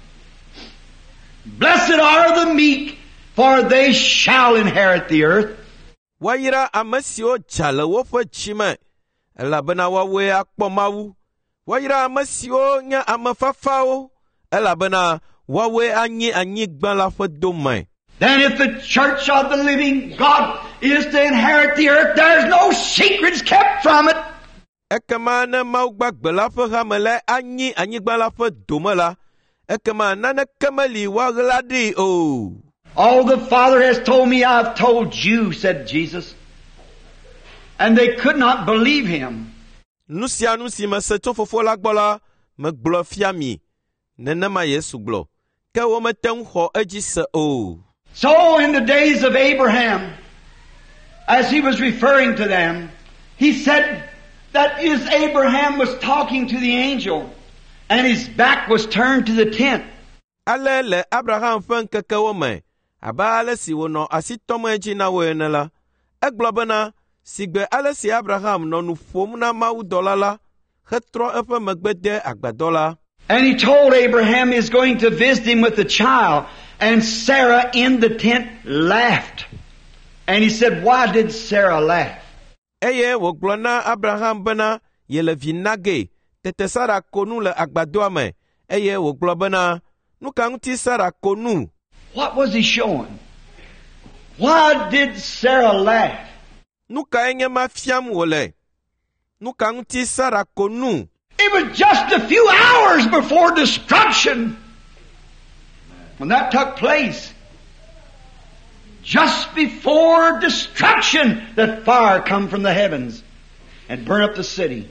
B: Blessed are the meek, for they shall inherit the earth.
A: Woayra ame siwo dza le woƒe tsi me, elabena woawoe akpɔ Mawu. Woayra ame siwo nye ame fafawo, elabena woawoe anyi anyigba la ƒe dome.
B: Then if the church of the living God is to inherit the earth, there's no secrets kept from it.
A: Ekema ne Mawu gbagbe la ƒe hame le anyi anyigba la ƒe dome la, ekema naneke meli woaɣla ɖi o.
B: All the Father has told me, I've told you, said Jesus. And they could not believe him.
A: Nu sia nu si mese tso Fofo la gbɔ la, megblɔ fia mi, nenema Yesu gblɔ, ke womete ŋu xɔ edzi se o.
B: So in the days of Abraham, as he was referring to them, he said that is Abraham was talking to the angel, and his back was turned to the tent.
A: Ale le Abraham ƒe ŋkekewo me, abe ale si wònɔ asi tɔm edzi na wo ene la, egblɔ bena, sigbe ale si Abraham nɔ nu ƒom na Mawu dɔla la, hetrɔ eƒe megbe de agbadɔ la.
B: And he told Abraham he is going to visit him with a child. And Sarah in the tent laughed. And he said, why did Sarah laugh?
A: Eye wògblɔ na Abraham bena yele vi nage, tete Sara ko nu le agbadɔa me. Eye wògblɔ bena, nu ka ŋuti Sara ko nu?
B: What was he showing? Why did Sarah laugh?
A: Nu ka enye ma fiam wòle? Nu ka ŋuti Sara ko nu?
B: It was just a few hours before destruction. When that took place, just before destruction, that fire come from the heavens and burn up the city.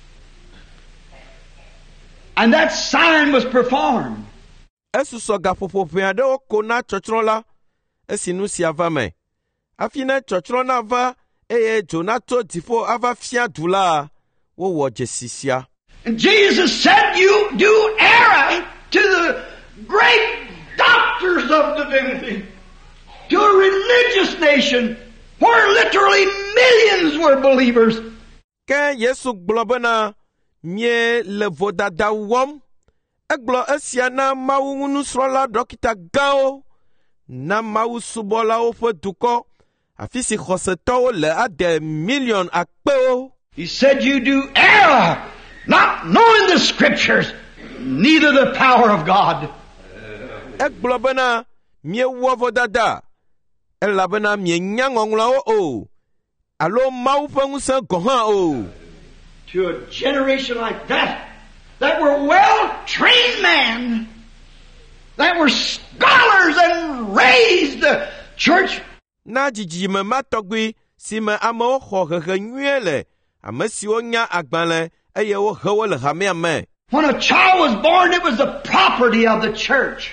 B: And that sign was performed.
A: Esusɔ gaƒoƒo ʋɛ aɖewo ko na tsɔtsrɔ̃ la, esi nu sia va me. Hafi ne tsɔtsrɔ̃ na va, eye dzo nato dziƒo ava fia du la, wowɔ dzesi sia.
B: And Jesus said, you do err to the great doctors of divinity, to a religious nation where literally millions were believers.
A: Ke Yesu gblɔ bena, mie le vodada wɔm, egblɔ esia na Mawu ŋunusrɔ̃la ɖɔkita gãwo, na Mawu subɔlawo ƒe dukɔ, afi si xɔsetɔwo le ade million akpewo.
B: He said, you do err, not knowing the scriptures, neither the power of God.
A: Egblɔ bena miewɔ vodada, elabena mienya ŋɔŋlɔwo o, alo Mawu ƒe ŋusẽ gɔ̃ hã o.
B: To a generation like that, that were well-trained men, that were scholars and raised the church.
A: Na dzidzime ma tɔgbi si me amewo xɔ hehe nyuie le, ame siwo nya agbalẽ eye wohe wo le hamea me.
B: When a child was born, it was the property of the church.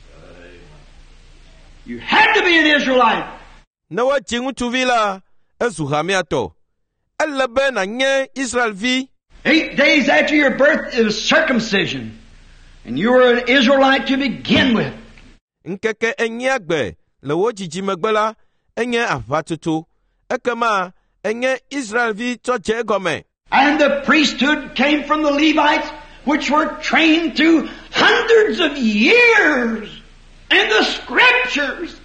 B: You had to be an Israelite.
A: Ne wodzi ŋutsuvi la, ezu hamea tɔ. Ele be nanye Israelvi.
B: Eight days after your birth, it was circumcision. And you were an Israelite to begin with.
A: Nkeke enye agbe le wo dzidzimegbe la enye aʋatutu. Ekema enye Israelvi tsɔ dze egɔme.
B: And the priesthood came from the Levites, which were trained through hundreds of years in the Scriptures.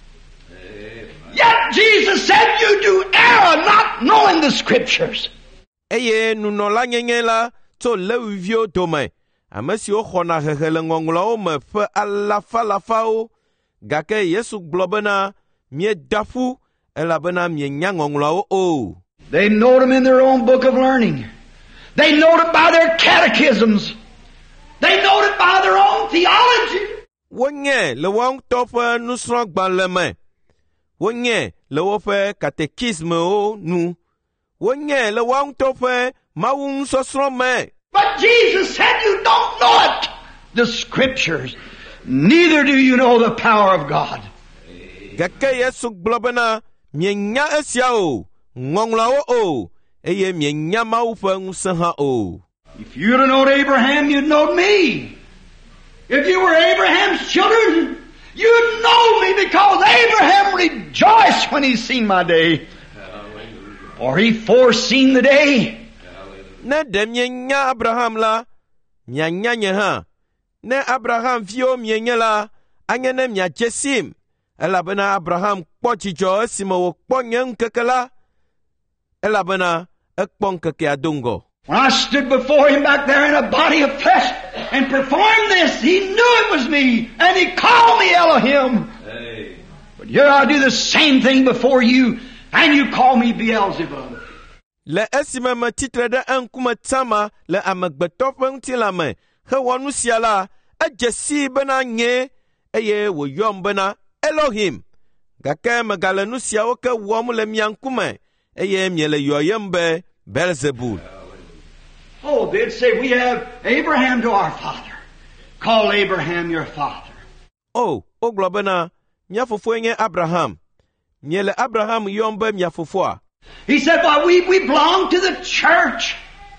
B: Yet Jesus said, you do err not knowing the Scriptures.
A: Eye nunɔla nyenye la tso Levivio dome. Ame siwo xɔna hehe le ŋɔŋlɔwo me ƒe alafa lafawo. Gake Yesu gblɔ bena mieda ƒu elabena mienya ŋɔŋlɔwo o.
B: They know them in their own book of learning. They know it by their catechisms. They know it by their own theology.
A: Wonye le wɔn ŋutɔ ƒe nusrɔ̃gbalẽ me. Wonye le woƒe katekismewo nu. Wonye le wɔn ŋutɔ ƒe Mawu ŋusɔsrɔ̃ me.
B: But Jesus said you don't know it, the Scriptures. Neither do you know the power of God.
A: Gake Yesu gblɔ bena mienya esia o, ŋɔŋlɔwo o, eye mienya Mawu ƒe ŋusẽ hã o.
B: If you'd have known Abraham, you'd know me. If you were Abraham's children, you'd know me because Abraham rejoiced when he seen my day. Or he foreseen the day.
A: Ne ɖe mienya Abraham la, mianya nye hã. Ne Abraham viwo mienye la, anye ne miadze sim. Elabena Abraham kpɔ dzidzɔ esime wòkpɔ nye ŋkeke la. Elabena ekpɔ ŋkekea do ŋgɔ.
B: When I stood before him back there in a body of flesh and performed this, he knew it was me, and he called me Elohim. Hey. But here I do the same thing before you, and you call me Beelzebub.
A: Le esime me titre ɖe eŋkume tsama le amegbetɔ ƒe ŋutilã me, hewɔ nu sia la, edze si bena nye, eye wòyɔm bena Elohim. Gake megale nu siawo ke wɔm le mia ŋkume, eye miele yɔyem be Beelzebul.
B: Oh, they'd say, we have Abraham to our father. Call Abraham your father.
A: Oh, ogblɔ bena, mia fofoe nye Abraham. Miele Abraham yɔm be mia fofoa.
B: He said, well, we, we belong to the church.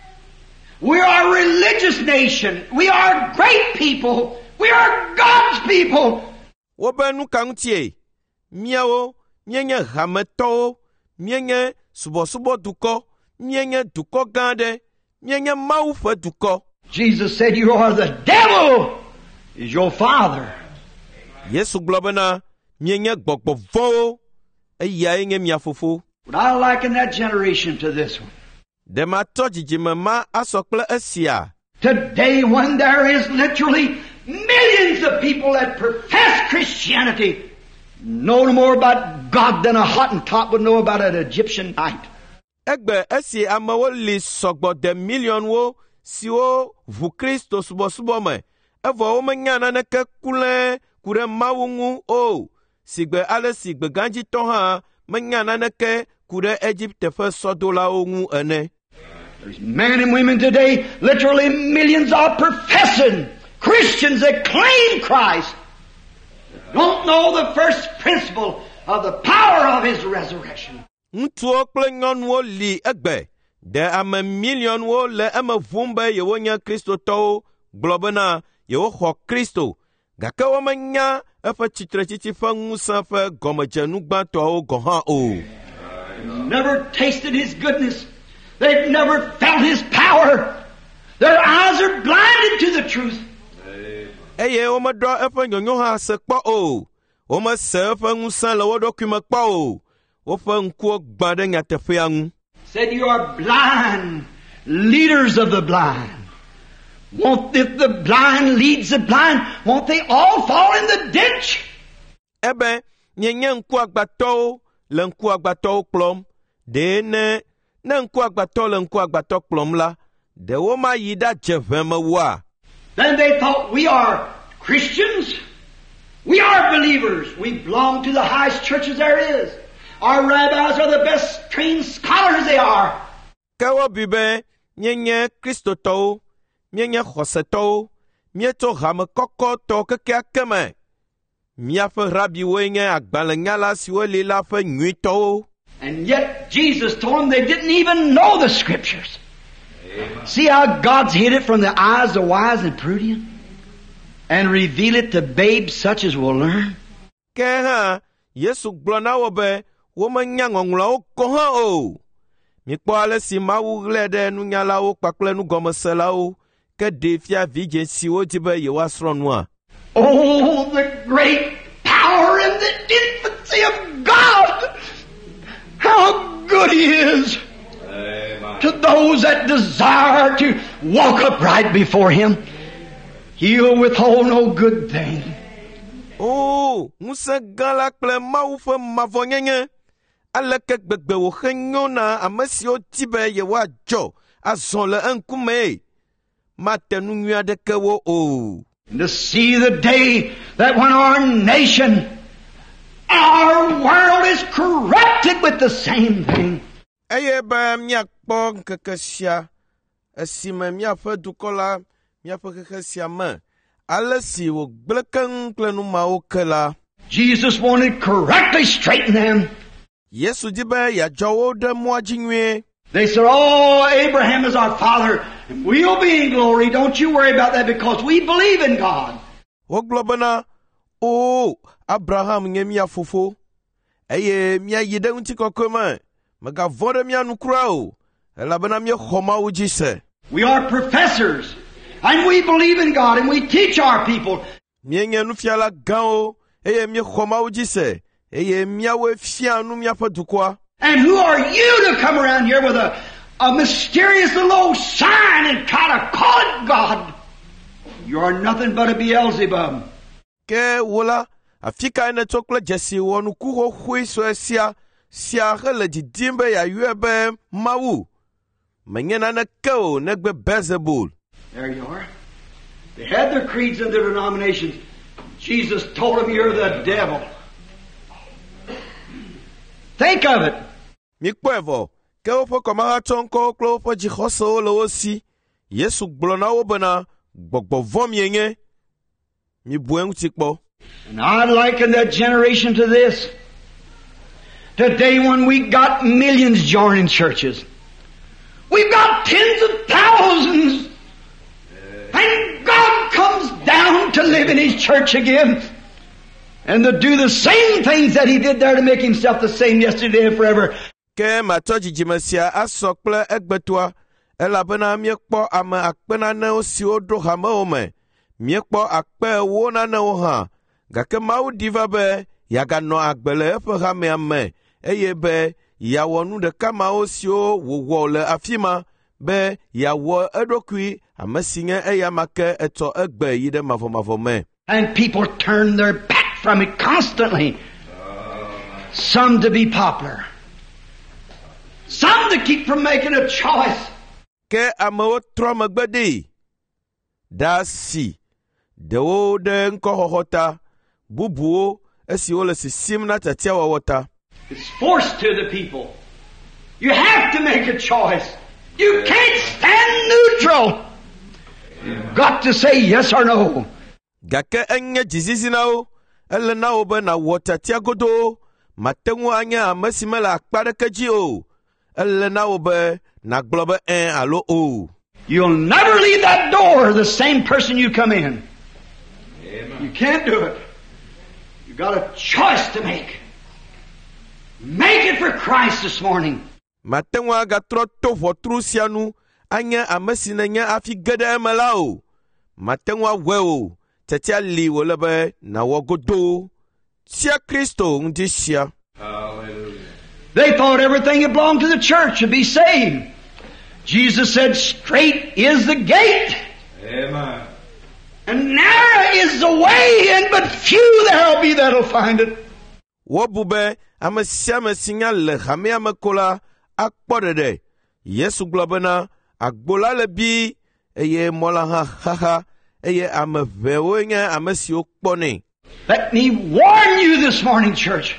B: We are a religious nation. We are great people. We are God's people.
A: Wobe nu ka ŋutie? Miawo, mienye hametɔwo, mienye subɔsubɔ dukɔ, mienye dukɔ gã aɖe, mienye Mawu ƒe dukɔ.
B: Jesus said, you are the devil is your father.
A: Yesu gblɔ bena, mienye gbɔgbɔ vɔ̃wo, eyae nye mia fofo.
B: But I liken that generation to this one.
A: De matɔ dzidzime ma asɔ kple esia.
B: Today, when there is literally millions of people that profess Christianity, know no more about God than a Hottentot would know about an Egyptian night.
A: Egbe esi amewo li sɔgbɔ de milionwo siwo ʋu Kristo subɔsubɔ me, evɔ womenya naneke kulẽ ku ɖe Mawu ŋu o, sigbe ale si gbegãdzitɔ hã menya naneke ku ɖe Egypte ƒe sɔdolawo ŋu ene.
B: There's men and women today, literally millions are professing Christians that claim Christ, don't know the first principle of the power of His resurrection.
A: Ŋutsuwo kple nyɔnuwo li egbe, de ame milionwo le eme ʋum be yewonye kristotɔwo, gblɔ bena yewoxɔ Kristo, gake womenya eƒe tsitretsitsi ƒe ŋusẽ ƒe gɔmedzenu gbãtɔwo gɔ̃ hã o.
B: Never tasted His goodness. They've never felt His power. Their eyes are blinded to the truth.
A: Eye womeɖɔ eƒe nyonyo hã se kpɔ o. Womese eƒe ŋusẽ le wo ɖokuime kpɔ o. Woƒe ŋkuwo gbã ɖe nyateƒea ŋu.
B: Said you are blind, leaders of the blind. Won't if the blind leads the blind, won't they all fall in the ditch?
A: Ebe, mienye ŋkuagbatɔwo le ŋkuagbatɔwo kplɔm. De ne ne ŋkuagbatɔ le ŋkuagbatɔ kplɔm la, de woma yi ɖadze ʋemewoa.
B: Then they thought, we are Christians. We are believers. We belong to the highest churches there is. Our rabbis are the best trained scholars they are.
A: Ke wobi be, mienye kristotɔwo, mienye xɔsetɔwo, mieto hame kɔkɔtɔ kekeake me. Miaƒe rabiwoe nye agbalẽnyala siwo li la ƒe nyuitɔwo.
B: And yet Jesus told them they didn't even know the Scriptures. Amen. See how God's hid it from the eyes of wise and prudent? and reveal it to babes such as will learn?
A: Ke ha Yesu glona wo be wo manya ngonglo ko ha o. Mi po ale si ma wu glede nu nyala wo pakle nu gomesela o ke defia vije si wo jibe ye wasronu a.
B: Oh, the great power in the infancy of God! How good He is! Amen. To those that desire to walk upright before Him, He'll withhold no good thing.
A: Oh, musa gala kle maufe mavonyenye. Aleke gbegbe wo henyona amesio tibe ye wa jo azon le enkume. Matenu nua deke wo o.
B: To see the day that when our nation, our world is corrupted with the same thing.
A: Eye ba mia kpo nkekesia. Esime mia fe dukola mia fe kekesia me. Alesi wo gblekan klenu ma o kela.
B: Jesus wanted correctly straighten them.
A: Yesu dibe ya jowo de mo jinwe.
B: They said, "Oh, Abraham is our father, and we'll be in glory. Don't you worry about that because we believe in God."
A: Wo globana oh Abraham ngemia fofo. Eye mia yide unti kokoma. Maga vode mia nukura o. Elabana mia khoma ujise.
B: We are professors, and we believe in God, and we teach our people.
A: Mia ngenu fiala gao. Eye mia khoma ujise. Eye mia we fia nu mia padukwa.
B: And who are you to come around here with a, a mysterious little old sign and try to call it God? You are nothing but a Beelzebub.
A: Ke wola afika ene chokle jesi wonu kuho hui so sia sia hele jidimbe ya yuebe mawu. Mengena ne ko negbe Beelzebul.
B: There you are. They had their creeds and their denominations. Jesus told them you're the devil. Think of it.
A: Mikwevo, ke ofo koma chonko klo ofo jihoso lo osi. Yesu glona obana gbogbo vomyenye. Mi buen tikpo.
B: And I liken that generation to this. Today when we got millions joining churches, we've got tens of thousands. And God comes down to live in His church again. And to do the same things that He did there to make Himself the same yesterday and forever.
A: Ke matoji jimesia asokle egbetua elabena miekpo ame akpena ne osi odo hame ome miekpo akpe wo na ne ha gake mau diva be yaga no agbele efe hame ame eye be yawo nu de kama osio wowo le afima be yawo edokui amesinye eyamake eto egbe yide mavomavo me.
B: And people turn their back from it constantly. Some to be popular. Some to keep from making a choice.
A: Ke amo tromagbedi. Da si. De o de nko hohota. Bubuo esi ole si simna tatia wawota.
B: It's forced to the people. You have to make a choice. You can't stand neutral. You've got to say yes or no.
A: Gake enye jizizi nao. Ele na obe na watatia godo. Matengu anya amesimela akpare keji o. Ele na obe na globe en alo o.
B: You'll never leave that door the same person you come in. Amen. You can't do it. You've got a choice to make. Make it for Christ this morning.
A: Matengu aga troto votru sianu. Anya amesinenya afi gede emela o. Matengu we o. Tetia li wolebe na wogodo. Sia Kristo undisia.
B: Hallelujah. They thought everything that belonged to the church would be saved. Jesus said, "Straight is the gate. Amen. And narrow is the way in, but few there'll be that'll find it."
A: Wobube amesia mesinya le hame amekola akpodede. Yesu globena agbola lebi eye mola ha ha ha. Eye amevewenye amesi okpone.
B: Let me warn you this morning, church.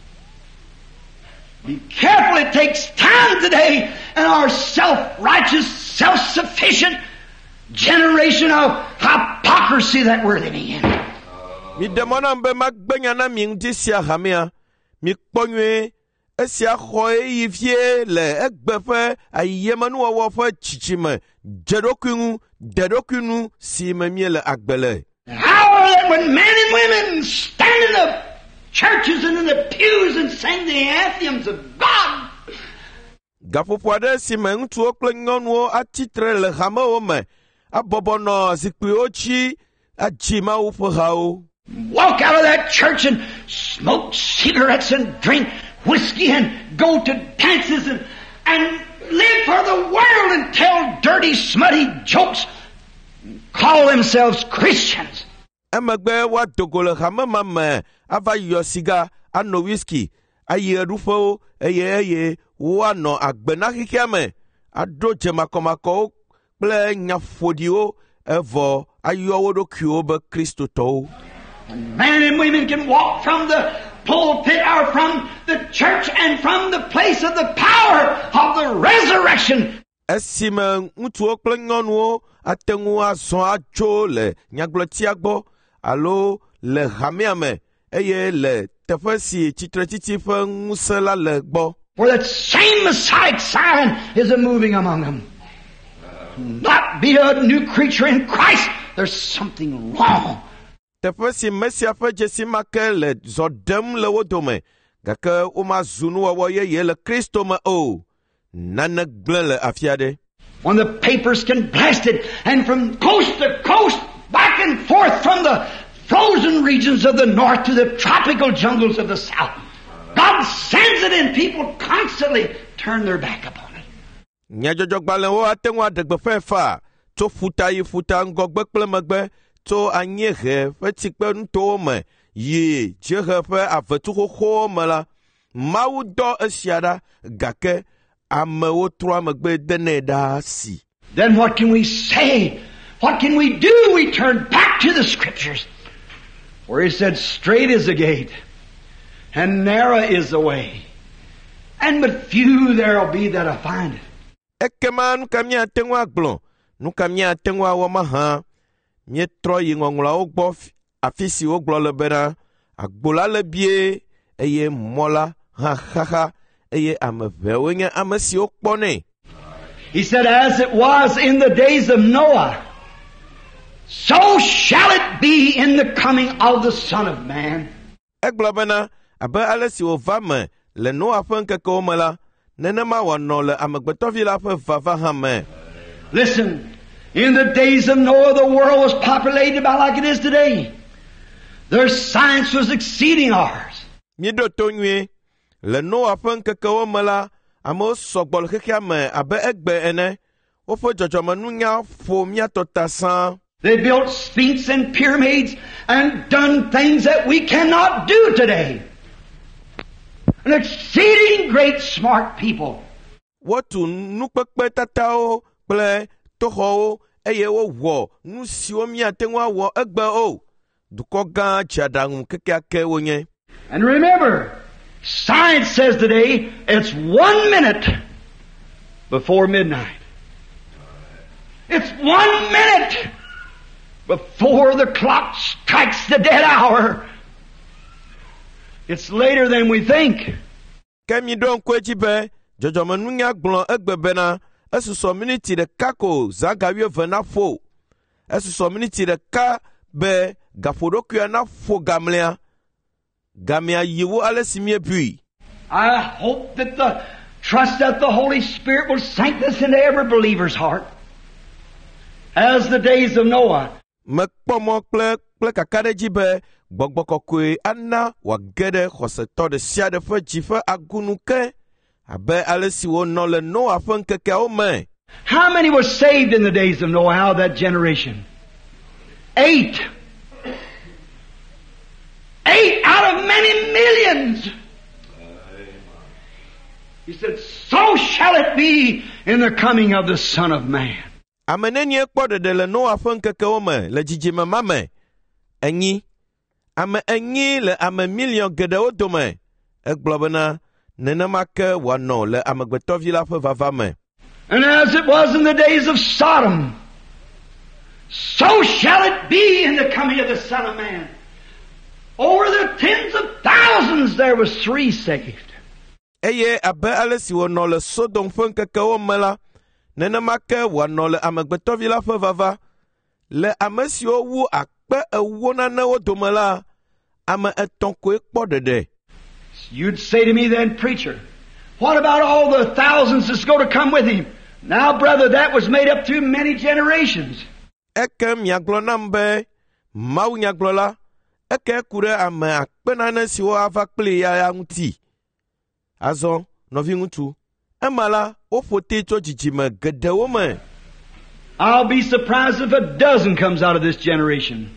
B: Be careful, it takes time today in our self-righteous, self-sufficient generation of hypocrisy that we're living in.
A: Mi demona mbe magbenya na mi ndisia hamia. Mi kponywe esia khoe yivie le egbefe ayemanu wowo chichime jedokunu dedokunu si memie le agbele.
B: How that when men and women stand in the churches and in the pews and sing the anthems of God.
A: Gapopo ade si me ŋutsuwo kple nyɔnuwo atitre le hamewo me abɔbɔ nɔ zikpuiwo dzi adzi Mawu ƒe hawo.
B: Walk out of that church and smoke cigarettes and drink whiskey and go to dances and, and live for the world and tell dirty, smutty jokes, call themselves Christians.
A: Emegbe wa dogo le hamema me ava yɔ siga ano whisky ayi eɖuƒewo eye eye woanɔ agbenahixia me adro dzemakɔmakɔwo kple nyafɔɖiwo evɔ ayɔ wo ɖokuiwo be kristotɔwo.
B: Men and women can walk from the pulpit or from the church and from the place of the power of the resurrection.
A: Esime ŋutsuwo kple nyɔnuwo ate ŋu azɔ atso le nyagblɔtia gbɔ alo le hamea me eye le teƒe si tsitretiti ƒe ŋusẽ la le gbɔ.
B: For that same Messiah sign is a moving among them. Not be a new creature in Christ. There's something wrong.
A: Teƒe si Mesia ƒe dzesi ma ke le zɔ ɖem le wo dome gake womazu nuwɔwɔ yeye le Kristo me o. Nane gblẽ le afi aɖe.
B: When the papers can blast it, and from coast to coast, back and forth from the frozen regions of the north to the tropical jungles of the south, God sends it and people constantly turn their back upon it.
A: Nyadzɔdzɔgbalẽwo ate ŋu aɖe gbeƒã fa tso ƒuta yi ƒuta ŋgɔgbe kple megbe tso anyiehe ƒe tsikpe nutowo me yi dziehe ƒe avetuxoxowo me la, Mawu dɔ esia ɖa gake amewo trɔa megbe denɛ ɖa si.
B: Then what can we say? What can we do? We turn back to the scriptures where he said, straight is the gate and narrow is the way, and but few there will be that'll find it.
A: Ekema nu ka míate ŋu agblɔ, nu ka míate ŋu awɔ mahã, míetrɔ yi ŋɔŋlɔawo gbɔ afi si wogblɔ le bena agbo la le bie eye mɔ la hã xaxa eye ame ʋewo nye ame siwo kpɔnɛ.
B: He said, as it was in the days of Noah, so shall it be in the coming of the Son of Man.
A: Egblɔ bena abe ale si wòva me le Noa ƒe ŋkekewo me la, nenema wòanɔ le amegbetɔvi la ƒe vava hã me.
B: Listen, in the days of Noah, the world was populated about like it is today. Their science was exceeding ours.
A: Míeɖo to nyuie, le Noa ƒe ŋkekewo me la, amewo sɔgbɔ le xexea me abe egbe ene. Woƒe dzɔdzɔmenunya ƒo míatɔ ta sãa.
B: They built sphinx and pyramids and done things that we cannot do today. An exceeding great smart people.
A: Wotu nukpekpe tatawo kple toxɔwo eye wowɔ nu siwo míate ŋu awɔ egbe o. Dukɔ gã dziaɖaŋu kekeake wonye.
B: And remember, science says today it's one minute before midnight. It's one minute before the clock strikes the dead hour. It's later than we think.
A: Ke mi ɖo ŋku edzi be dzɔdzɔmenunya gblɔ egbe bena esusɔ miniti ɖeka ko zã ga wuieve na ƒo. Esusɔ miniti ɖeka be gaƒoɖokuia na ƒo gamlia. Gamia yiwo ale si miebui.
B: I hope that the trust that the Holy Spirit will sink this into every believer's heart. As the days of Noah.
A: Mekpɔ mɔ kple kple kaka ɖe dzi be gbɔgbɔ kɔkɔe ana wòage ɖe xɔsetɔ ɖe sia ɖe ƒe dzi ƒe agunu ke abe ale si wònɔ le Noa ƒe ŋkekeawo me.
B: How many were saved in the days of Noah, out of that generation? Eight. Eight out of many millions. He said, so shall it be in the coming of the Son of Man.
A: Ame nenie kpɔ ɖeɖe le Noa ƒe ŋkekewo me le dzidzime ma me. Enyi. Ame enyi le ame milion geɖewo dome. Egblɔ bena nenema ke wòanɔ le amegbetɔvi la ƒe vava me.
B: And as it was in the days of Sodom, so shall it be in the coming of the Son of Man. Over the tens of thousands there was three saved.
A: Eye abe ale si wònɔ le Sodom ƒe ŋkekewo me la, nenema ke wòanɔ le amegbetɔvi la ƒe vava. Le ame siwo wu kpe ewo nanewo dome la, ame etɔ̃ koe kpɔ ɖeɖe.
B: You'd say to me then, preacher, what about all the thousands that's going to come with him? Now, brother, that was made up through many generations.
A: Eke miagblɔ nam be Mawu nyagblɔla, eke ku ɖe ame akpenane siwo ava kpli ya ya ŋuti. Azɔ, nɔvi ŋutsu, ema la, woƒo te tso dzidzime geɖewo me.
B: I'll be surprised if a dozen comes out of this generation.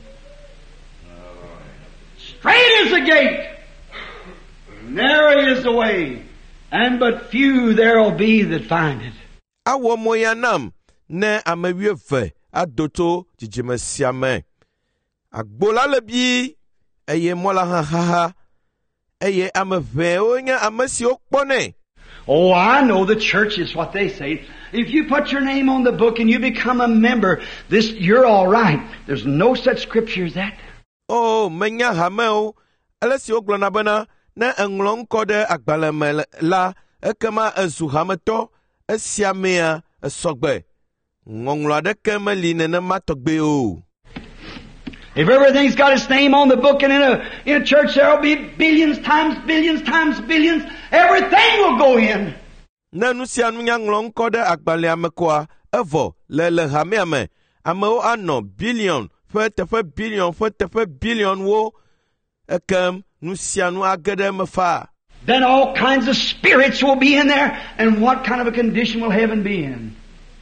B: Straight is the gate, narrow is the way, and but few there'll be that find it.
A: Awɔ moya nam ne ame wuieve ado tso dzidzime sia me. Agbo la le bi, eye mɔ la hã haha, eye ame ʋewo nye ame siwo kpɔnɛ.
B: Oh, I know the church is what they say. If you put your name on the book and you become a member, this you're all right. There's no such scripture as that.
A: Oh, menya hameo, ele siwo gblɔna bena ne eŋlɔ ŋkɔ ɖe agbalẽ me la, ekema ezu hametɔ, esia mea esɔgbe. Ŋɔŋlɔ aɖeke meli nenema tɔgbe o.
B: If everything's got its name on the book and in a, in a church, there'll be billions times billions times billions. Everything will go in.
A: Ne nu sia nu nya ŋlɔ ŋkɔ ɖe agbalẽa me koa, evɔ le le hamea me, amewo anɔ billion ƒe teƒe billion ƒe teƒe billion wo, ekem nu sia nu age ɖe me fa.
B: Then all kinds of spirits will be in there, and what kind of a condition will heaven be in?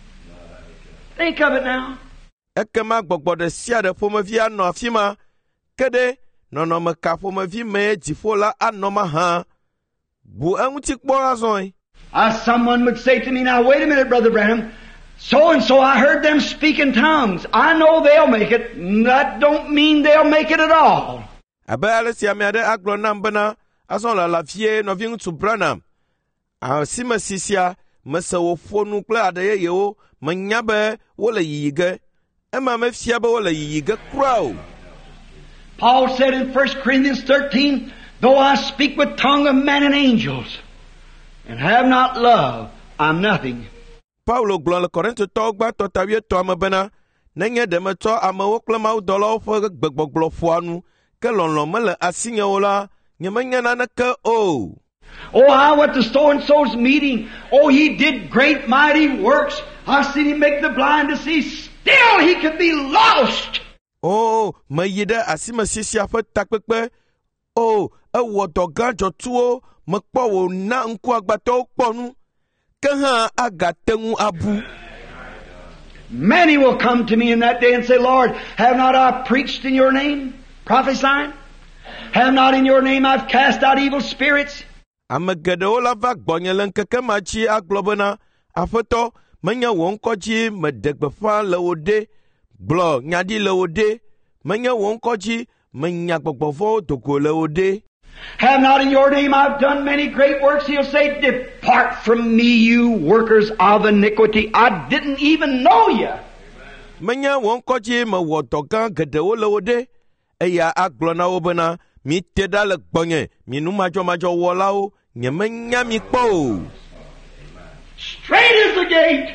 B: Think of it now.
A: Ekema gbɔgbɔ ɖe sia ɖe ƒomevi anɔ afi ma, ke ɖe nɔnɔmeka ƒomevi me dziƒo la anɔ ma hã. Bu eŋuti kpɔ azɔe.
B: As someone would say to me, now wait a minute, Brother Branham, so and so I heard them speak in tongues. I know they'll make it. That don't mean they'll make it at all.
A: Abe ale si ame aɖe agblɔ nam bena azɔ le alavie nɔvi ŋutsu Branham. Asi me sisia mese wo ƒo nu kple aɖe yeyewo menya be wole yiyi ge. Ema mefia be wole yiyi ge kura o.
B: Paul said in First Corinthians thirteen, though I speak with tongue of men and angels, and have not love, I'm nothing.
A: Paulo gblɔ le Korintotɔwo gbãtɔ tawietɔa me bena, nenye ɖe metsɔ amewo kple mawudɔlawo ƒe gbegbɔgblɔ ƒoa nu, ke lɔlɔ̃ mele asinye o la, nyemenye naneke o.
B: Oh, I went to so-and-so's meeting. Oh, he did great mighty works. I seen him make the blind to see. Still he could be lost.
A: Oh, me yi ɖe asime sisia ƒe takpekpe. Oh, ewɔ dɔ gã dzɔtsuwo, mekpɔ wò na ŋkuagbãtɔwo kpɔ nu, ke hã agate ŋu abu.
B: Many will come to me in that day and say, Lord, have not I preached in your name, prophesying? Have not in your name I've cast out evil spirits?
A: Ame geɖewo la va gbɔnye le ŋkeke ma dzi agblɔ bena, Aƒetɔ, menye wò ŋkɔ dzi meɖe gbeƒã le wò ɖe, gblɔ nya ɖi le wò ɖe, menye wò ŋkɔ dzi menya gbɔgbɔ vɔ̃wo do go le wò ɖe.
B: Have not in your name I've done many great works? He'll say, depart from me, you workers of iniquity. I didn't even know you.
A: Menye wò ŋkɔ dzi mewɔ dɔ gã geɖewo le wò ɖe, eya agblɔ na wo bena, mi te ɖa le gbɔnye, mi numadzɔmadzɔ wɔlawo, nyemenya mi kpɔ o.
B: Straight is the gate,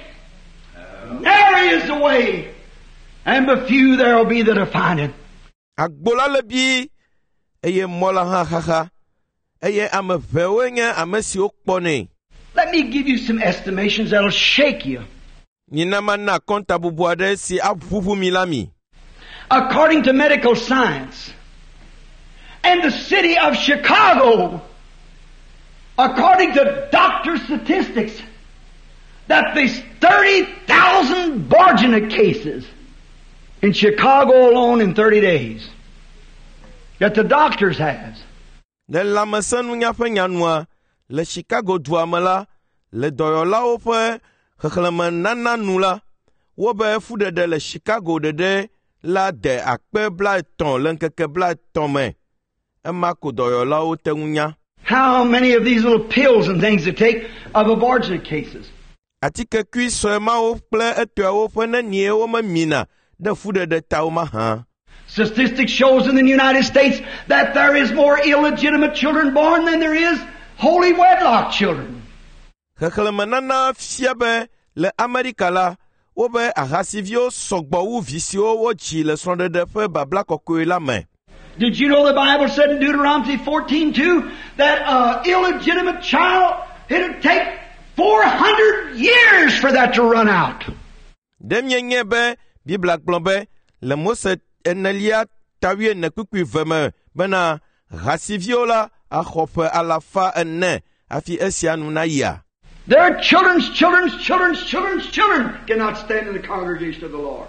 B: narrow is the way, and but few there will be that will find it.
A: Agbo la le bi, eye mɔ la hã xaxa, eye ame ʋewoe nye ame siwo kpɔnɛ.
B: Let me give you some estimations that'll shake you.
A: Nyina mana kɔnta bubu aɖe si aʋuʋu mi la mi.
B: According to medical science, and the city of Chicago, according to doctor statistics, that there's thirty thousand Borgina cases in Chicago alone in thirty days. That the doctors has.
A: Le lamesenu nya ƒe nyanua, le Chicago dua me la, le dɔyɔlawo ƒe xexlẽme nana nu la, wobe fuɖeɖe le Chicago ɖeɖe la de akpe blaetɔ̃ le ŋkeke blaetɔ̃ me. Ema ko dɔyɔlawo te ŋu nya.
B: How many of these little pills and things they take of abortion cases?
A: Atike kui sɔe mawo kple etɔawo ƒe neniewo memina ɖe fuɖeɖe tawo ma hã.
B: Statistics shows in the United States that there is more illegitimate children born than there is holy wedlock children.
A: Xexlẽme nana fia be le Amerika la, wobe ahasivio sɔgbɔ wu vi siwo wodzi le srɔ̃ɖeɖe ƒe babla kɔkɔe la me.
B: Did you know the Bible said in Deuteronomy fourteen two that an illegitimate child, it'd take four hundred years for that to run out?
A: Demienye be Bibla gblɔ be le Mose enelia tawie ne kpukpui ve me bena hasivio la axɔ ƒe alafa ene afi esia nu nayia.
B: Their children's children's children's children's children cannot stand in the congregation of the Lord.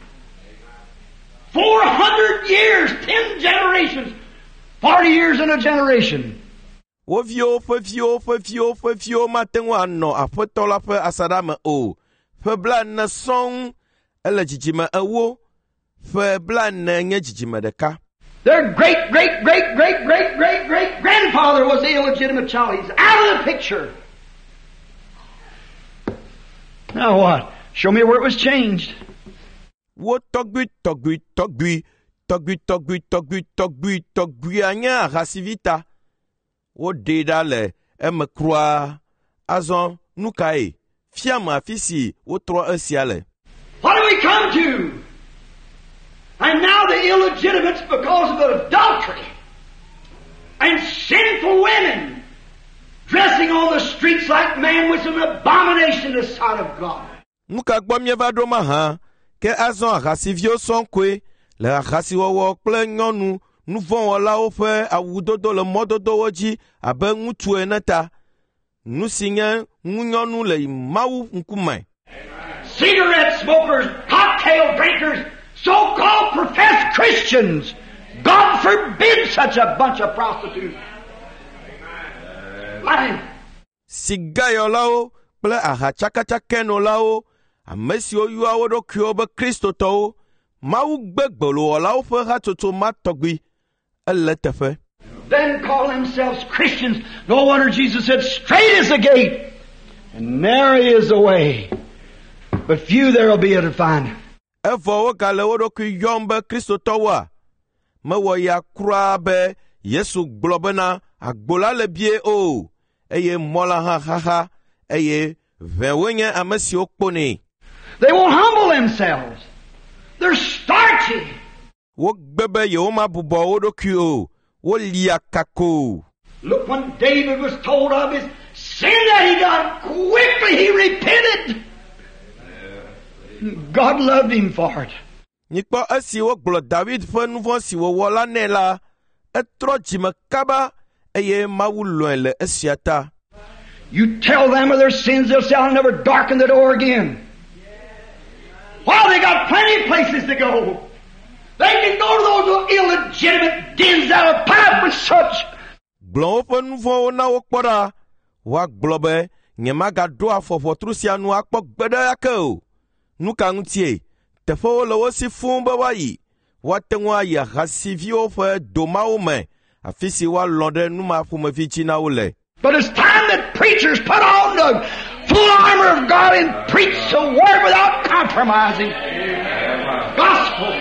B: Four hundred years, ten generations, forty years in a generation.
A: Wo viwo ƒe viwo ƒe viwo ƒe viwo mate ŋu anɔ aƒetɔ la ƒe asaɖa me o. Ƒe blaene sɔŋ ele dzidzime ewo. Ƒe blaene nye dzidzime ɖeka.
B: Their great, great, great, great, great, great, great grandfather was the illegitimate child. He's out of the picture. Now what? Show me where it was changed.
A: Wo tɔgbui tɔgbui tɔgbui tɔgbui tɔgbui tɔgbui tɔgbui tɔgbui anye ahasivita. Wo ɖe ɖa le eme kura. Azɔ nu kae? Fiam afi si wotrɔ esia le.
B: What do we come to? And now the illegitimates, because of adultery and sinful women dressing on the streets like man, was an abomination in the sight of God.
A: Nuka gbɔ mieva ɖo ma hã, ke azɔ ahasivio sɔŋ koe le ahasiwɔwɔ kple nyɔnu nuvɔ̃wɔlawo ƒe awudodo le mɔdodowo dzi abe ŋutsu ene ta. Nu si nye ŋunyɔnu le Mawu ŋkume.
B: Cigarette smokers, cocktail drinkers, so-called professed Christians. God forbid such a bunch of prostitutes. Amen.
A: Sigayɔlawo kple ahatsakatsakɛnɔlawo, ame siwo yɔa wo ɖokuiwo be kristotɔwo, Mawu gbe gbolowɔlawo ƒe hatsotso ma tɔgbi ele teƒe.
B: Then call themselves Christians. No wonder Jesus said, straight is the gate, and narrow is the way, but few there will be to find it.
A: Evɔ wo gale wo ɖokui yɔm be kristotɔwoa, mewɔ ya kura be Yesu gblɔ bena agbo la le bie o, eye mɔ la hã xaxa, eye ʋewoe nye ame siwo kpɔnɛ.
B: They won't humble themselves. They're starchy.
A: Wo gbe be yewoma bubɔ wo ɖokui o, wo lia kako.
B: Look, when David was told of his sin that he done, quickly he repented. God loved him for it.
A: Nikpɔ esi wo gblɔ David ƒe nu vɔ̃ si wòwɔ la nɛ la, etrɔ dzime kaba, eye Mawu lɔ̃e le esia ta.
B: You tell them of their sins, they'll say, I'll never darken the door again. Well, they got plenty of places to go. They can go to those illegitimate dens that are packed with such.
A: Gblɔ woƒe nu vɔ̃wo na wo kpɔ ɖa, woagblɔ be nyemagaɖo afɔ ʋɔtru sia nu akpɔ gbe ɖe ake o. Nu ka ŋutie? Teƒewo le wo si fũu be woayi. Woate ŋu ayi ahasiviwo ƒe domawo me, afi si woalɔ̃ ɖe numaƒomevi dzi na wo le.
B: But it's time that preachers put on the full armor of God and preach the word without compromising. Gospel.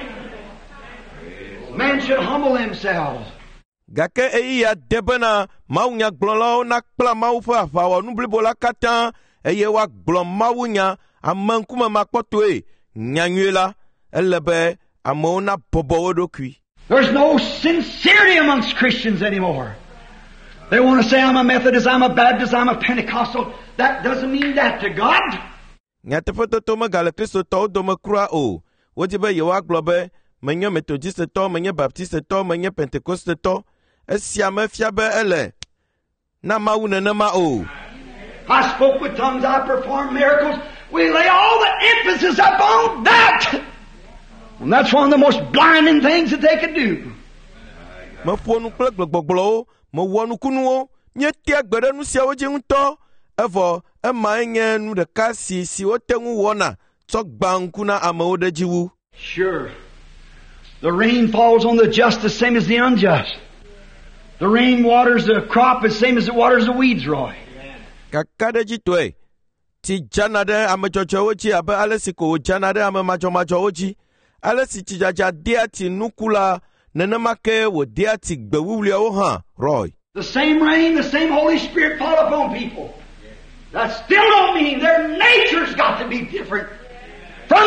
B: Men should humble themselves.
A: Gake eyi ya de bena mawunyagblɔlawo nakpla Mawu ƒe aʋawɔnu blibo la katã, eye woagblɔ mawunya ame ŋkume makpɔtɔe nyanyue la, ele be amewo nabɔbɔ wo ɖokui.
B: There's no sincerity amongst Christians anymore. They want to say, I'm a Methodist, I'm a Baptist, I'm a Pentecostal. That doesn't mean that to God.
A: Nyateƒetoto megale kristotɔwo dome kura o. Wodi be yewoagblɔ be menye metodistetɔ, menye baptistetɔ, menye pentekostetɔ. Esia mefia be ele na Mawu nenema o.
B: I spoke with tongues, I performed miracles. We lay all the emphasis upon that. And that's one of the most blinding things that they could do.
A: Meƒo nu kple gbegbɔgblɔwo, mewɔ nukunuwo, mietia gbe ɖe nu siawo dzi ŋutɔ, evɔ emae nye nu ɖeka si si wote ŋu wɔna tsɔ gba ŋku na amewo ɖe dzi wu.
B: Sure. The rain falls on the just the same as the unjust. The rain waters the crop the same as it waters the weeds, Roy.
A: Kaka ɖe dzi tɔe, ti dzana ɖe ame dzɔdzɔewo dzi abe ale si ko wòdzana ɖe ame madzɔmadzɔwo dzi. Ale si tsidzadza dea ti nuku la, nenema ke wòdea ti gbewuwliawo hã, Roy.
B: The same rain, the same Holy Spirit fall upon people. That still don't mean their nature's got to be different.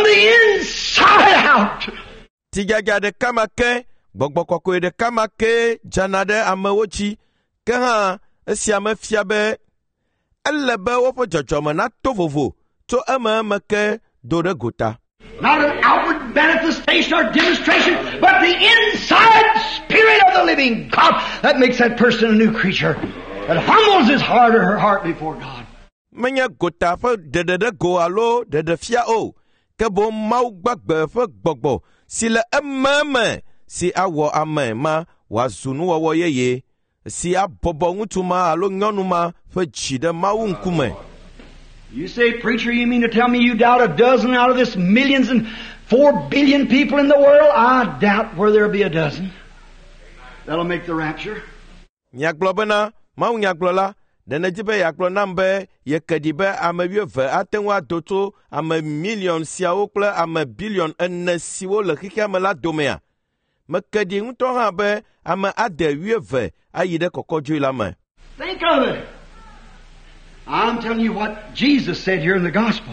B: the inside out.
A: Tigaga de kamake, bogbokoko de kamake, janade amewochi, keha, esiame fiabe, elebe wopo jojomo na tovovo, to eme meke do de gota.
B: Not an outward manifestation or demonstration, but the inside spirit of the living God that makes that person a new creature, that humbles his heart or her heart before God.
A: Menya gota fe de de de go alo de de fia o, ke bo mau gbagbe fe gbogbo, si le ememe, si awo ame ma, wazunu wawo yeye, si abobo ngutuma alo nyonuma fe chide mau nkume.
B: You say, preacher, you mean to tell me you doubt a dozen out of this millions and four billion people in the world? I doubt where there'll be a dozen. That'll make the rapture.
A: Nyaglobena, mau nyaglola, dene jibe yaglo nambe, ye kedibe ame wieve atenwa doto, ame million siawo kple ame billion ene siwo le kike ame la domea. Me kedi nguto habe ame ade wieve ayide kokodjui la me.
B: Think of it. I'm telling you what Jesus said here in the gospel.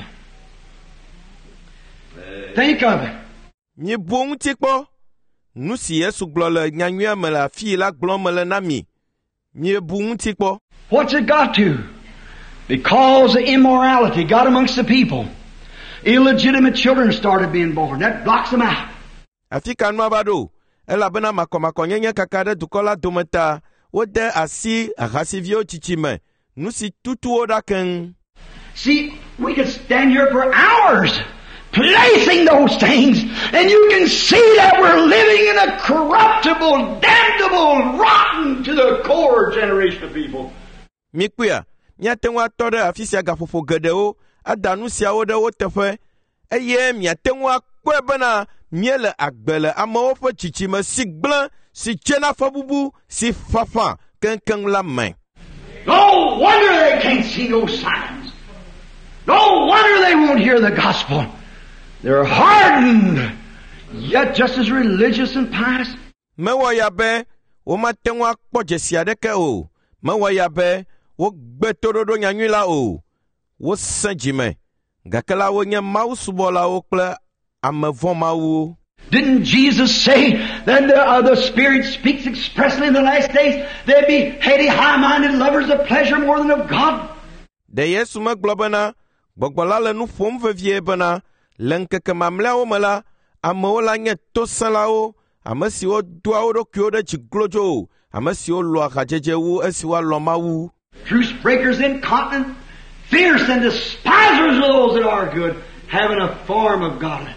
B: Think of it.
A: Ni bung tikpo. Nusi Yesu glole nyanywe me la fi la glon me le nami. Ni bung tikpo.
B: What's it got to? Because of immorality got amongst the people. Illegitimate children started being born. That blocks them out.
A: Afika no abado. Ela bena makomako nyenye kakade dukola dometa. Wode asi agasivio chichime. Nusi tutu odaken.
B: See, we could stand here for hours placing those things, and you can see that we're living in a corruptible, damnable, rotten to the core generation of people.
A: Mikuya, nyatenwa tode afisia gafofo gedeo, adanusia ode wotefe, eye miatenwa kwebena, miele agbele, amaofe chichime, si blan, si chena fabubu, si fafa, kenkeng la main.
B: No wonder they can't see no signs. No wonder they won't hear the gospel. They're hardened, yet just as religious and pious.
A: Mewa yabe, o matengwa kpoje siadeke o. Mewa yabe, wo gbetorodo nyanyula o. Wo senjime. Gakela wo nye mau subola o kple amevon mau.
B: Didn't Jesus say that the, uh, the Spirit speaks expressly in the last days? They'd be heady, high-minded lovers of pleasure more than of God.
A: De Yesu me globena, gbogbola le nu fom vevie bena, lenkeke mamlea o mela, amewo la nye tosela o, ame siwo doa wo ɖokuiwo ɖe dziglodzo o, ame siwo loa hajeje wu esiwo alɔ Mawu.
B: Truce breakers, incontinent, fierce, and despisers of those that are good, having a form of godliness.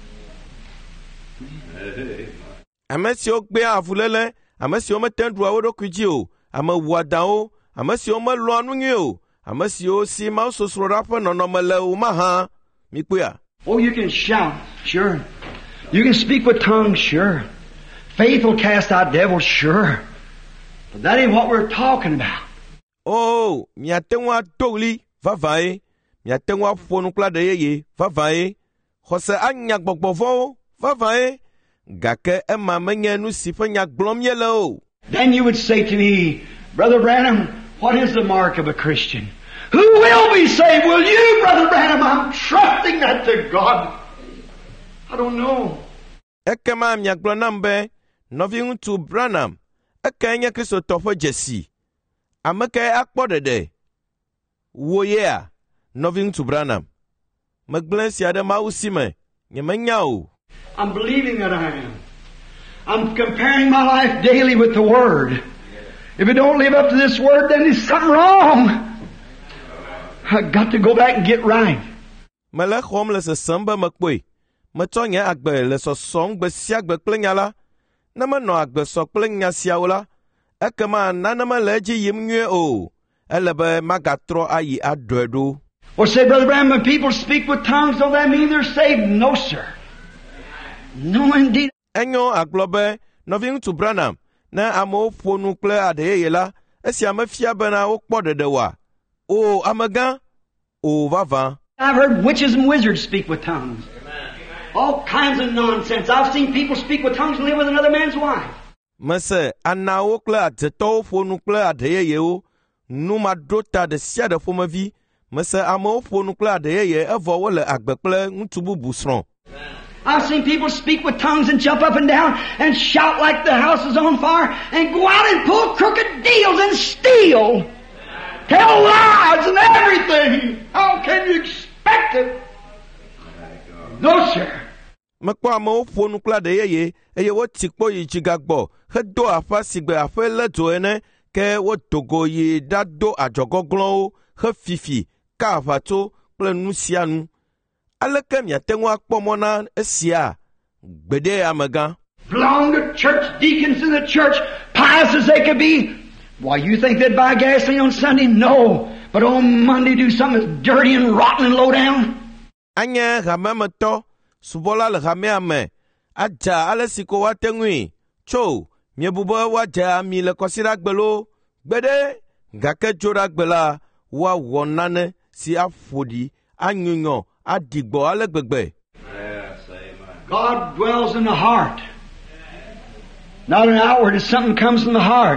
A: Ame siwo gbe avulele, ame siwo meten ɖua wo ɖokui dzi o, ame wɔdawo, ame siwo melɔa nu nyuie o, ame siwo si Mawu sosroɖa ƒe nɔnɔme le o mahã. Mikpoa.
B: Oh, you can shout, sure. You can speak with tongues, sure. Faith will cast out devils, sure. But that ain't what we're talking about.
A: Oh, miatenwa doli, vavae. Miatenwa fonu kla de yeye, vavae. Xɔse anya gbɔgbɔvɔwo, vavae. Gake ema menye nu si ƒe nya gblɔm yele o.
B: Then you would say to me, Brother Branham, what is the mark of a Christian? Who will be saved? Will you, Brother Branham? I'm trusting that to God. I don't know.
A: Ekema miagblɔ nam be, nɔvi ŋutsu Branham, eke nye Kristotɔ ƒe dzesi. Ame kae akpɔ ɖeɖe? Wo yea, nɔvi ŋutsu Branham. Megblẽ sia ɖe Mawu si me, nyemenya o.
B: I'm believing that I am. I'm comparing my life daily with the Word. If it don't live up to this Word, then there's something wrong. I've got to go back and get right.
A: Mele xɔm le sesem be mekpoe. Metsɔ nye agbe le sɔsɔm gbe sia gbe kple nya la. Ne menɔ agbe sɔ kple nya siawo la, ekema nane mele edzi yim nyuie o. Ele be magatrɔ ayi aɖɔe ɖo.
B: Or say, Brother Branham, when people speak with tongues, don't that mean they're saved? No, sir. No, indeed.
A: Enyo agblɔ be nɔvi ŋutsu Branham, ne amewo ƒo nu kple aɖeyeye la, esia mefia bena wokpɔ ɖeɖe wa. O amegã, o vava.
B: I've heard witches and wizards speak with tongues. All kinds of nonsense. I've seen people speak with tongues and live with another man's wife.
A: Mese anawo kple adzetɔwo ƒo nu kple aɖeyeyewo, nu maɖo ta ɖe sia ɖe ƒomevi, Mese amo fonu kla de ye evo wole agbekple ŋutsu bubu sron.
B: I've seen people speak with tongues and jump up and down and shout like the house is on fire and go out and pull crooked deals and steal. Tell lies and everything. How can you expect it? No, sir.
A: Mekwa amo fonu kla de ye eye wo tikpo yi jigagbo he do afa sigbe afa leto ene ke wo togo yi da do ajogoglon he fifi ka afato kple nusianu. Aleke miatengu akpomona esia gbede amega.
B: Belong to church deacons in the church, pious as they could be. Why, you think they'd buy gasoline on Sunday? No. But on Monday do something that's dirty and rotten and low down?
A: Anye gamemeto subola le gameame aja alesiko watengui cho miebubo waja mi le kosira gbelo gbede gake jora gbela wa wonane si afodi anyunyo adigbo alegbegbe.
B: God dwells in the heart. Not an outward, it's something comes from the heart.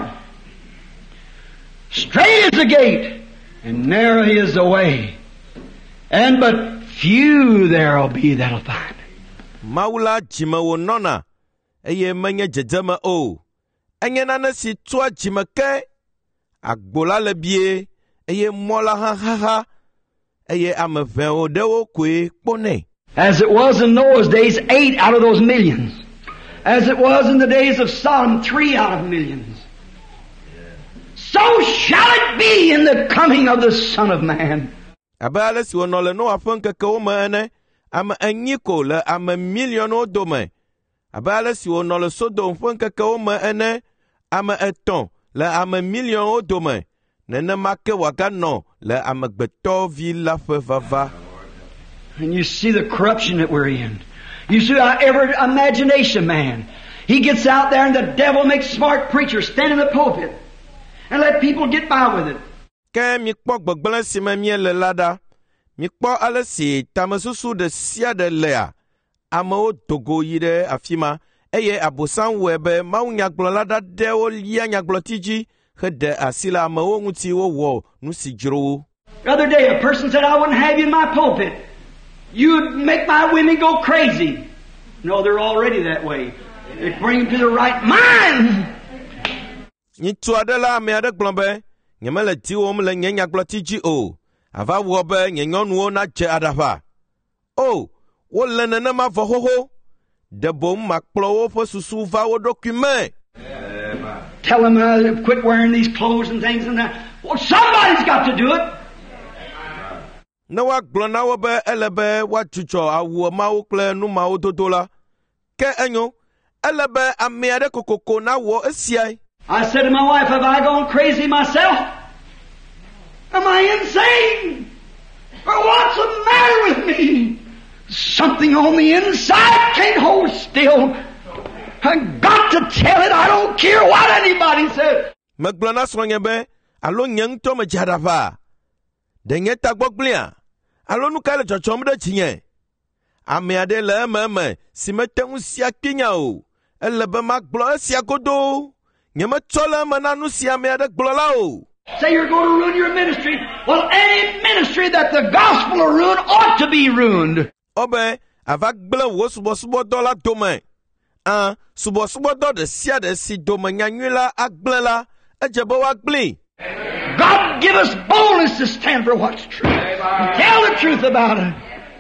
B: Straight is the gate, and narrow is the way, and but few there'll be that'll find it.
A: Maula jima wo nona, eye menye jejema o. Enye nane si tua jima ke, agbola lebie, eye mola ha ha ha, eye ameven o dewo kwe pone.
B: As it was in Noah's days, eight out of those millions. As it was in the days of Sodom, three out of millions. So shall it be in the coming of the Son of Man.
A: Abale si wonole no afonke ke o mene, ama enyiko le ama million o dome. Abale si wonole Sodom fonke ke o mene, ama eton le ama million o dome. Nene make wagano le ama gbeto vi la fe vava.
B: And you see the corruption that we're in. You see how every imagination man, he gets out there and the devil makes smart preachers stand in the pulpit and let people get by with it.
A: Ke mi kpo gbegbele si me mie le lada. Mi kpo ale si tamesusu de sia de lea. Ame o dogo yi de afima. Eye abosan webe ma unyaglo lada de o lia nyaglo tiji. He de asila ame o nguti o wo nusi jiro.
B: The other day a person said, I wouldn't have you in my pulpit. You'd make my women go crazy. No, they're already that way. It brings them to the right mind.
A: Ni tuadela me ade glombe. Nyemele ti wo mle nyenya glotiji o. Ava wobe nyenyonu o na je adafa. O, wo lenene ma vohoho. De bom makplo wo fo susu va wo document.
B: Tell them uh, to quit wearing these clothes and things and that. Well, somebody's got to do it.
A: Na wa glona wo be elebe wa chucho awu ma wo kle nu ma wo dodola. Ke enyo elebe amiade kokoko na wo esiai.
B: I said to my wife, have I gone crazy myself? Am I insane? Or what's the matter with me? Something on the inside can't hold still. I've got to tell it. I don't care what anybody says.
A: Meglona swangebe alo nyeng to me jadafa. Denye tagboglia. Alo nu kale chochom de chinye. Amiade le meme si mete usia kinya o. Elebe magblo sia godo. Nyeme chola mananu si amiade glola o.
B: Say you're going to ruin your ministry. Well, any ministry that the gospel will ruin ought to be ruined.
A: Obe avak ble wo subo subo dola dome. Ah, subo subo do de sia de si dome nyanyula agblela ejebo wagbli.
B: God give us boldness to stand for what's true. And tell the truth about it.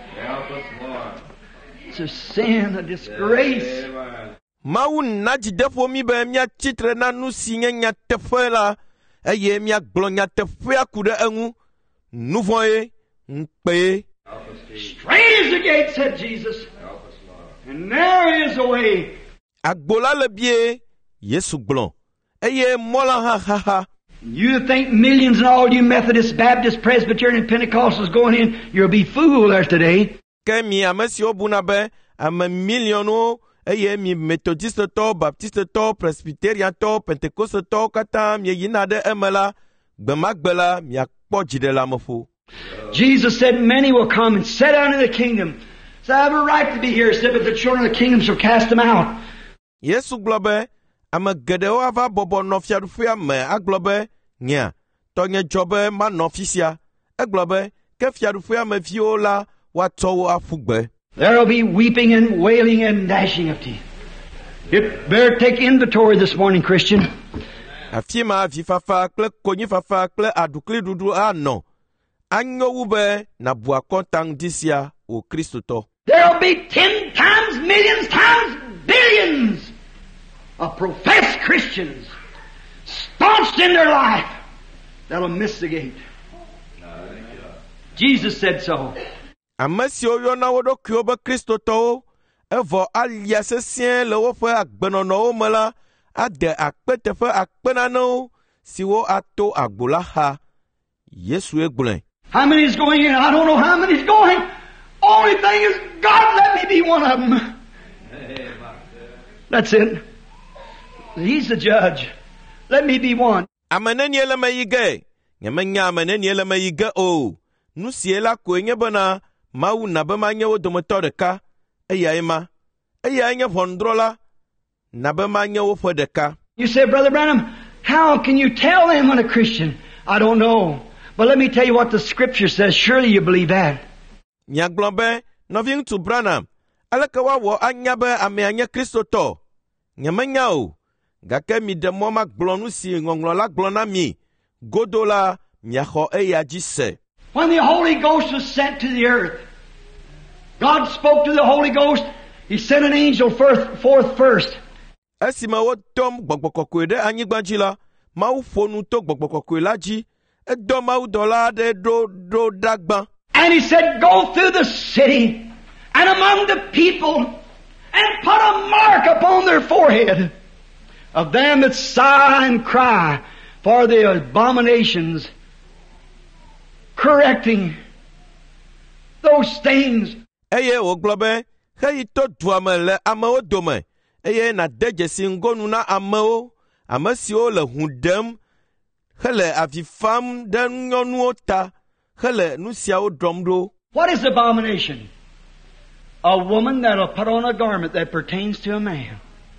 B: It's a sin, a disgrace.
A: Mau naji defo mi be mia titre na nu sinye nya tefela. Eye mia glonya tefe akude engu. Nuvoye, mpe.
B: Straight is the gate, said Jesus. And narrow is the way.
A: Agbola le bie, Yesu glon. Eye mola ha ha ha.
B: You think millions and all you Methodists, Baptists, Presbyterian, Pentecostals going in, you'll be fooled there today.
A: Ke mi amesi obunabe, ame milliono, eye mi Methodiste to, Baptiste to, Presbyterian to, Pentecoste to, kata mi yinade emela, bemagbela mi akpoji de la mofu.
B: Jesus said, many will come and sit down in the kingdom. So I have a right to be here, said, but the children of the kingdom shall cast them out.
A: Yesu globe, ame gedeo ava bobo no fiadufuya me aglobe, nya, tonye jobe ma no fisia, eglobe, ke fiaɖuƒea me viwo la woatsɔ wo aƒu gbe.
B: There will be weeping and wailing and gnashing of teeth. You better take inventory this morning, Christian.
A: Afi ma vifafa kple konyifafa kple aɖukliɖuɖu anɔ. Anyo wu be nabu akɔntaŋ disia o Kristotɔ.
B: There will be ten times, millions times, billions of professed Christians staunched in their life that'll miss the gate. Jesus said so.
A: Ame siwo yɔna wo ɖokuiwo be Kristotɔwo, evɔ alia sesĩe le woƒe agbenɔnɔwo me la, ade akpeteƒe akpenanewo siwo ato agbo la xa. Yesue gblɔe.
B: How many is going in? I don't know how many is going. Only thing is, God, let me be one of them. That's it. He's the judge. Let me be one.
A: Ameneni ele me yige. Nyemenya ameneni ele me yige o. Nusie la koe nye bena Mawu na be manye wo dometɔ ɖeka. Eya ema. Eya nye ʋɔnudrɔla. Na be manye wo ƒe ɖeka.
B: You say, Brother Branham, how can you tell them when a Christian? I don't know. But let me tell you what the Scripture says. Surely you believe that.
A: Nyagblɔ be nɔvi ŋutsu Branham, aleke woawɔ anya be amea nye Kristotɔ? Nyemenya o. Gake mi ɖe mɔ magblɔ nu si ŋɔŋlɔ la gblɔ na mi. Godo la miaxɔ eya dzi se.
B: When the Holy Ghost was sent to the earth, God spoke to the Holy Ghost. He sent an angel forth, forth first.
A: Esime wodɔm gbɔgbɔ kɔkɔe ɖe anyigba dzi la, Mawu ƒo nu to gbɔgbɔ kɔkɔe la dzi. Edɔ Mawu dɔla aɖe ɖo ɖo ɖagba.
B: And he said, go through the city and among the people and put a mark upon their forehead of them that sigh and cry for the abominations, correcting those things.
A: Eye wògblɔ be, heyi to dua me le amewo dome, eye nàde dzesi ŋgonu na amewo, ame siwo le hu ɖem, hele avi fam ɖe nyɔnuwo ta, hele nu siawo ɖɔm ɖo.
B: What is abomination? A woman that will put on a garment that pertains to a man.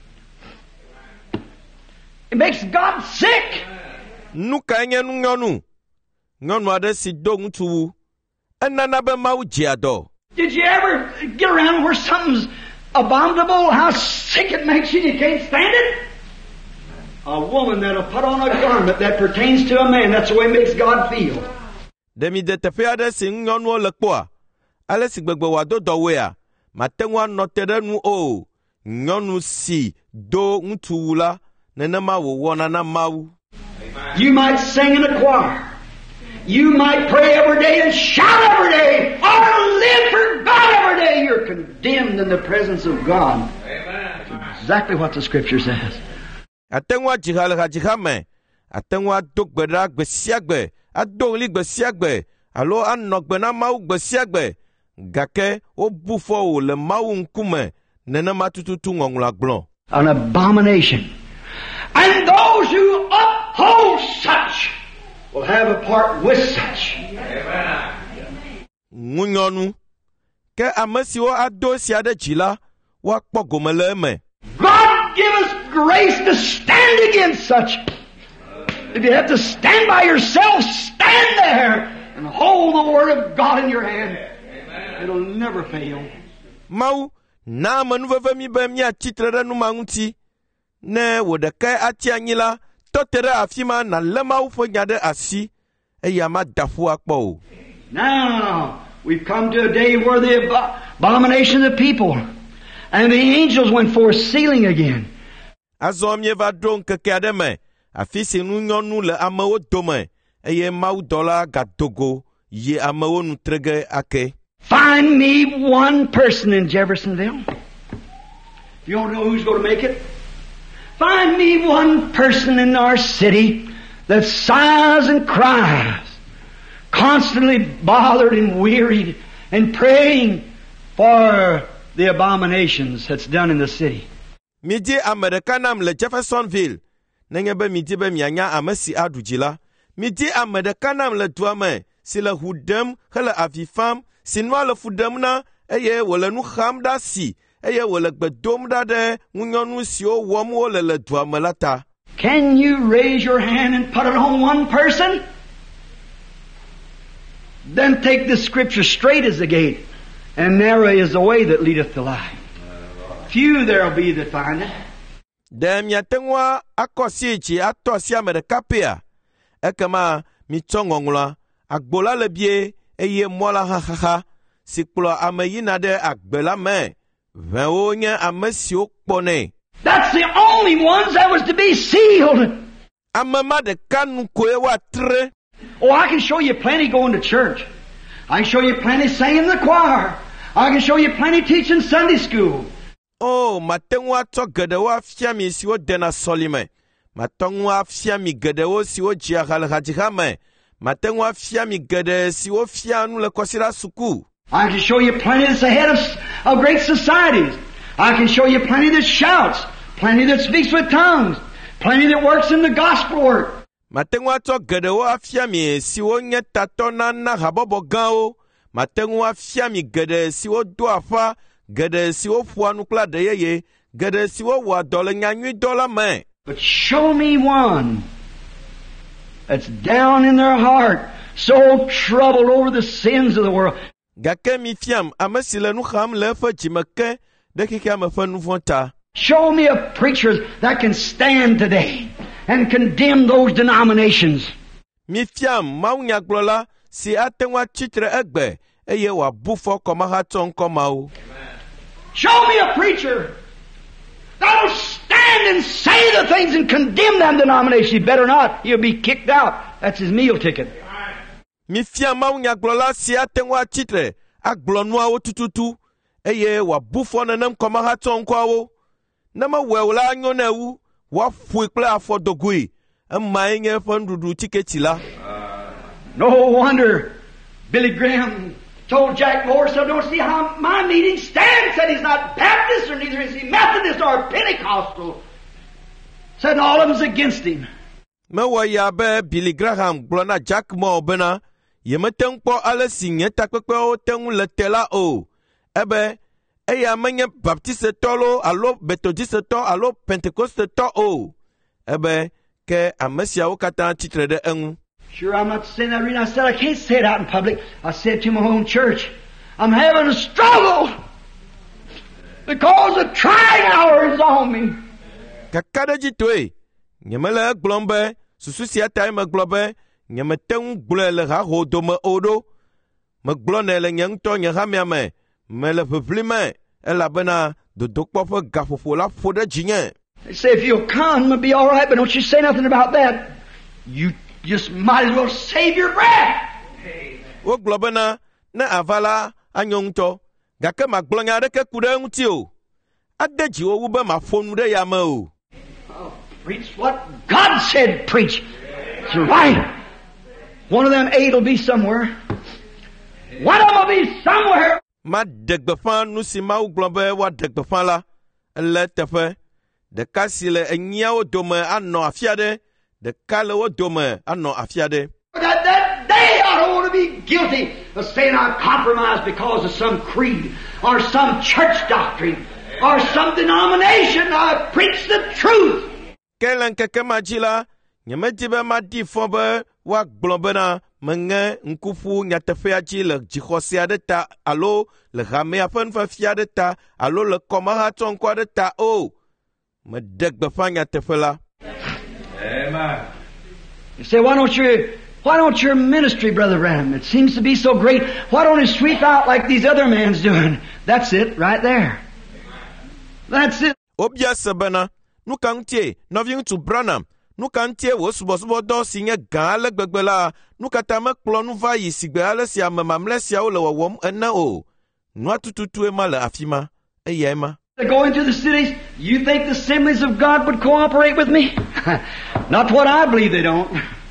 B: It makes God sick.
A: Nu kae nye nu nyɔnu? Nyɔnu aɖe si do ŋutsuwu, enana be Mawu dzia dɔ.
B: Did you ever get around where something's abominable, how sick it makes you and you can't stand it? A woman that'll put on a garment that pertains to a man, that's the way it makes God feel.
A: Demi de teƒe aɖe si nyɔnuwo le kpɔa, ale si gbegbe wòado dɔwoea, mate ŋu anɔ te ɖe nu o. Nyɔnu si do ŋutsuwu la, nenema wòwɔna na Mawu.
B: You might sing in a choir. You might pray every day and shout every day, or live for God every day. You're condemned in the presence of God. That's exactly what the Scripture says.
A: Ate ŋu adziha le hadziha me, ate ŋu ado gbe ɖa gbe sia gbe, ado ɣli gbe sia gbe, alo anɔ gbe na Mawu gbe sia gbe, gake wobu fɔ wò le Mawu ŋkume, nenema tututu ŋɔŋlɔa gblɔ.
B: An abomination. And those who uphold such will have a part with such.
A: Ŋunyɔnu, ke ame siwo ado sia ɖe dzi la, woakpɔ gome le eme.
B: God give us grace to stand against such. If you have to stand by yourself, stand there and hold the Word of God in your hand. It'll never fail.
A: Mawu, na ame nuveve mi be miatsitre ɖe numa ŋuti. Ne wò ɖekae atsi anyi la, tɔte ɖe afi ma nalé Mawu ƒe nya ɖe asi, eya mada ƒu akpɔ o.
B: Now, we've come to a day where the ab- abomination of the people and the angels went forth sealing again.
A: Azɔ mieva ɖo ŋkeke aɖe me, afi si nunyɔnu le amewo dome, eye Mawu dɔla gadogo yi amewo nu trege ake.
B: Find me one person in Jeffersonville. You don't know who's going to make it? Find me one person in our city that sighs and cries, constantly bothered and wearied and praying for the abominations that's done in the city.
A: Midi ame ɖeka nam le Jeffersonville, nenye be midi be mianya ame si aɖu dzi la. Midi ame ɖeka nam le dua me si le hu ɖem hele avi fam, si nua le fu ɖem na, eye wòle nu xam ɖa si, eye wòle gbe dom ɖa ɖe ŋunyɔnu siwo wɔm wole le dua me la ta.
B: Can you raise your hand and put it on one person? Then take the scripture, straight is the gate, and narrow is the way that leadeth to life. Few there'll be that find it.
A: Dem ya tengwa akosichi atosia medekapia. Ekama mitongongula agbola lebie eye mola ha ha ha. Sikplo ameyina de agbela me. Venwonya amesio pone.
B: That's the only ones that was to be sealed.
A: Amema de kanu kwewa tre.
B: Oh, I can show you plenty going to church. I can show you plenty singing the choir. I can show you plenty teaching Sunday school.
A: Oh, matengwa to gedewa fiami siwo dena solime. Matengwa fiami gedewo siwo jiagal hajihame. Matengwa fiami gede siwo fianu le kosira suku.
B: I can show you plenty that's ahead of, of great societies. I can show you plenty that shouts, plenty that speaks with tongues, plenty that works in the gospel work.
A: Matengwa to gedewa fiami siwo nye tatona na habobo gao. Matengwa fiami gede siwo duafa. Gede siwo fuanu kla de yeye. Gede siwo wa dole nyanyi dola me.
B: But show me one that's down in their heart, so troubled over the sins of the world.
A: Gake mi fiam amesile nu kham le fa jimeke de kike me fa nu fonta.
B: Show me a preacher that can stand today and condemn those denominations.
A: Mi fiam maunya glola si atenwa chitre egbe eye wa bufo koma ha ton koma o.
B: Show me a preacher that'll stand and say the things and condemn that denomination. He better not. He'll be kicked out. That's his meal ticket.
A: Mi fiam maunya glola si atenwa chitre aglonwa o tututu eye wa bufo nanem koma ha ton kwa o. Nama wewla anyonewu wa fuikle afodogui amainye fondudu tiketila.
B: No wonder Billy Graham told Jack Morris, I don't see how my meeting stands. Said he's not Baptist or neither is he Methodist or Pentecostal. Said all of them's against him.
A: Mewa yabe Billy Graham glona Jack Moore bena yemeteng po ale sinye takpekpe o tengu letela o. Ebe eya menye baptiste tolo alo methodiste to alo pentecoste to o. Ebe ke amesia o kata titre de engu.
B: Sure, I'm not saying that reason. I said I can't say it out in public. I said to my own church, I'm having a struggle because the trying hour is on me.
A: Kakada jitwe nyemele glombe sususi ata me globe nyemeteng glele ha hodo me odo me glone le nyento nyahame me mele vevlime ela bena do dokpofo gafofo la foda jinye.
B: They say if you'll come, it'll be all right, but don't you say nothing about that. You just might as well save your breath.
A: O globena na avala anyonto gake maglonya de ke kude nti o adeji o wu be ma fonu de ya ma o.
B: Preach what God said preach. It's right. One of them eight will be somewhere. One of them will be somewhere.
A: Ma degbefan nu si ma u globe wa degbefan la le tefe de kasile enyia o dome anno afiade de kale o dome anno afiade.
B: That, that they ought to be guilty of saying I compromised because of some creed or some church doctrine or some denomination. I preach the truth.
A: Kelen keke majila nyemejibe ma di fobe wa globena menge nkufu nyatefe aji le jikosia de ta alo le game afen fa fia de ta alo le komaha tonkwa de ta o me degbefa nyatefe la.
B: Amen. You say, why don't you why don't your ministry, Brother Branham? It seems to be so great. Why don't you sweep out like these other men's doing? That's it right there. That's it.
A: Obia sebena nu kantie noving to Branham nu kantie wo subo subo do sinye gale gbegbela nu katama kplo nu va yi sigbe ale sia mamamle sia o le wom ena o nu atututu e mala afima eyema.
B: To go into the cities, you think the assemblies of God would cooperate with me? Not what I believe they don't.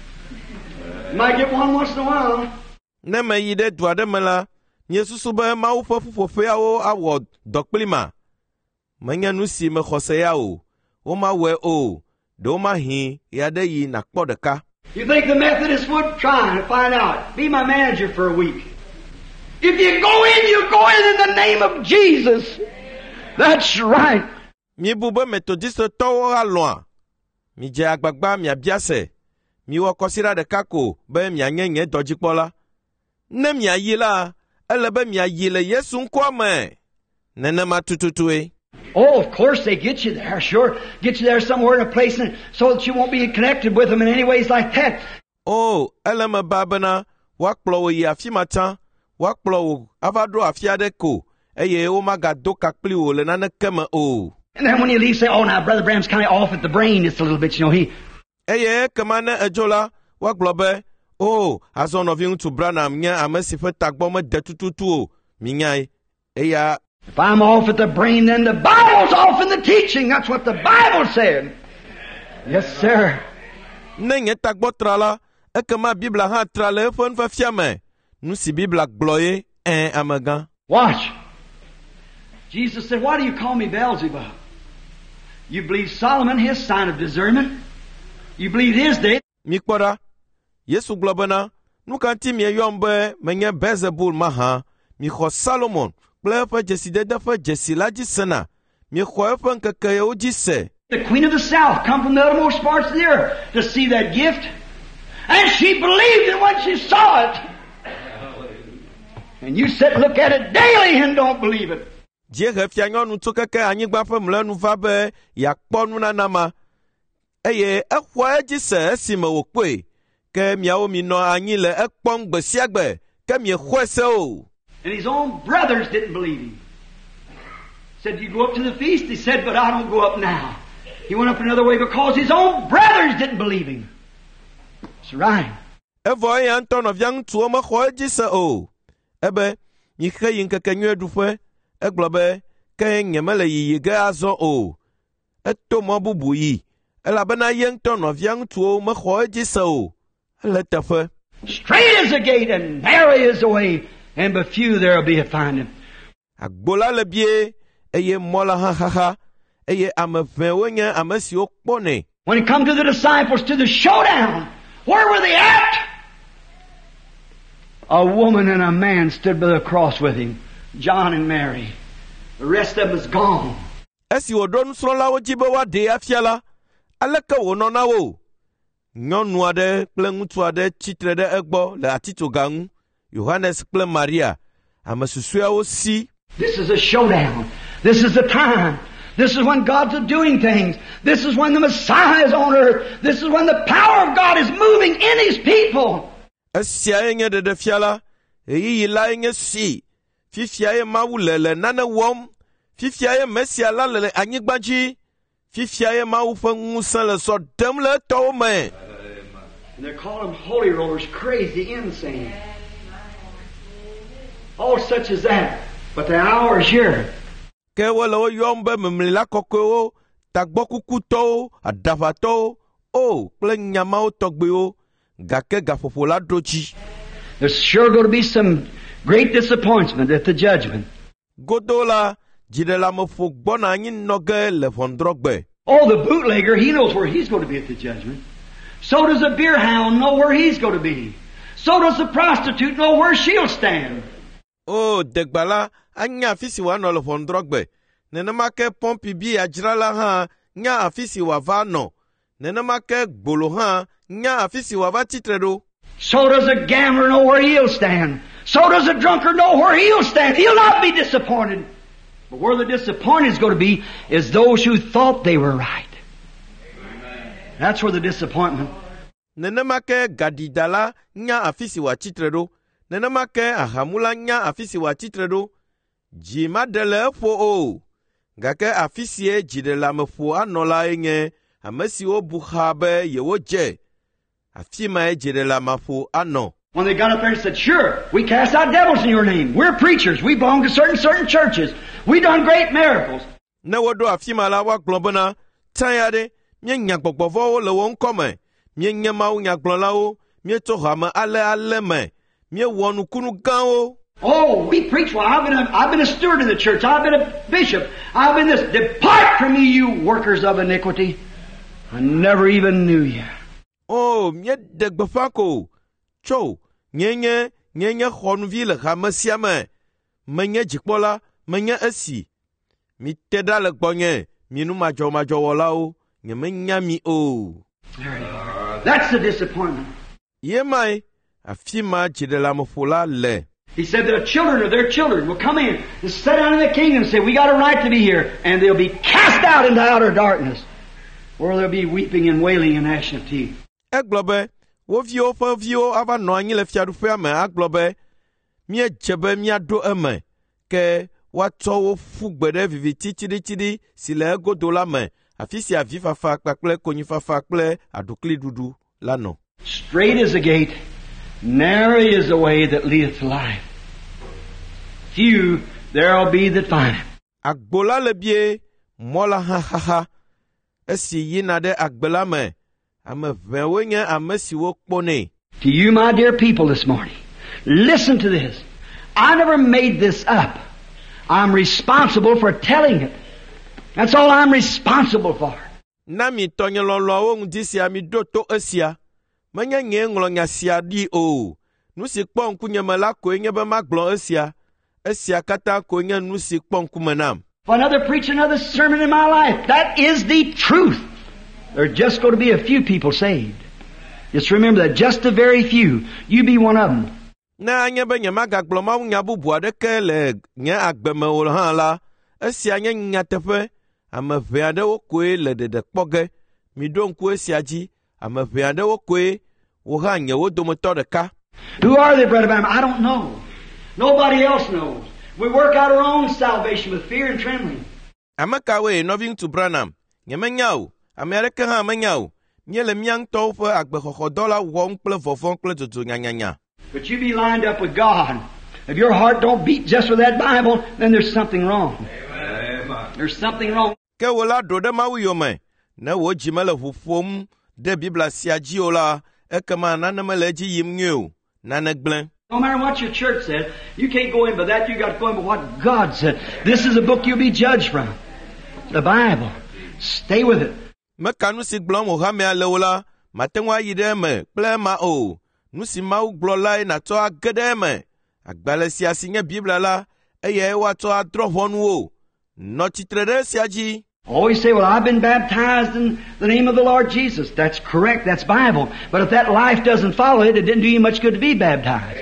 B: Might get one once in a while.
A: Neme yide dwade mela nyesusu be ma ufo fufofe awo awo dokplima menya nu si me khose ya o o ma we o do ma hi ya de yi na kpodeka.
B: You think the Methodists would try to find out? Be my manager for a week. If you go in, you go in in the name of Jesus. That's right.
A: Mi bube methodiste to alwa. Mi je agbagba mi abiase. Mi wo kosira de kako be mi anyenye dojikpola. Ne mia yi la, elebe mia yi le Yesu nkwa me. Nenema tututue.
B: Oh, of course they get you there, sure. Get you there somewhere in a place and, so that you won't be connected with them in any ways like that.
A: Oh, eleme babena, wakplo wo yi afimata, wakplo wo avado afiade ko, eye o magado kakpli wo le nane keme o.
B: And then when you leave, say, oh, now Brother Branham's kind of off at the brain just a little bit, you know, he...
A: Eye, kemane ejola, waklobe, oh, azon of you to Branham, nya amesife tagbome detututu, minyai, eya.
B: If I'm off at the brain, then the Bible's off in the teaching. That's what the Bible said. Yes, sir.
A: Nenye tagbo trala, ekema Bibla ha trale fon fa fiame. Nu si Bibla gloye, en amagan.
B: Watch. Jesus said, why do you call me Beelzebub? You believe Solomon, his sign of discernment. You believe his day.
A: Mikpora, Yesu globana, nu kanti mi yombe, menye Beelzebul maha, mi kho Solomon, plefe jeside defe jesilaji sena, mi kho efe nkeke oji se.
B: The queen of the south come from the uttermost parts of the earth to see that gift. And she believed it when she saw it. And you sit and look at it daily and don't believe it.
A: Die refia nyonu tokeke anyigba fe mlenu vabe ya kponu na nama. Eye ekwa eji se esime wokwe. Ke miao mi no anyi le ekpon gbesiagbe. Ke mi khwese o.
B: And his own brothers didn't believe him. Said, you go up to the feast? He said, but I don't go up now. He went up another way because his own brothers didn't believe him. That's right.
A: Evo ye anton of young to oma khwa eji se o. Ebe, mi kheyin keke nwe dufe. Eglobe, ke nyemele yi ge azo o. Eto mo bubu yi. Elabena yen ton of young to me kho eji se o. Let tefe.
B: Straight is the gate and narrow is the way, and but few there'll be to find him.
A: Agbola le bie, eye mola ha ha ha. Eye amefe wenye amesi okpone.
B: When it come to the disciples to the showdown, where were they at? A woman and a man stood by the cross with him. John and Mary. The rest of them is gone.
A: Esi odon srola ojibe wa de afiala. Aleke wo nona wo. Nyonu ade kple ŋutsu ade tsitre ɖe egbɔ le atito gangu. Johannes kple Maria. Ame susueawo si.
B: This is a showdown. This is the time. This is when God's doing things. This is when the Messiah is on earth. This is when the power of God is moving in His people.
A: Esia enye ɖeɖe fiala. Eyiyi la enye si. Fifia ye mawu le le nane wom. Fifia ye Mesia la le anyigba dzi. Fifia ye mawu ƒe ŋusẽ le sɔ ɖem le etɔwo me.
B: And they call them holy rollers, crazy, insane. All such as that. But the hour is here.
A: Ke wole wo yɔm be memlila kɔkɔewo, tagbɔkukutɔwo, adavatɔwo, o kple nyamawo tɔgbewo, gake gaƒoƒo la ɖo dzi.
B: There's sure going to be some great disappointment at the judgment.
A: Godola, dziɖelamefo gbɔna anyi nɔge le ʋɔnudrɔ̃gbe.
B: Oh, the bootlegger, he knows where he's going to be at the judgment. So does the beer hound know where he's going to be. So does the prostitute know where she'll stand.
A: Oh, degbala, anya afisi wa no le ʋɔnudrɔ̃gbe. Nenema ke pɔmpi bi adzrala hã nya afisi wa va nɔ. Nenema ke gbolo hã nya afisi wa va tsitre ɖo.
B: So does a gambler know where he'll stand. So does a drunkard know where he'll stand. He'll not be disappointed. But where the disappointed is going to be is those who thought they were right. Amen. That's where the disappointment.
A: Nenema ke gadidala nya afisi wa tsitre ɖo. Nenema ke ahamula nya afisi wa tsitre ɖo. Dzi ma ɖe le eƒo o. Gake afisie dziɖelamefo anɔ la enye ame siwo bu xa be yewo dze. Afi mae dziɖelamefo anɔ.
B: When they got up there and said, sure, we cast out devils in your name. We're preachers. We belong to certain, certain churches. We done great miracles.
A: Ne woɖo afi ma la woagblɔ bena, tsanya ɖe, míenya gbɔgbɔvɔwo le wo ŋkɔme, míenye Mawu nyagblɔlawo, míetso hame ale ale me, míewɔ nukunu gãwo.
B: Oh, we preach. Well, I've been a, I've been a steward in the church. I've been a bishop. I've been this. Depart from me, you workers of iniquity. I never even knew you.
A: Oh, míeɖe gbeƒã ko. Tso, nyenye, nyenye xɔnuvi le hame sia me. Menye dzikpɔla, menye esi. Mi te ɖa le gbɔnye, mi nu madzɔmadzɔwɔlawo, nye menya mi o.
B: There you are. That's the disappointment.
A: Ye mae, afi ma dziɖeleameƒola le.
B: He said the children of their children will come in and sit down in the kingdom and say, we got a right to be here. And they'll be cast out into outer darkness, where there'll be weeping and wailing and gnashing of teeth.
A: Egblɔ be, wo viwo ƒe viwo ava nɔ anyi le fiaɖuƒea me agblɔ be, míedze be míaɖo eme, ke woatsɔ wo ƒu gbe ɖe viviti tsiɖitsiɖi si le egodo la me, afi si avifafa kpakple konyifafa kple aɖukliɖuɖu la nɔ.
B: Straight is the gate, narrow is the way that leadeth to life. Few there'll be that find it.
A: Agbo la le bie, mɔ la hã xaxa, esi yina ɖe agbe la me, ame ʋẽwoe nye ame siwo kpɔnɛ.
B: To you, my dear people, this morning, listen to this. I never made this up. I'm responsible for telling it. That's all I'm responsible for.
A: Na mi tɔnye lɔlɔwo ŋdi sia mi ɖo to esia. Menye nye ŋlɔ nya sia ɖi o. Nu si kpɔ ŋkunye me la koe nye be magblɔ esia. Esia katã koe nye nu si kpɔ ŋkume nam.
B: If another preach another sermon in my life, that is the truth. There are just going to be a few people saved. Just remember that, just a very few. You be one of them.
A: Na anye be nye magagblɔ mawu nya bubu aɖeke le nye agbe me o hã la, esia nye nyateƒe. Ame ʋɛ aɖewo koe le ɖeɖe kpɔ ge. Mi ɖo ŋku esia dzi. Ame ʋɛ aɖewo koe wo hã nye wo dometɔ ɖeka.
B: Who are they, Brother Branham? I don't know. Nobody else knows. We work out our own salvation with fear and trembling.
A: Ame kawoe nɔvi ŋutsu Branham? Nye menya o. Ame aɖeke hã menya o. Mie le mía ŋutɔwo ƒe agbexɔxɔdɔ la wɔm kple vɔvɔ̃ kple dzodzo nyanyanya.
B: But you be lined up with God. If your heart don't beat just with that Bible, then there's something wrong. Amen. There's something wrong.
A: Ke wo la ɖo ɖe Mawu yome. Ne wo dzi mele ʋu ƒom ɖe Biblia sia dzi o la, ekema nane mele edzi yim nyuie o. Nane gblẽ.
B: No matter what your church says, you can't go in by that. You got to go in by what God said. This is a book you'll be judged from. The Bible. Stay with it.
A: Meka nu si gblɔm o hamea le wo la, mate ŋu ayi ɖe eme kple ema o. Nu si Mawu gblɔ lae natsɔ age ɖe eme. Agbalẽ sia si nye Biblia la, eye woatsɔ adrɔ̃ ʋɔnu wo. Nɔ tsitre ɖe esia dzi.
B: Always say, well, I've been baptized in the name of the Lord Jesus. That's correct. That's Bible. But if that life doesn't follow it, it didn't do you much good to be baptized.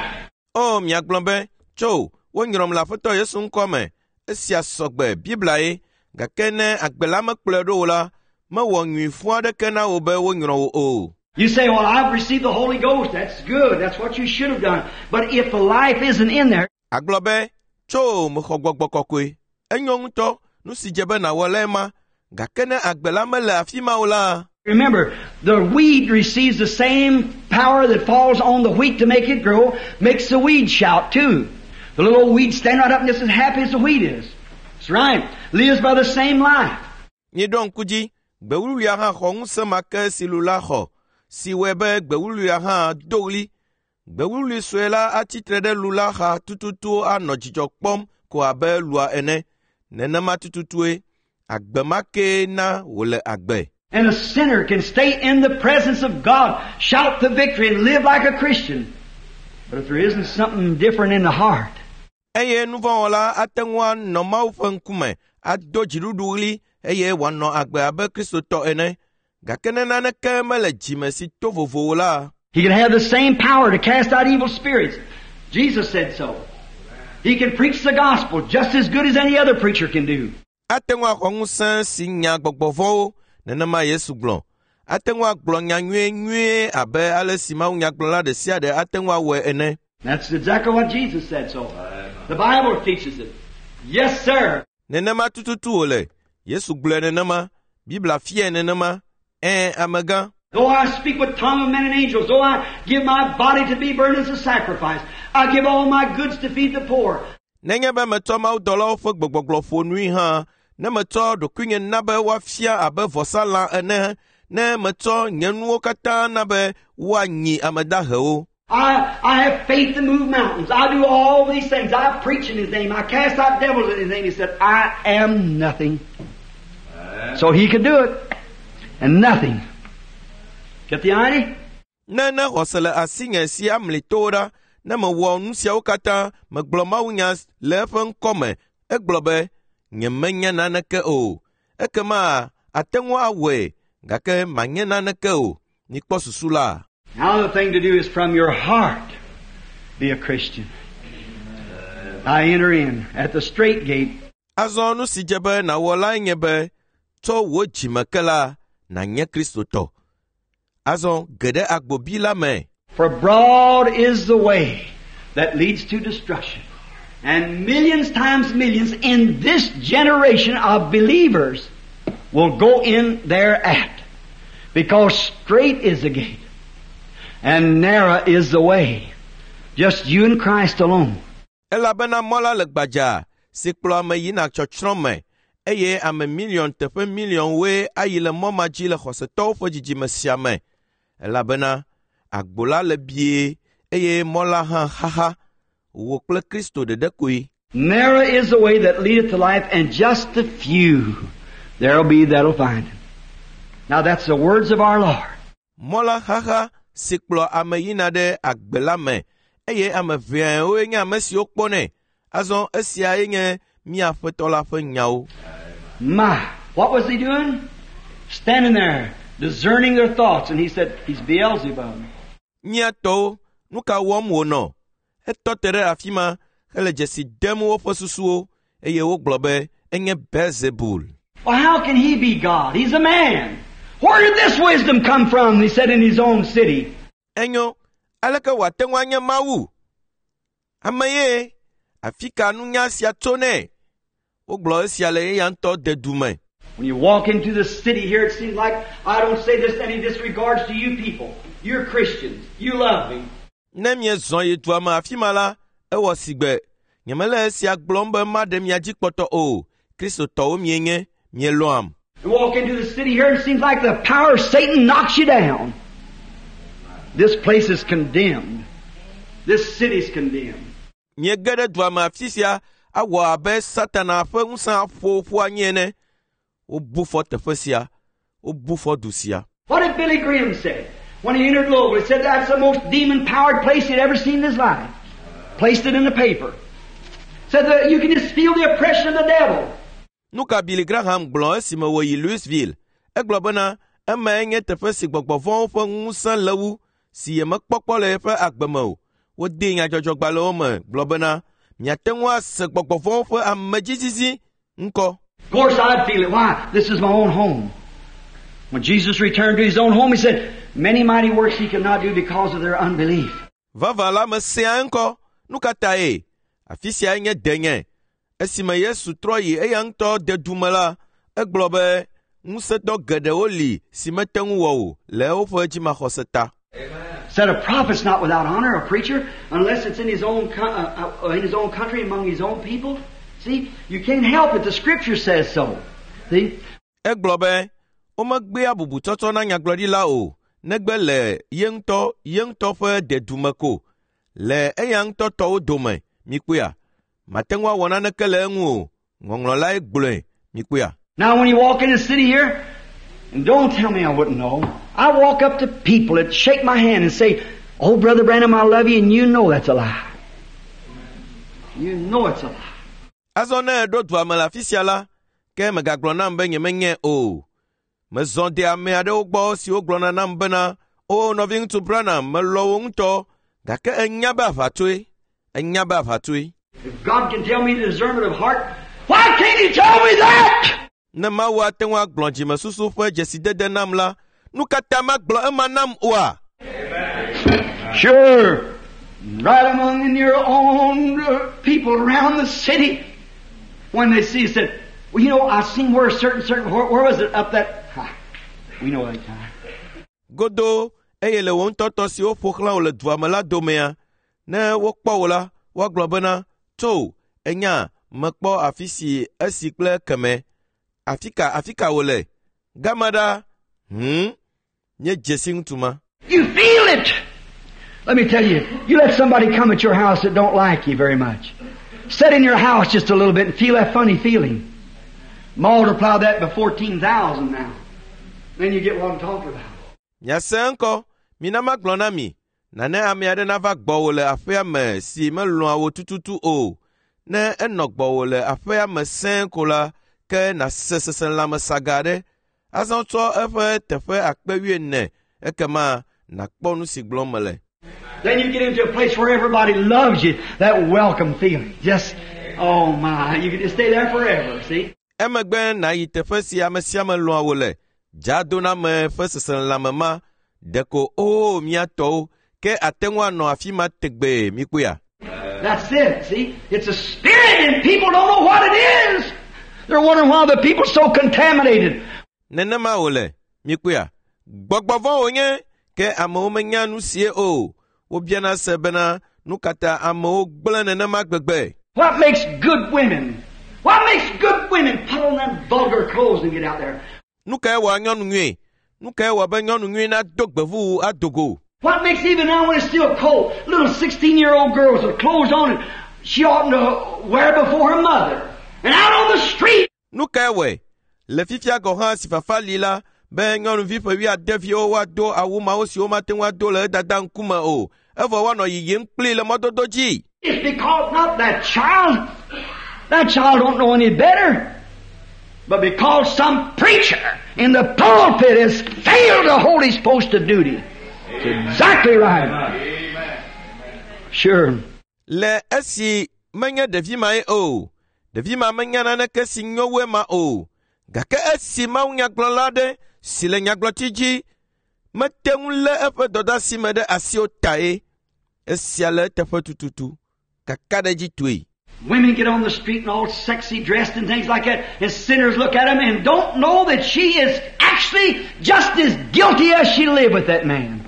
A: Oh, miagblɔ be, tso, wonyrɔm le Aƒetɔ Yesu ŋkɔ me. Esia sɔgbe Biblia ye, gake ne agbe la mekplɔe ɖo o la, mewɔ nyui fu aɖeke na wo be wonyrɔ wo o.
B: You say, well, I've received the Holy Ghost. That's good. That's what you should have done. But if the life isn't in there...
A: Agblɔ be, tso, mexɔ gbɔgbɔ kɔkɔe. Enyo ŋutɔ, nu si dze be nawɔ le ema, gake ne agbe la mele afi ma o la.
B: Remember, the weed receives the same power that falls on the wheat to make it grow, makes the weed shout too. The little old weed stand right up and just as happy as the wheat is. That's right. Lives by the same life.
A: Nye don kuji, gbewuluya ha xɔ ŋusẽ ma ke si lu la xɔ, si wɔe be gbewuluya ha doli. Gbewulu sue la atsitre ɖe lu la xa tututu anɔ dzidzɔ kpɔm ko abe lua ene. Nenema tututue, agbe ma ke na wole agbe.
B: And a sinner can stay in the presence of God, shout the victory, and live like a Christian. But if there isn't something different in the heart...
A: Eye nuvɔwɔla ate ŋu anɔ Mawu ƒe ŋkume, ado dziɖuɖu ɣli, eye wòanɔ agbe abe Kristotɔ ene. Gake ne naneke mele dzime si to vovowo la.
B: He can have the same power to cast out evil spirits. Jesus said so. He can preach the gospel just as good as any other preacher can do.
A: Ate ŋu axɔ ŋusẽ si nya gbɔgbɔ vɔwo, nenema Yesu gblɔ. Ate ŋu agblɔ nya nyuie nyuie abe ale si Mawu nyagblɔla ɖe sia ɖe ate ŋu awɔe ene.
B: That's exactly what Jesus said so. The Bible teaches it. Yes, sir.
A: Nenema tututu wole. Yesu gblɔe nenema. Biblia fie nenema. Eh, amega.
B: Though I speak with tongue of men and angels, though I give my body to be burned as a sacrifice, I give all my goods to feed the poor.
A: Nenye be metɔ Mawu dɔlawo ƒe gbegbɔgblɔ ƒo nui hã, ne metɔ ɖokuinye na be woafia abe vɔsalã ene, ne metɔ nye nuwo katã na be woanyi ame dahewo.
B: I, I have faith to move mountains. I do all these things. I preach in His name. I cast out devils in His name. He said, I am nothing. So He could do it. And nothing. Get the idea?
A: Ne ne xɔse le asinye si amlito ɖa, ne mewɔ nu siawo katã, megblɔ mawunya le eƒe ŋkɔ me, egblɔ be, nyemenye naneke o. Ekema ate ŋu awɔe, gake manye naneke o. Mikpɔ susu la.
B: Now the thing to do is from your heart be a Christian. I enter in at the straight gate.
A: Azon nu si jebe na wola nyebe to wo jimekela na nye Kristo to. Azon gede agbobi la me.
B: For broad is the way that leads to destruction. And millions times millions in this generation of believers will go in thereat. Because straight is the gate. And narrow is the way. Just you and Christ alone.
A: Elabena mola le gbaja sikplo ame yina chochron me. Eye ame million tefe million we ayile moma ji le khoseto fo jiji mesia me. Elabena agbola le bie eye mola han haha wo kple Kristo de dekui.
B: Narrow is the way that leadeth to life, and just a few there'll be that'll find him. Now that's the words of our Lord.
A: Mola haha sikplo ame yina de agbela me. Eye ame vien we nya mesi okpone. Azon esia yenye mi afetola fe nyao.
B: My, what was he doing? Standing there, discerning their thoughts, and he said, he's Beelzebub.
A: Nya to nuka wom wo no. Eto tere afima hele jesi demu wo fosusuo eye wo globe enye Beelzebul.
B: Well, how can he be God? He's a man. Where did this wisdom come from? He said in his own city.
A: Enyo alaka watengwa nya mawu. Amaye afika nunya sia tone. O glo sia le yanto de dume.
B: When you walk into the city here, it seems like I don't say this any disregards to you people. You're Christians. You love me.
A: Nemye zon ye tuama afimala ewo sigbe. Nyemele sia glombe madem ya jikpoto o. Kristo to mienye mieloam.
B: You walk into the city here, it seems like the power of Satan knocks you down. This place is condemned. This city is condemned.
A: Nye gede tuama afisia awa abe satana fe unsa fo fo anyene. O bufo tefesia. O bufo dusia.
B: What did Billy Graham say? When he entered Louisville, he said that's the most demon-powered place he'd ever seen in his life. Placed it in the paper. Said that you can just feel the oppression of the devil.
A: Nuka Billy Graham glon sime wo yi Louisville. E globena e ma enye tefe si gbogbo fon fo ngusan lewu si ye mekpokpo le fe agbemo. Wo de nya jojo gba lo me globena nya tenwa se gbogbo fon fo amejiji nko.
B: Of course I'd feel it. Why? This is my own home. When Jesus returned to his own home, he said, many mighty works he could not do because of their unbelief.
A: Vava la me se anko nuka tae. Afisia enye denye. Esime Yesu troyi eyanto de dumela e globe nse do gede oli si metengu wo le ofo ejima khoseta.
B: Said a prophet's not without honor, a preacher, unless it's in his own uh, uh, in his own country among his own people. See, you can't help it. The Scripture says so. See?
A: E globe o magbe abubu toto na nyaglodi la o negbe le yento yento fe de dumeko le eyanto to dome mikua matengwa wona ne kele nwu ngonglo la egbule mikua.
B: Now when you walk in the city here, and don't tell me I wouldn't know, I walk up to people that shake my hand and say, oh, Brother Branham, I love you, and you know that's a lie. You know it's a lie.
A: Azone do twa mala fisiala ke megaglona mbenye menye o mezonde ame ade ogbo si oglona na mbena o noving to Branham melo nto gake enya ba fatwe enya ba fatwe.
B: If God can tell me the discernment of heart, why can't he tell me that?
A: Na ma wa tenwa glonji masusu fo jeside de namla nukata ma glo emanam wa.
B: Sure. Right among your own uh, people around the city. When they see, said, well, you know, I seen where a certain, certain, where, where was it? Up that, ah, we know that time.
A: Godo, eye le won toto si o fokla o le duamela domea, ne wokpo wala, wa globena, to, enya, mekpo afisi esikle keme, afika, afika wole, gamada, hmm, nye jesing tuma.
B: You feel it! Let me tell you, you let somebody come at your house that don't like you very much. Sit in your house just a little bit and feel that funny feeling. Multiply that by fourteen thousand now. Then you get what I'm talking about.
A: Nyasenko, minama glonami, nane amiade na va gbowole afia me si me loa wo tututu o. Ne enok gbowole afia me senko la ke na sesesen la me sagade. Azon to efe tefe akpe wie ne, ekema nakpɔ nu si gblɔm mele.
B: Then you get into a place where everybody loves you. That welcome feeling. Just, oh my, you can just stay there forever, see?
A: Emegbe na yi teƒe si ame sia ame lɔa wo le. Dzadoname ƒe seselãme ma deko o miatɔwo ke ate ŋu anɔ afi ma tegbe mi kpoa.
B: That's it, see? It's a spirit and people don't know what it is. They're wondering why the people so contaminated.
A: Nenema wo le mi kpoa. Gbɔgbɔvɔ wo nye ke amewo menya nu sie o. Obiana se bena nu kata amewo gblẽ nenema gbegbe.
B: What makes good women? What makes good women put on them vulgar clothes and get out there?
A: Nu ka ewa nyɔnu nyuie. Nu ka ewa be nyɔnu nyuie na do gbevu adogo.
B: What makes even now when it's still cold, little sixteen-year-old girls with clothes on and she oughtn't to wear before her mother. And out on the street.
A: Nu ka ewe. Le fifia go ha si fafa lila be nyɔnuvi ƒe wi adeviwo wa do awu mawo si wo mate ŋu ado le dada ŋkume o. Evo wa no yiyim kpli le mododo dzi.
B: It's because not that child. That child don't know any better. But because some preacher in the pulpit has failed to hold his post of duty. It's exactly right. Sure.
A: Le esi menye devi ma e o. Devi ma menya na neke si nyowe ma o. Gake esi ma unyaglola de si le nyagloti dzi meteŋu le eƒe dɔdasi me ɖe asio tae. Esia le teƒe tututu. Kaka ɖe dzi tue.
B: Women get on the street and all sexy dressed and things like that, and sinners look at them and don't know that she is actually just as guilty as she lived with that man.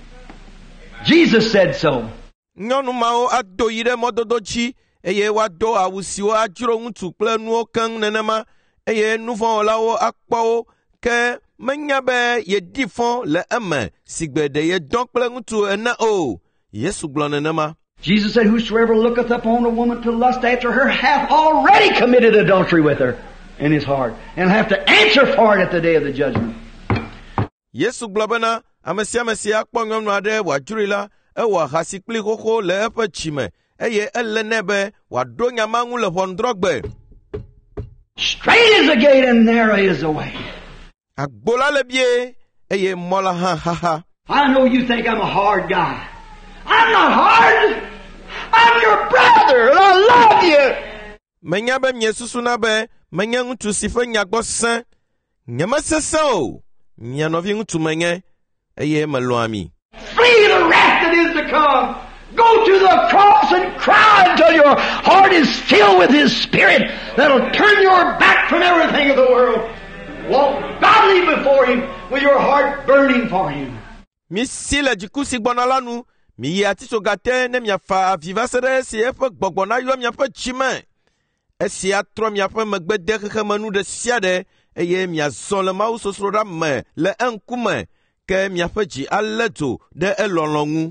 B: Jesus said so.
A: Nyɔnu mawo ado yi ɖe mɔdodo dzi eye woado awu siwo adzro ŋutsu kple nuwo keŋ nenema eye nuvɔwɔlawo akpɔ wo ke menya be yedi fɔ le eme si gbe ɖe ye dɔ kple ŋutsu ene o. Yesu gblɔ nenema.
B: Jesus said, whosoever looketh upon a woman to lust after her hath already committed adultery with her in his heart, and have to answer for it at the day of the judgment.
A: Yesu gblɔ bena ame sia ame si akpɔ nyɔnu aɖe wòadzroe la, ewɔ ahasi kpli xoxo le eƒe tsi me, eye ele nɛ be wòaɖo nyama ŋu le ʋɔnudrɔ̃gbe.
B: Straight is the gate and narrow is the way.
A: Agbo la le bie, eye mɔ la hã haha.
B: I know you think I'm a hard guy. I'm not hard. I'm your brother, and I love you.
A: Menya be mie susuna be menye ŋutsu si ƒe nyagbɔ sẽ. Nyemesesẽ o. Mia nɔvi ŋutsu menye, eye melɔ̃a mi.
B: Flee the wrath that is to come. Go to the cross and cry until your heart is filled with His Spirit. That'll turn your back from everything of the world. Walk godly before Him with your heart burning for Him.
A: Mi si le dziku si gbɔna la nu. Mi yi atitsogate ne miafa avi va se ɖe esi eƒe gbɔgbɔ nayɔ miaƒe tsi me. Esi atrɔ miaƒe megbe de xexeme nu ɖe sia ɖe eye miazɔ le Mawu sosroɖa me le eŋkume ke miaƒe dzi alé dzo ɖe elɔlɔ̃ ŋu.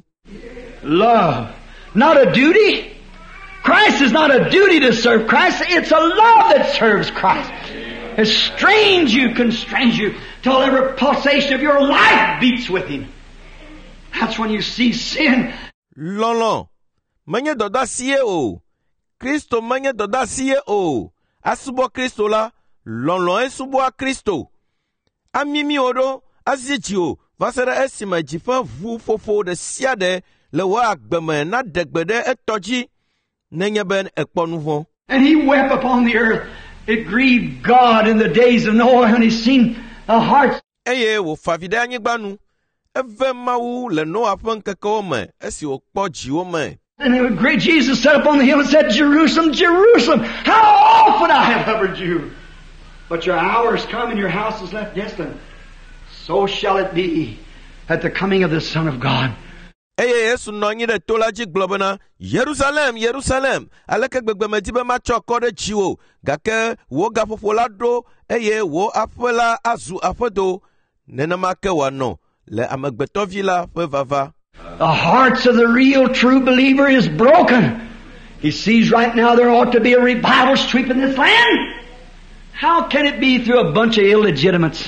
B: Love, not a duty. Christ is not a duty to serve Christ. It's a love that serves Christ. It strains you, constrains you, till every pulsation of your life beats with Him. That's when you see sin.
A: Lɔlɔ̃ menye dɔdasie o. Kristo menye dɔdasie o. Asubɔ Kristo la, lɔlɔ̃e subɔa Kristo. Amimi wo ɖo, azi dzi o, va se ɖe esime dziƒe ʋu ƒoƒo ɖe sia ɖe le wò agbe me na ɖe gbe ɖe etɔ dzi, nenye be ekpɔ nu vɔ̃.
B: And He wept upon the earth. It grieved God in the days of Noah when He seen the hearts.
A: Eye wòfa vi ɖe anyigba nu. Eve Mawu le Noa ƒe ŋkekewo me esi wòkpɔ dziwo me.
B: And the great Jesus sat up on the hill and said, Jerusalem, Jerusalem, how often I have covered you. But your hour is come and your house is left desolate. So shall it be at the coming of the Son of God.
A: Eye Yesu nɔ anyi ɖe to la dzi gblɔ bena, Yerusalem, Yerusalem, aleke gbegbe medi be matsɔ kɔ ɖe dziwò, gake wò gaƒoƒo la ɖo, eye wò aƒe la azu aƒedo, nenema ke wòanɔ le amegbetɔvi la ƒe vava.
B: The hearts of the real true believer is broken. He sees right now there ought to be a revival sweeping this land. How can it be through a bunch of illegitimates?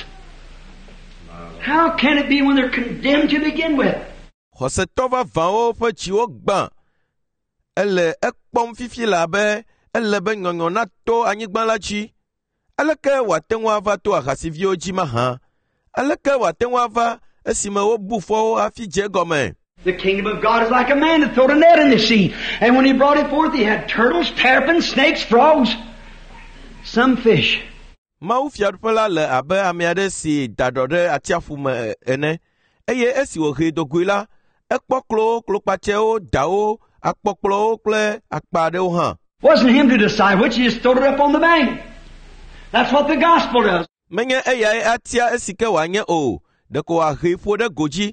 B: How can it be when they're condemned to begin with?
A: Xɔsetɔ vavãwo ƒe dziwo gbã. Ele ekpɔm fifi la be ele be nyɔnyɔ nato anyigba la dzi. Aleke wòate ŋu ava to ahasiviwo dzi mahã? Aleke wòate ŋu ava esime wo bu fo afi je gome.
B: The kingdom of God is like a man that threw a net in the sea. And when he brought it forth, he had turtles, terrapins, snakes, frogs, some fish.
A: Mau fiadpela le abe amiade si dadode atiafu me ene. Eye esi wo he doguila, ekpoklo, klopacheo, dao, akpoklo, kle, akpadeo han.
B: Wasn't him to decide which, he just throwed it up on the bank. That's what the gospel does.
A: Menye eye atia esike wanye o, deko a he fo de goji.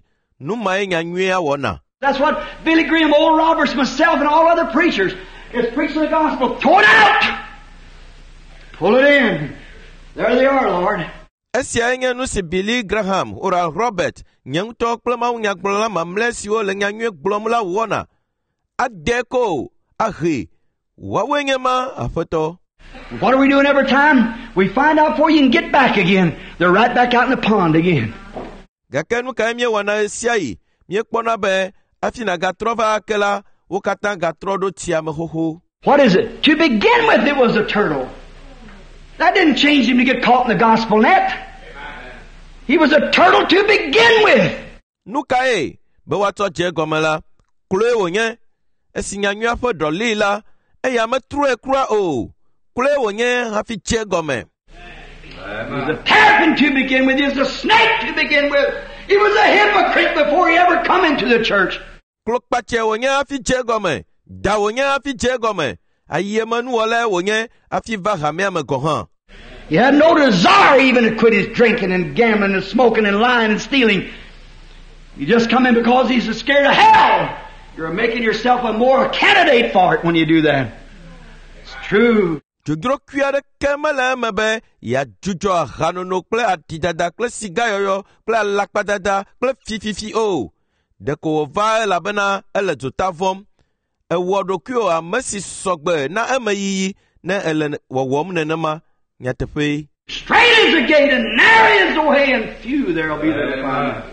B: That's what Billy Graham, Oral Roberts, myself, and all other preachers is preaching the gospel. Throw it out! Pull it in. There they are, Lord.
A: Esia enye no se Billy Graham, Oral Robert, nyang tok plama unyak plama mlesio le nyangwe glomla wona. Adeko, ahi. Wawenye ma afoto.
B: What are we doing every time? We find out before you can get back again. They're right back out in the pond again.
A: Gakenu kaimye wana siai, mie kpona be, afina gatrova akela, wokata gatrodo tiame hoho.
B: What is it? To begin with, it was a turtle. That didn't change him to get caught in the gospel net. He was a turtle to begin with.
A: Nukae, be wato je gomela, kule wonye, esinyanywa fo dolila, eya me true kura o, kule wonye hafi je gome.
B: He was a terrapin to begin with. He was a snake to begin with. He was a hypocrite before he ever come into the church.
A: Klokpache wonye afi jegome. Da wonye afi jegome. Ayemanu wale wonye afi vahame amegohan.
B: He had no desire even to quit his drinking and gambling and smoking and lying and stealing. You just come in because he's scared of hell. You're making yourself a more candidate for it when you do that. It's true.
A: Judro kuya kemala mebe ya jujo hanono kle atidada kle sigayoyo kle lakpadada kle fififi o deko va la bena ele jotavom e wodo kuo a mesi sogbe na amayi na ele wowom nenema nyatepe.
B: Straight is the gate and narrow is the way and few there'll be that find.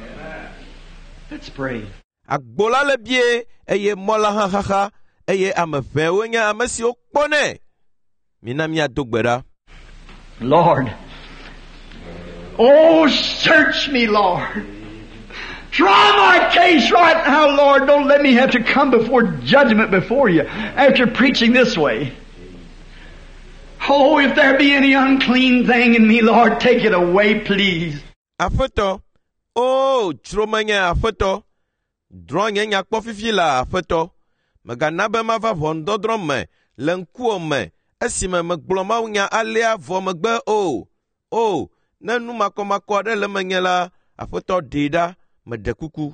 B: Let's pray.
A: Agbola le bie eye mola ha ha ha eye amefe wonya amesi okpone.
B: Lord, oh, search me, Lord. Try my case right now, Lord. Don't let me have to come before judgment before you after preaching this way. Oh, if there be any unclean thing in me, Lord, take it away, please.
A: Afoto, oh, tromanya afoto, dronye nya kpofifila afoto, maganabe mava vondodrome, lenkuome. Esime me gloma unya alia vo megbe o o na nu makomako de le menyela afoto dida me de kuku.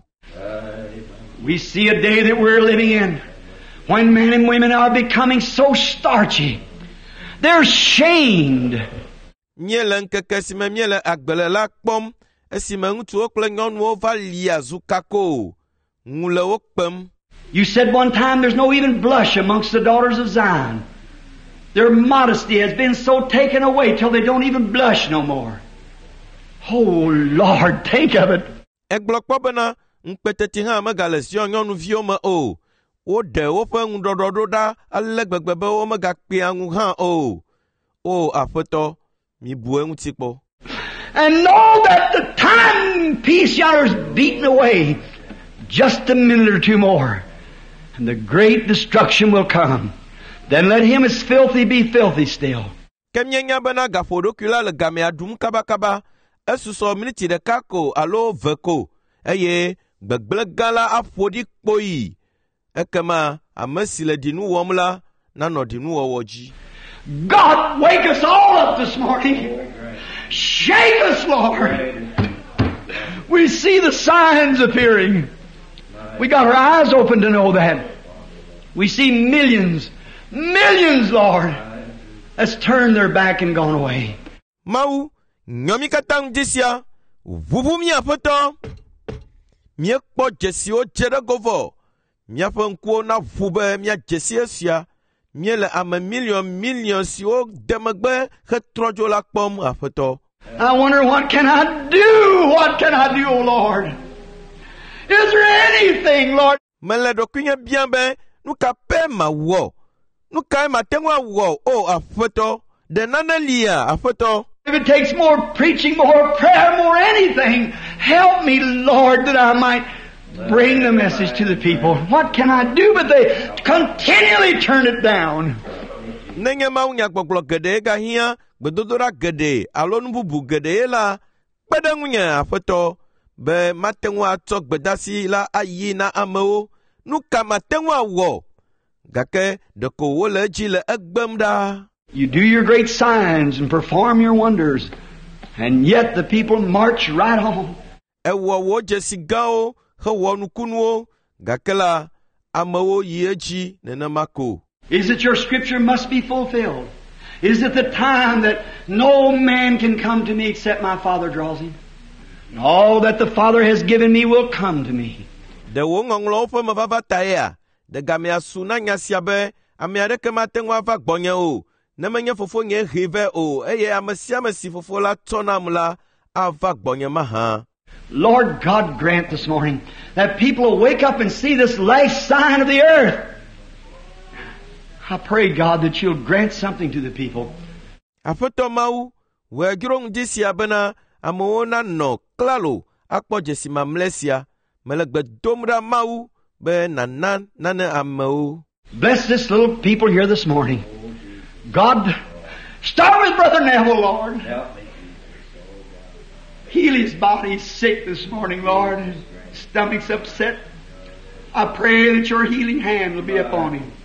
B: We see a day that we're living in when men and women are becoming so starchy. They're shamed.
A: Nyele nkeke sime miele agbele la kpom esime ngutu okle nyonu o valia zukako ngule okpem.
B: You said one time there's no even blush amongst the daughters of Zion. Their modesty has been so taken away till they don't even blush no more. Oh, Lord, think of it.
A: Egblokpobena nkpeteti ha megalesio nyonu vioma o. O de o fe ngudododa alegbegbe o megakpe angu ha o. O afoto mi bue ngutikpo.
B: And know that the time peace yonder is beaten away. Just a minute or two more. And the great destruction will come. Then let him as filthy be filthy still.
A: Kemyenya bana gafodo kula le game adum kaba kaba. Esuso miniti de kako alo veko. Eye gbegble gala afodi kpoyi. Ekema amesi le dinu womla na no dinu wowoji.
B: God, wake us all up this morning. Shake us, Lord. We see the signs appearing. We got our eyes open to know that. We see millions, millions, Lord, that's turned their back and gone away.
A: Mau, nyomi katang disia, vuvu mi apoto. Mie kpo jesi o jere govo. Mie fenkuo na vube mie jesi esia. Mie le ame million million si o demegbe he trojo la kpom apoto.
B: I wonder, what can I do? What can I do, O Lord? Is there anything, Lord?
A: Mele do kunye bien ben, nou ka pe ma wo. Nou ka ma tengwa wo, oh afoto. De nana liya afoto.
B: If it takes more preaching, more prayer, more anything, Help me, Lord, that I might bring the message to the people. What can I do? But they continually turn it down.
A: Nenye mau nyagboglo gede ga hia bedodora gede alonu bubu gede la pedangunya afoto be matenwa atok bedasi la ayi na ameo nuka matenwa wo gake deko wole ji le egbem da.
B: You do your great signs and perform your wonders, and yet the people march right on.
A: Ewo wo jesigao he wo nukunuo gakela ameo yeji nenamako.
B: Is it your scripture must be fulfilled? Is it the time that no man can come to me except my Father draws him? And all that the Father has given me will come to me.
A: De wo ngonglo fo mababa taia de gamia suna nyasiabe amiade kema tengwa va gbonye o na menye fofo nye hive o eye amasia masi fofo la tonamla ava gbonye maha.
B: Lord God, grant this morning that people will wake up and see this last sign of the earth. I pray, God, that you'll grant something to the people.
A: Afoto mau we grong disia bena amona no klalo akpo jesima mlesia melegbe domra mau be nanan nane amau.
B: Bless this little people here this morning. God, start with Brother Neville, Lord. Heal his body. He's sick this morning, Lord. His stomach's upset. I pray that your healing hand will be upon him.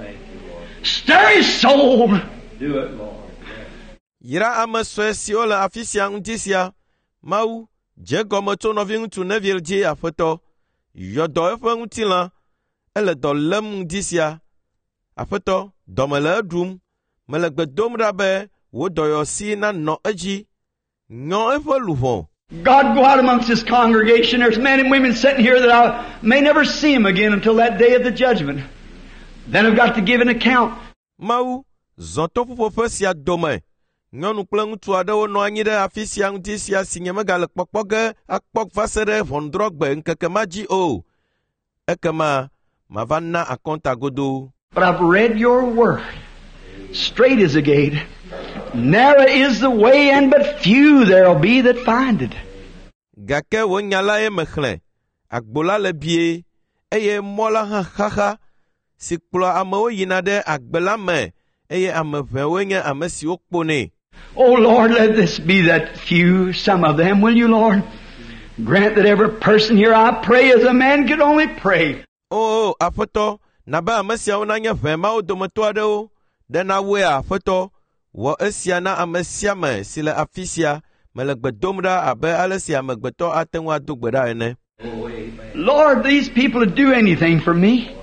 B: Stir his soul. Do it, Lord.
A: Yira amaswe siola afisia undisia mau jego moto no vintu ne virji afoto yodo efa utila ele do lem undisia afoto domela dum melegbe domra be wo doyo si na no aji no efa luho.
B: God, go out amongst this congregation. There's men and women sitting here that I may never see them again until that day of the judgment. Then I've got to give an account.
A: Mau zonto fofo fesia dome nyonu kple ŋutsu aɖewo nɔ anyi ɖe afi sia ŋuti sia si nye megale kpɔkpɔ ge akpɔ va se ɖe ʋɔnudrɔ̃gbe ŋkeke ma dzi o ekema mava na akɔnta godo.
B: But I've read your word. Straight is the gate, narrow is the way, and but few there'll be that find it.
A: Gake wo nya la ye mexlẽ agbo la le bie eye mɔ la hã xaxa si kplɔ amewo yina ɖe agbe la me eye ame ʋewoe nye ame siwo kpɔnɛ.
B: Oh Lord, let this be that few, some of them, will you, Lord? Grant that every person here, I pray as a man could only pray.
A: Oh, afoto, naba ame siawo nanye ʋe mawo dometɔ aɖewo ɖe na woe afoto wɔ esia na ame sia me si le afi sia mele gbe dom ɖa abe ale si amegbetɔ ate ŋu ado gbe ɖa ene.
B: Lord, these people would do anything for me.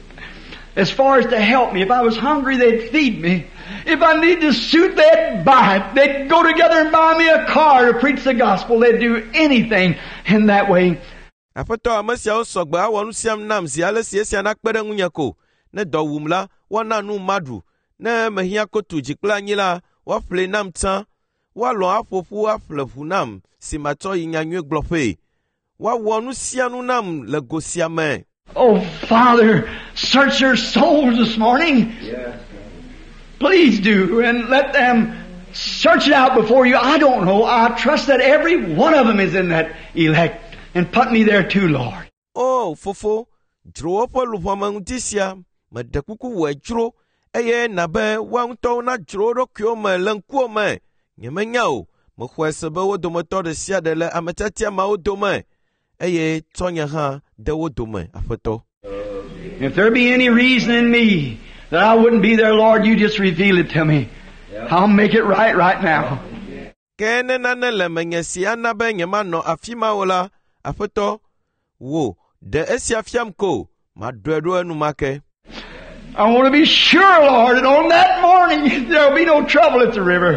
B: As far as to help me. If I was hungry, they'd feed me. If I need a suit, they'd buy it. They'd go together and buy me a car to preach the gospel. They'd do anything in that way.
A: Afoto ame siawo sɔgbe awɔ nu siam nam zi ale si esia nakpe ɖe ŋunye ko. Ne dɔ wum la, woana nu maɖu. Ne mehia kotu dzi kple anyi la, woaƒle nam tsã. Woalɔ aƒoƒu aƒle ʋu nam si matsɔ yi nyanyuie gblɔƒee. Woawɔ nu sia nu nam le go sia me.
B: Oh, Father, search their souls this morning. Yeah. Please do, and let them search it out before you. I don't know. I trust that every one of them is in that elect, and put me there too, Lord.
A: Oh, fofo, dro po luhoma ŋutisia, me de kuku wɔ dro, eye nabe waŋutɔ na dro ɖokui me le ŋkuwo me. Nyemenya o, me xɔe se be wo dometɔ ɖe sia ɖe le ametiatia mawo dome. Eye tsɔnye hã de wo dome aƒetɔ.
B: If there be any reason in me that I wouldn't be there, Lord, you just reveal it to me. I'll make it right right now.
A: Ke ne nane le menye si ana be nyemanɔ afi ma o la, aƒetɔ, wo de esia fiam ko, maɖɔe ɖo enumake.
B: I want to be sure, Lord, that on that morning there'll be no trouble at the river.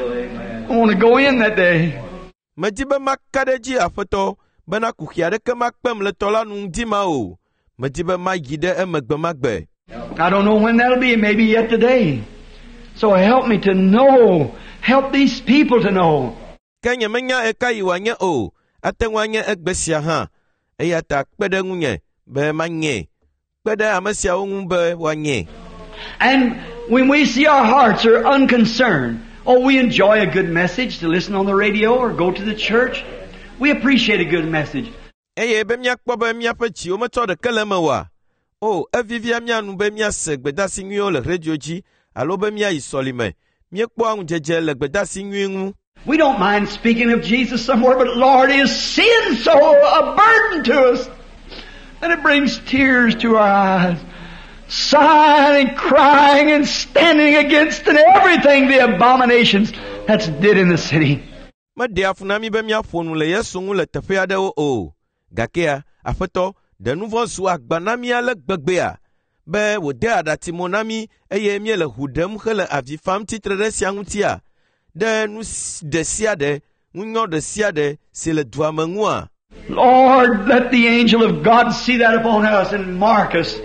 B: I want to go in that day.
A: Medi be maka ɖe dzi aƒetɔ. Bena kuxia ɖeke makpem le tɔ la nu ŋdi ma o. Medi be mayi ɖe emegbe magbe.
B: I don't know when that'll be, maybe yet today. So help me to know. Help these people to know.
A: Ke nyemenya eka yi wanye o. Ate ŋu anye egbe sia hã. Eya ta kpe ɖe ŋunye be manye. Kpe ɖe ame siawo ŋu be woanye.
B: And when we see our hearts are unconcerned, oh, we enjoy a good message to listen on the radio or go to the church. We appreciate a good message.
A: Eye be mia kpo be mia pe chi o meto de keleme wa. O, evivia mia nu be mia segbeda singuo le radio ji, alo be mia isolime. Mie kpo an jeje le gbeda singu.
B: We don't mind speaking of Jesus somewhere, but Lord, is sin so a burden to us that it brings tears to our eyes. Sighing and crying and standing against and everything the abominations that's did in the city.
A: Ma dia funami be mia fonu le yesu ngu le tefe ade o. Gakea, afeto, de nouveau su agbanami ale gbegbea. Be wo de adati monami eye mie le hudem hele avifam titre de siangutia. De nu de siade, unyo de siade, se le duamengua.
B: Lord, let the angel of God see that upon us and mark us.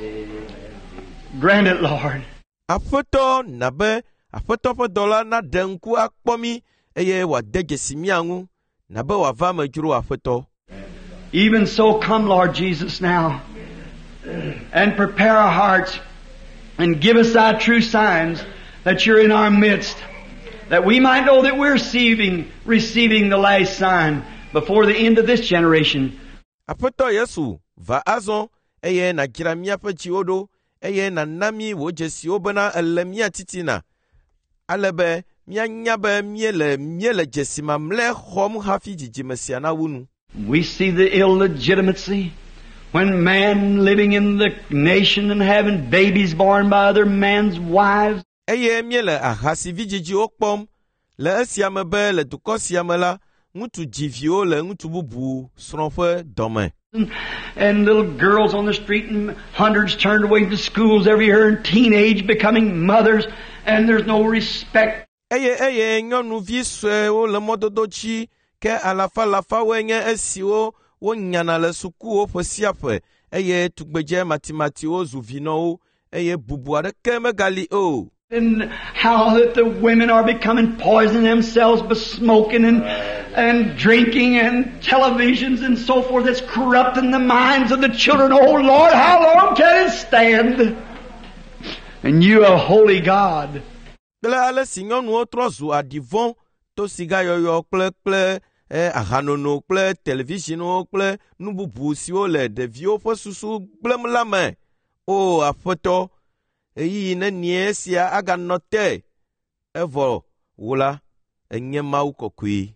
B: Grant it, Lord.
A: Afeto nabe, afeto pe dola na denku akpomi eye wa deje simiangu, nabe wa va mejuru afeto.
B: Even so, come, Lord Jesus, now, and prepare our hearts, and give us thy true signs that you're in our midst, that we might know that we're receiving, receiving the last sign before the end of this generation.
A: Afeto Yesu, va azon, eye na jiramia pe chiodo, eye na nami wo jesi obana elemia titina. Alebe, mia nyabe miele, miele jesima mle hom hafi jijimesiana wunu.
B: We see the illegitimacy when man living in the nation and having babies born by other men's wives.
A: Eye miele ahasi vijiji okpom, le esiame be le duko siame la, ngutu jivio le ngutu bubu sronfe dome.
B: And little girls on the street and hundreds turned away from schools every year and teenage becoming mothers and there's no respect.
A: Eye eye nyonu viswe o le mododo chi ke alafa lafa wenye esio wo nyana le suku o posiafe eye tugbeje matimati o zuvino o eye bubu adeke megali o.
B: And how that the women are becoming poisoning themselves by smoking and and drinking and televisions and so forth. That's corrupting the minds of the children. Oh Lord, how long can it stand? And you are holy God.
A: Bela ale singon wo trozu adivon to siga yoyo kple kple eh ahanono kple television o kple nububu si o le devio fo susu blem la me. O afoto eyi ne nie sia aga note evo wula enye mau kokui.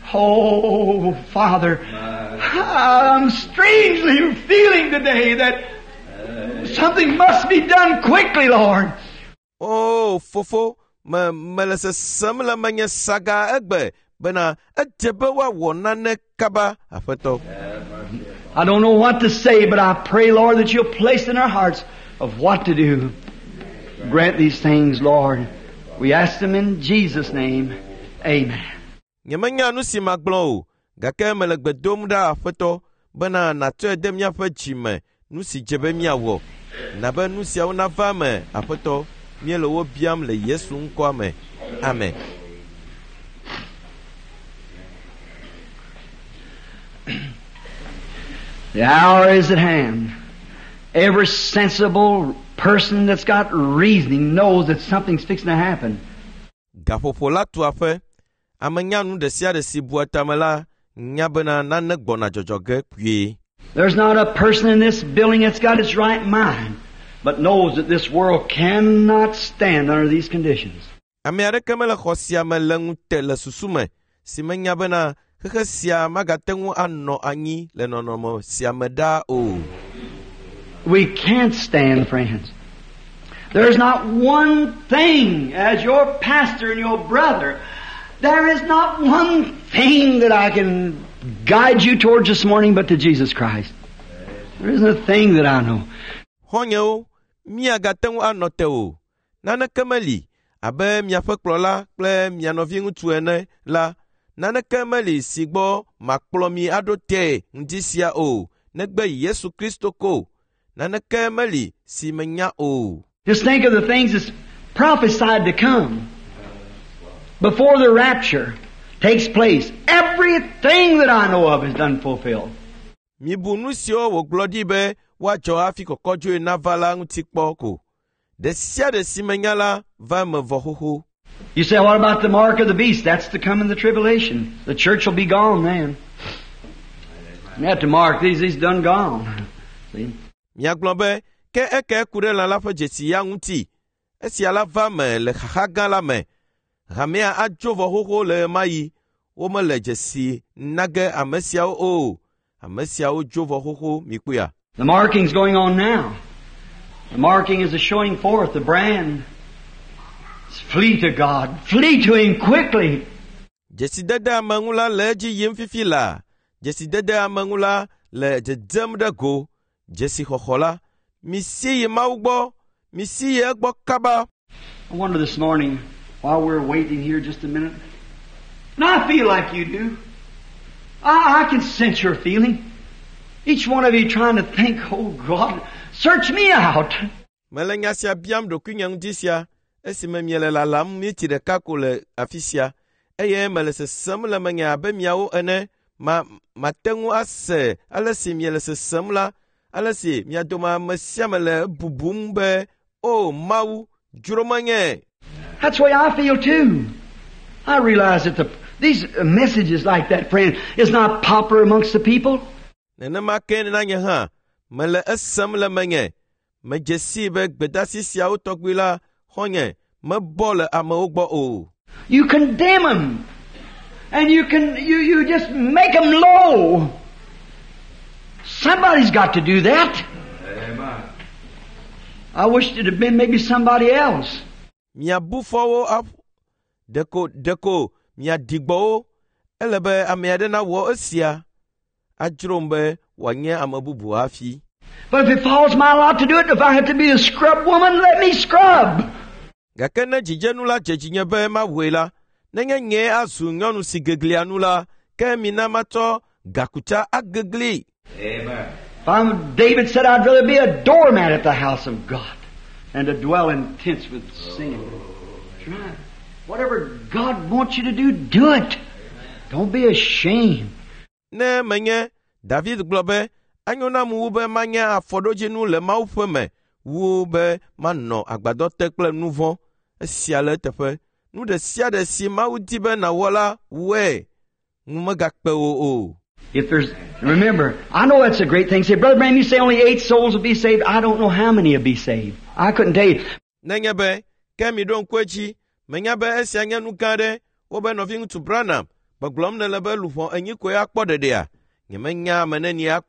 B: Oh Father, I'm strangely feeling today that something must be done quickly, Lord.
A: Oh fofo me melese samla manya saga egbe bena ejebe wa wonane kaba afeto.
B: I don't know what to say, but I pray, Lord, that you'll place in our hearts of what to do. Grant these things, Lord. We ask them in Jesus' name. Amen.
A: Nyamanya nu si magblo gake melegbe domda afeto bena na to edem ya fa chime nu si jebe miawo na be nu si awna va me afeto miele wo biam le Yesu nko ame. Amen.
B: The hour is at hand. Every sensible person that's got reasoning knows that something's fixing to happen.
A: Gafofola tu afe amanya nu de sia de sibuatamela nyabena na negbona jojoge pwie.
B: There's not a person in this building that's got its right mind, but knows that this world cannot stand under these conditions.
A: Amiare kemele khosia melengu tele susume simenya bena khesia magatengu anno anyi le nonomo siameda o.
B: We can't stand, friends. There's not one thing, as your pastor and your brother, there is not one thing that I can guide you towards this morning but to Jesus Christ. There isn't a thing that I know.
A: Honyo, mia gatengu anoteo. Nana kemeli, abe mia feklola, ple mia novingu tuene, la, nana kemeli sigbo, makplomi adote, ndisia o, negbe Yesu Kristo ko. Nana kemeli si menya o.
B: Just think of the things that's prophesied to come. Before the rapture takes place, everything that I know of is done fulfilled.
A: Mi bunusio wo glodibe wa jo afiko kojo na vala ngutikpoko. De sia de simenyala va me vohuhu.
B: You say, what about the mark of the beast? That's to come in the tribulation. The church will be gone then. You have to mark these, he's done gone. See?
A: Miaglobe, ke eke kure la la fe jesi ya nguti. Esi ala va me le haga la me. Ramea ajovo hoho le mai. O me le jesi nage amesia o. Amesia o jovo hoho mikuya.
B: The marking's going on now. The marking is a showing forth the brand. Flee to God. Flee to Him quickly.
A: Jesi dada mangula le ji yim fifila. Jesi dada mangula le je dem da go. Jesi hohola. Misi ye maugbo. Misi ye agbo kaba.
B: I wonder this morning, while we're waiting here just a minute, and I feel like you do. I, I can sense your feeling. Each one of you trying to think, oh God, search me out.
A: Melenya sia biam do kunyang disia. Esi me miele la lam miti de kako le afisia. Eye mele se sem le menya be miawo ene. Ma matengu ase. Alesi miele se sem la. Alesi miadoma mesiamele bubumbe. Oh mau juromanye.
B: That's the way I feel too. I realize that the, these messages like that, friend, is not popular amongst the people.
A: Nene ma ken na nye ha. Mele esem le menye. Me jesi be bedasi sia utokbila. Honye, me bole ame ogbo o.
B: You condemn them. And you can, you, you just make them low. Somebody's got to do that. Amen. I wish it had been maybe somebody else.
A: Mia bufo up. Deko, deko, mia digbo. Elebe ame na wo esia. Ajrombe, wanye ame bubu afi.
B: But if it falls my lot to do it, if I have to be a scrub woman, let me scrub.
A: Gakena jijenula jejinyebe ma wela. Nenge nye asu nyonu si gegli anula. Ke minamato gakuta agegli.
B: Amen. If I'm, David said I'd rather be a doormat at the house of God than to dwell in tents with sin. Try. Whatever God wants you to do, do it. Don't be ashamed.
A: Ne menye David globe anyona mu ube manya afodoje nu le ma ufeme ube mano agbado tekple nuvo siale tefe nu de sia de si ma udibe na wala we ngumagakpe o o.
B: If there's, remember, I know that's a great thing. Say, Brother Branham, you say only eight souls will be saved. I don't know how many will be saved. I couldn't tell you.
A: Nenyabe kemi don kwechi menyabe esianya nu kade obe nothing to Branham baglom ne lebe lufo enyi kwe akpode dia. But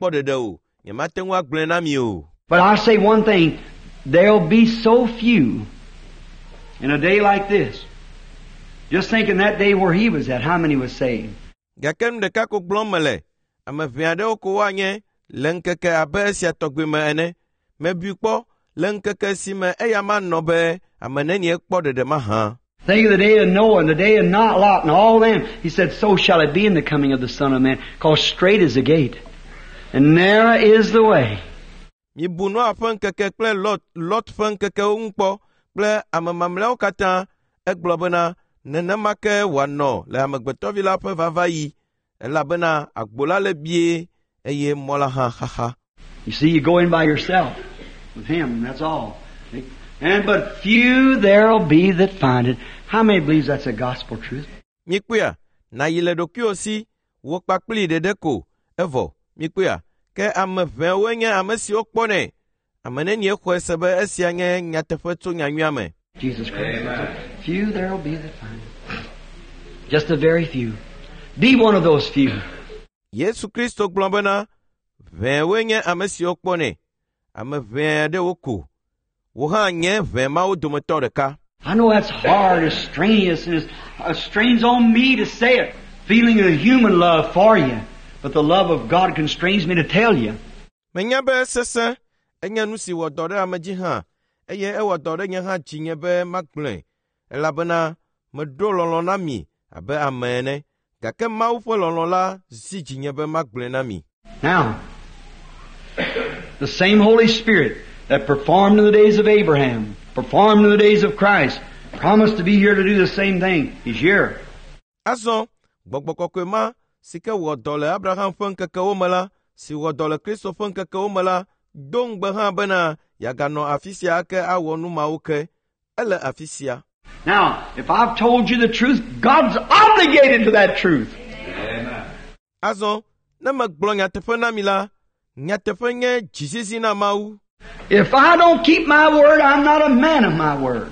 B: I say one thing, there'll be so few in a day like this. Just thinking that day where he was at, how many was saved?
A: Gakem de kako blomele, ama viade okowanye, lenkeke abesia togwime ene, mebupo, lenkeke sime eyaman nobe, amaneni ekpode de maha.
B: Think of the day of Noah and the day of Lot and all them. He said, so shall it be in the coming of the Son of Man. Because straight is the gate, and narrow is the way.
A: Mi buno afan keke kple lot lot fan keke ungpo kple amamamleo kata eglobena nenemake wano le amegbeto vila pe vavayi elabena agbola le bie eye mola ha ha ha.
B: You see, you go in by yourself with him, that's all. And but few there'll be that find it. How many believes that's a gospel truth?
A: Mikuya, na yile dokyo si, wokpakpli de deko, evo, mikuya, ke ame venwenye ame si okpone, ame nye kwe sebe esianye nyatefetu nyanyame.
B: Jesus Christ. Amen. Few there'll be that find it. Just a very few. Be one of those few.
A: Yesu Kristo globena, venwenye ame si okpone, ame ven de woko.
B: I know that's hard, it's strenuous, and it's, it strains on me to say it, feeling a human love for you, but the love of God constrains me to tell you. Now, the same Holy Spirit that performed in the days of Abraham, performed in the days of Christ, promised to be here to do the same thing. He's here.
A: Aso, gbogbokokwema, sike wodole Abraham funkeke omala, si wodole Kristo funkeke omala, dong beha bena, yagano afisia ke awonu mauke, ele afisia.
B: Now, if I've told you the truth, God's obligated to that truth.
A: Amen. Aso, Ne megblɔ nyateƒe na mi la, nyateƒe nye dzisisi na Mawu.
B: If I don't keep my word, I'm not a man of my word.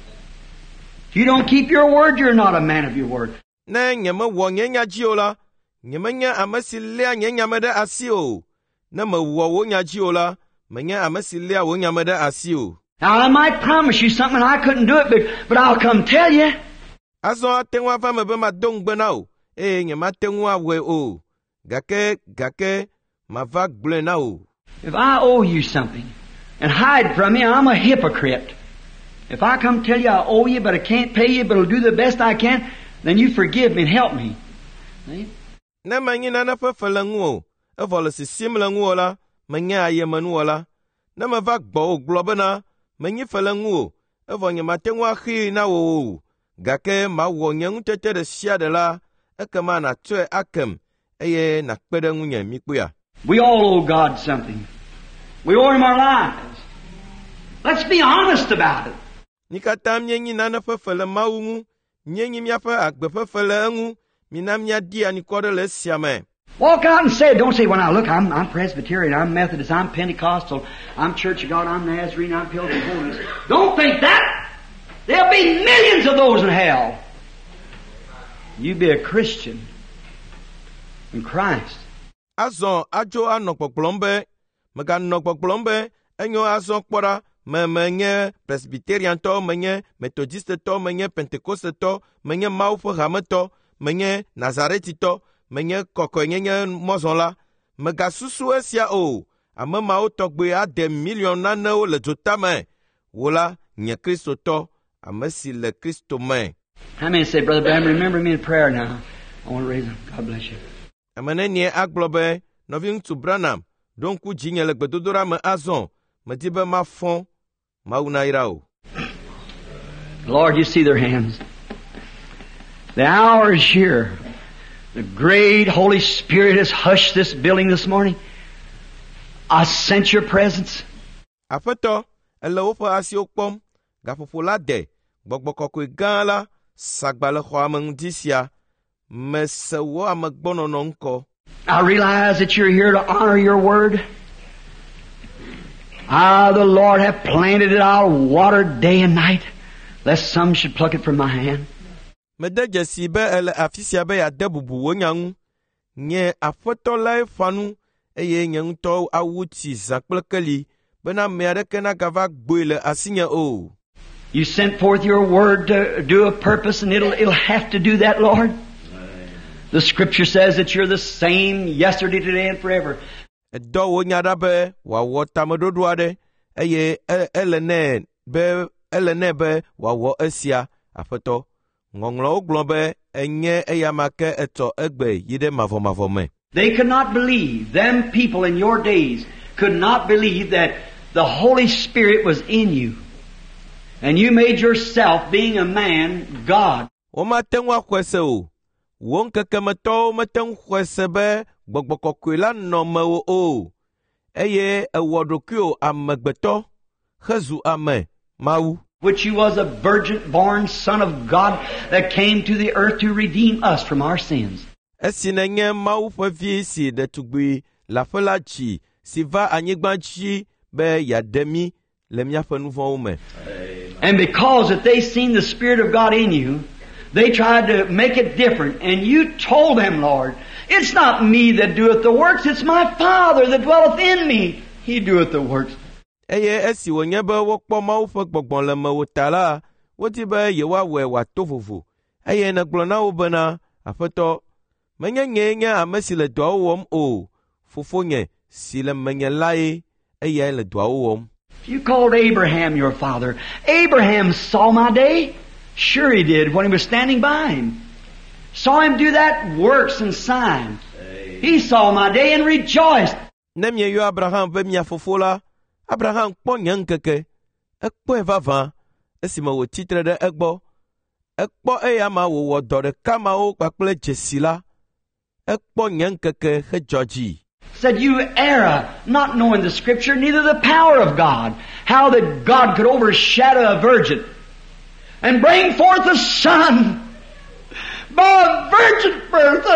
B: If you don't keep your word, you're not a man of your word.
A: Ne nyemewɔ nye nya dzi o la, nyemenye ame si léa nye nyame ɖe asi o. Ne mewɔ wo nya dzi o la, menye ame si léa wo nyame ɖe asi o.
B: Now I might promise you something, I couldn't do it, but, but I'll come tell you.
A: Azɔ ate ŋu ava me be mado ŋugbe na o, eye nyemate ŋu awɔe o. Gake, gake, mava gblɔe na o.
B: If I owe you something and hide from you, I'm a hypocrite. If I come tell you I owe you, but I can't pay you, but I'll do the best I can, then you forgive me and help me. See?
A: Ne menyi nane ƒe fe le ŋu o, evɔ le sisim le ŋu o la, menye ayeme nu o la. Ne meva gbɔ o gblɔ bena, menyi fe le ŋu o, evɔ nyemate ŋu axii na wo o. Gake mawɔ nye ŋutete ɖe sia ɖe la, ekema natsɔe akem, eye nakpe ɖe ŋunye mikpoa.
B: We all owe God something. We owe Him our lives. Let's be honest about it.
A: Ni katã mienyi nane ƒe fe le Mawu ŋu, mienyi miaƒe agbe ƒe fe le eŋu, mina miadi anikɔ ɖe le esia me.
B: Walk out and say it. Don't say, well, now look, I'm, I'm Presbyterian, I'm Methodist, I'm Pentecostal, I'm Church of God, I'm Nazarene, I'm Pilgrim Holiness. Don't think that. There'll be millions of those in hell. You be a Christian in Christ.
A: Azɔ adzo anɔ kpɔkplɔm be, meganɔ kpɔkplɔm be, enyo azɔ kpɔɖa, me menye Presbyteriantɔ, menye Methodistetɔ, menye Pentekostetɔ, menye Mawu ƒe hametɔ, menye Nazaretitɔ, menye kɔkɔenyenye mɔzɔla. Megasusu esia o, ame mawo tɔgbe ade miliɔn nanewo le dzotame. Wo la, nye Kristotɔ, ame si le Kristo me.
B: How many say, Brother Bram, remember me in prayer now? I want to raise them. God bless you.
A: Ame nenie agblɔ be, nɔvi ŋutsu Branham, ɖo ŋku dzinye le gbedodoɖa me azɔ, medi be mafɔ, Mawu nayra o.
B: Lord, you see their hands. The hour is here. The great Holy Spirit has hushed this building this morning. I sense your presence.
A: Aƒetɔ, ele woƒe asiwo kpɔm, gaƒoƒo la de, gbɔgbɔ kɔkɔe gã la, sagba le xɔa me ŋdi sia, mese wo amegbɔnɔnɔ ŋkɔ.
B: I realize that you're here to honor your word. I, the Lord, have planted it. I'll water day and night, lest some should pluck it from my hand.
A: Mede dzesi be ele afi sia be yeade bubu wo nya ŋu. Nye Aƒetɔ lae fa nu, eye nye ŋutɔ awu tsi zã kple keli, bena ame aɖeke nagava gboe le asinye o.
B: You sent forth your word to do a purpose, and it'll, it'll have to do that, Lord. The Scripture says that you're the same yesterday, today, and forever.
A: Edɔ wo nya ɖa be wòawɔ tameɖoɖo aɖe, eye ele nɛ be ele nɛ be wòawɔ esia, Aƒetɔ. Ŋɔŋlɔwo gblɔ be enye eya ma ke etsɔ egbe yi ɖe mavɔmavɔ me.
B: They could not believe, them people in your days could not believe that the Holy Spirit was in you. And you made yourself, being a man, God.
A: Womate ŋu axɔe se o. Wo ŋkekemetɔwo mete ŋu xɔe se be Gbɔgbɔ Kɔkɔe la nɔ mewò o. Eye ewɔ ɖokuiwò amegbetɔ, hezu ame, Mawu.
B: Which you was a virgin-born Son of God that came to the earth to redeem us from our sins.
A: Esi nenye Mawu ƒe vi si ɖetugbi le aƒe la dzi, si va anyigba dzi be yeaɖe mí le míaƒe nu vɔ̃wo me.
B: And because that they seen the Spirit of God in you, they tried to make it different. And you told them, Lord, it's not me that doeth the works, it's my Father that dwelleth in me. He doeth the works.
A: Eye esi wònye be wokpɔ Mawu ƒe gbɔgbɔ le mewò ta la, wodi be yewoawɔe wòato vovo. Eye negblɔ na wo bena, Aƒetɔ, menye nyee nye ame si le dɔawo wɔm o, Fofonye si le menye lae, eyae le dɔawo wɔm.
B: You called Abraham your father. Abraham saw my day. Sure he did when he was standing by him. Saw him do that works and signs. He saw my day and rejoiced.
A: Ne mieyɔ Abraham be mia fofo la, Abraham kpɔ nye ŋkeke, ekpɔe vavã, esime wòtsitre ɖe egbɔ. Ekpɔ eya ma wòwɔ dɔ ɖeka mawo kpakple dzesi la. Ekpɔ nye ŋkeke hedzɔ dzi.
B: Said, you error, not knowing the Scripture, neither the power of God. How that God could overshadow a virgin and bring forth a son by a virgin birth and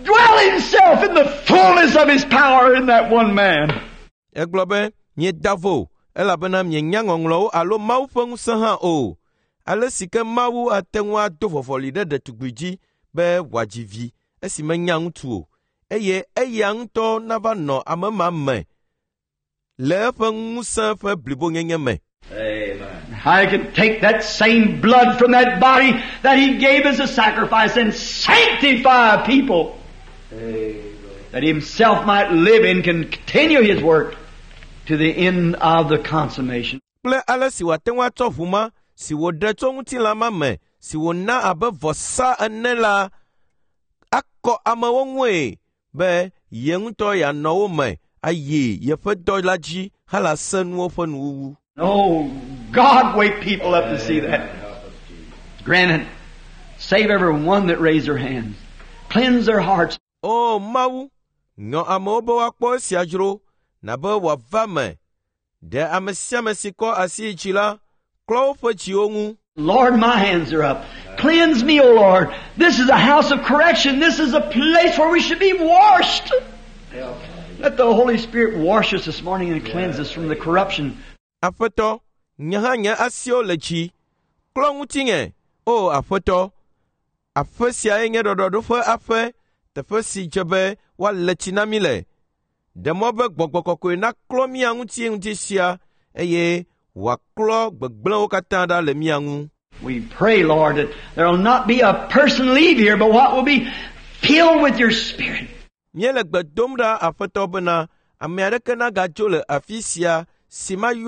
B: dwell himself in the fullness of his power in that one man.
A: Eglobe, nye davo, elabena mye nyangonglo alo mau fengusaha o. Ale sike mau atenwa dovovoli de detugbiji be wajivi. Esi menyang tuo. Eye eyang to nava no amama me. Le fengusa fe blibo nyenye me.
B: Amen. I can take that same blood from that body that he gave as a sacrifice and sanctify people. Amen. That himself might live and continue his work to the end of the consummation.
A: Ple ala si watenwa tofuma, si wodeto ngutila mame, si wona abe vosa anela akko amawongwe, be yenguto ya no me, aye, ye fedo laji, hala senwo fenwu.
B: Oh, God, wake people up to see that. Granted, save every one that raise their hands. Cleanse their hearts.
A: Oh, mau, no amobo akpo siajro, nabe wavame. De amesiamesiko asi chila, klo for chiongu.
B: Lord, my hands are up. Cleanse me, O Lord. This is a house of correction. This is a place where we should be washed. Let the Holy Spirit wash us this morning and cleanse us from the corruption.
A: Afoto, nyahanya asio lechi, klongutinge, o afoto, afesia enge dododo fe afe, te fesi jebe, wa lechina mile. Demobe gbogbokokoe na klo miangu ti nguti sia, eye, wa klo gbegblen okatanda le miangu.
B: We pray, Lord, that there will not be a person leave here, but what will be filled with your Spirit.
A: Miele gbedomda afoto bena, ameadeke na gajole afisia, Maybe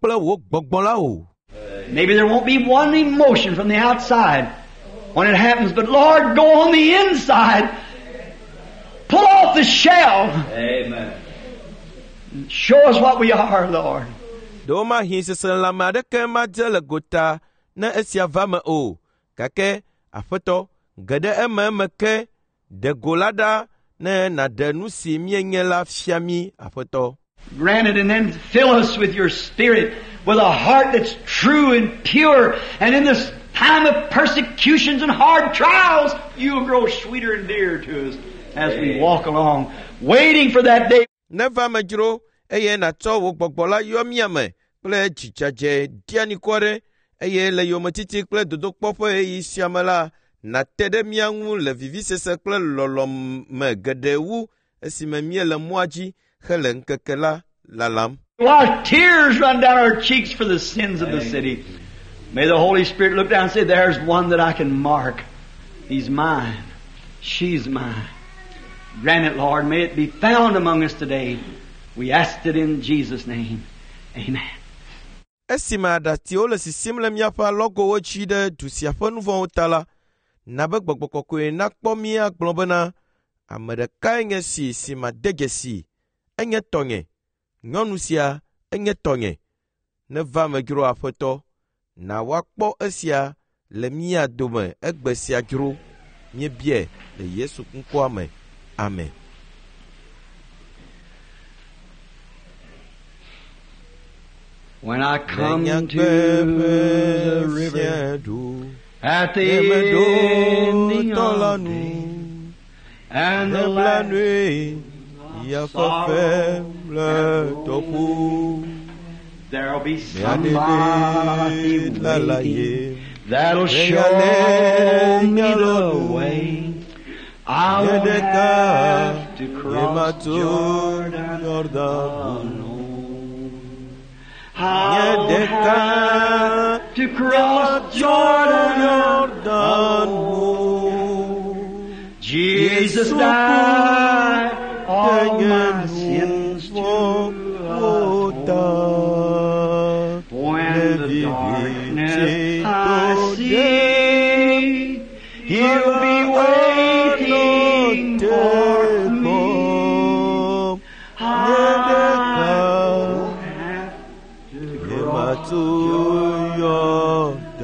B: there won't be one emotion from the outside when it happens, but Lord, go on the inside. Pull off the shell. Amen. Show us what we are, Lord.
A: Doma hinsese lamadeke majele gota na esia vame o. Kake afoto gede ememeke de golada ne na denusi mienye la fiami afoto.
B: Granted, and then fill us with your Spirit, with a heart that's true and pure, and in this time of persecutions and hard trials, you'll grow sweeter and dearer to us as we walk along, waiting for that day.
A: Never majro, eye na towo gbogbola yomiame, ple chichaje, diani kware, eye le yomatiti ple dodokpofo e siamala, na tede miangu le vivise se ple lolom me gedewu, esime mie le muaji, Helen Kekela Lalam.
B: While tears run down our cheeks for the sins of the city, may the Holy Spirit look down and say, there's one that I can mark. He's mine. She's mine. Grant it, Lord. May it be found among us today. We asked it in Jesus' name. Amen.
A: Esima da tiole si simle miafa logo ochide du siafonu von otala. Nabe gbogbokokoe nakpomia globena. Amedeka nge si sima degesi. Enye tonye, nyonusia, enye tonye, ne va me gro afoto, na wakpo esia, le mia dome, egbesia gro, nye bie, le Yesu nkwame. Amen.
B: When I come to the river, at the ending of the day, and the land there'll be somebody waiting that'll show me the way. I'll have to cross Jordan alone. I'll have to cross Jordan alone. Jesus died all my sins to avoid. When the darkness I see, He'll be waiting for me. I'll have to cross Jordan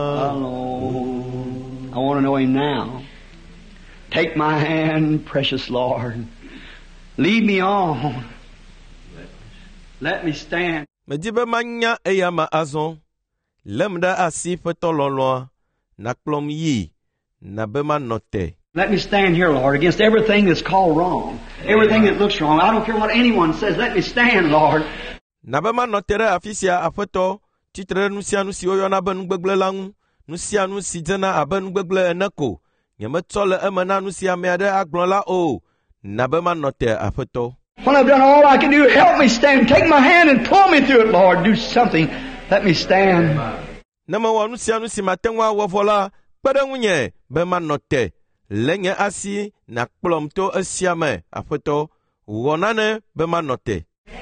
B: alone. I want to know Him now. Take my hand, precious Lord. Lead me on. Let me stand.
A: Medibe manya eyama azon. Lemda asi fetololoa. Naklom yi. Nabema note.
B: Let me stand here, Lord, against everything that's called wrong. Everything that looks wrong. I don't care what anyone says. Let me stand, Lord.
A: Na be ma no tere afisia afoto titre nu sia nu si oyo na be nu gbegble la nu nu sia nu si dena abe nu gbegble enako nye me tole emena nu sia me ade agbon la o na be ma no te afoto.
B: When I've done all I can do, help me stand. Take my hand and pull me through it, Lord. Do something. Let me stand.
A: Na me wa nu sia nu si matenwa wo vola pede nwunye be ma no te lenye asi na kplom to asia me afoto wonane be ma no te.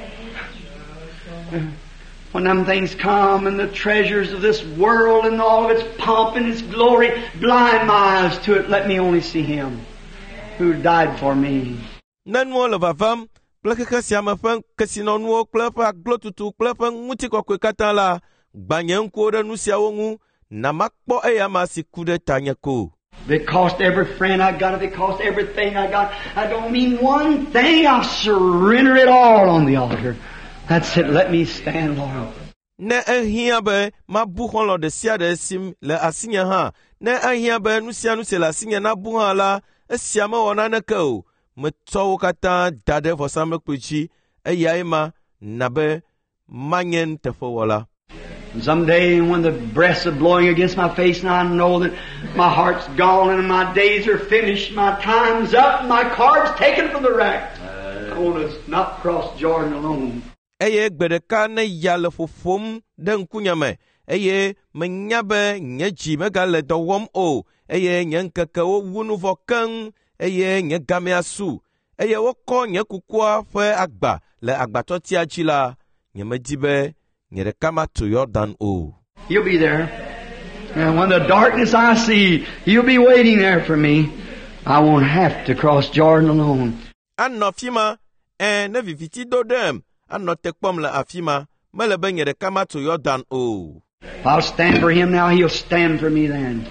B: When them things come and the treasures of this world and all of its pomp and its glory blind my eyes to it, let me only see Him who died for me.
A: Nan mo le vavam pleke kasia me fen kasino nuo klepa glotutu klepa nguti kokwe katala gbanye nko de nu sia wongu na makpo eya masikude tanyako.
B: If it cost every friend I got, if it cost everything I got, I don't mean one thing, I'll surrender it all on the altar. That's it. Let me stand, Lord.
A: Ne ehia be ma buhon lo de sia de sim le asinya ha. Ne ehia be nu sia nu se la asinya na buhon la esia me wona na ko. Me to kata dade for same kuchi eya ima na be manyen tefo wala.
B: Someday when the breaths are blowing against my face and I know that my heart's gone and my days are finished, my time's up, my card's taken from the rack. I want to not cross Jordan alone.
A: Eye gbedeka ne yale fofom de nkunyame eye menyabe nyeji megale dowom o eye nyenkeke wo wunu vokan eye nyegame asu eye woko nyekukua fe agba le agbato ti achila nyemedibe nyedeka ma to Jordan o.
B: He'll be there. And when the darkness I see, He'll be waiting there for me. I won't have to cross Jordan alone.
A: Anofima en ne viviti do dem anotekpom la afima mele be nyedeka ma to Jordan o.
B: If I'll stand for Him now, He'll stand for me then.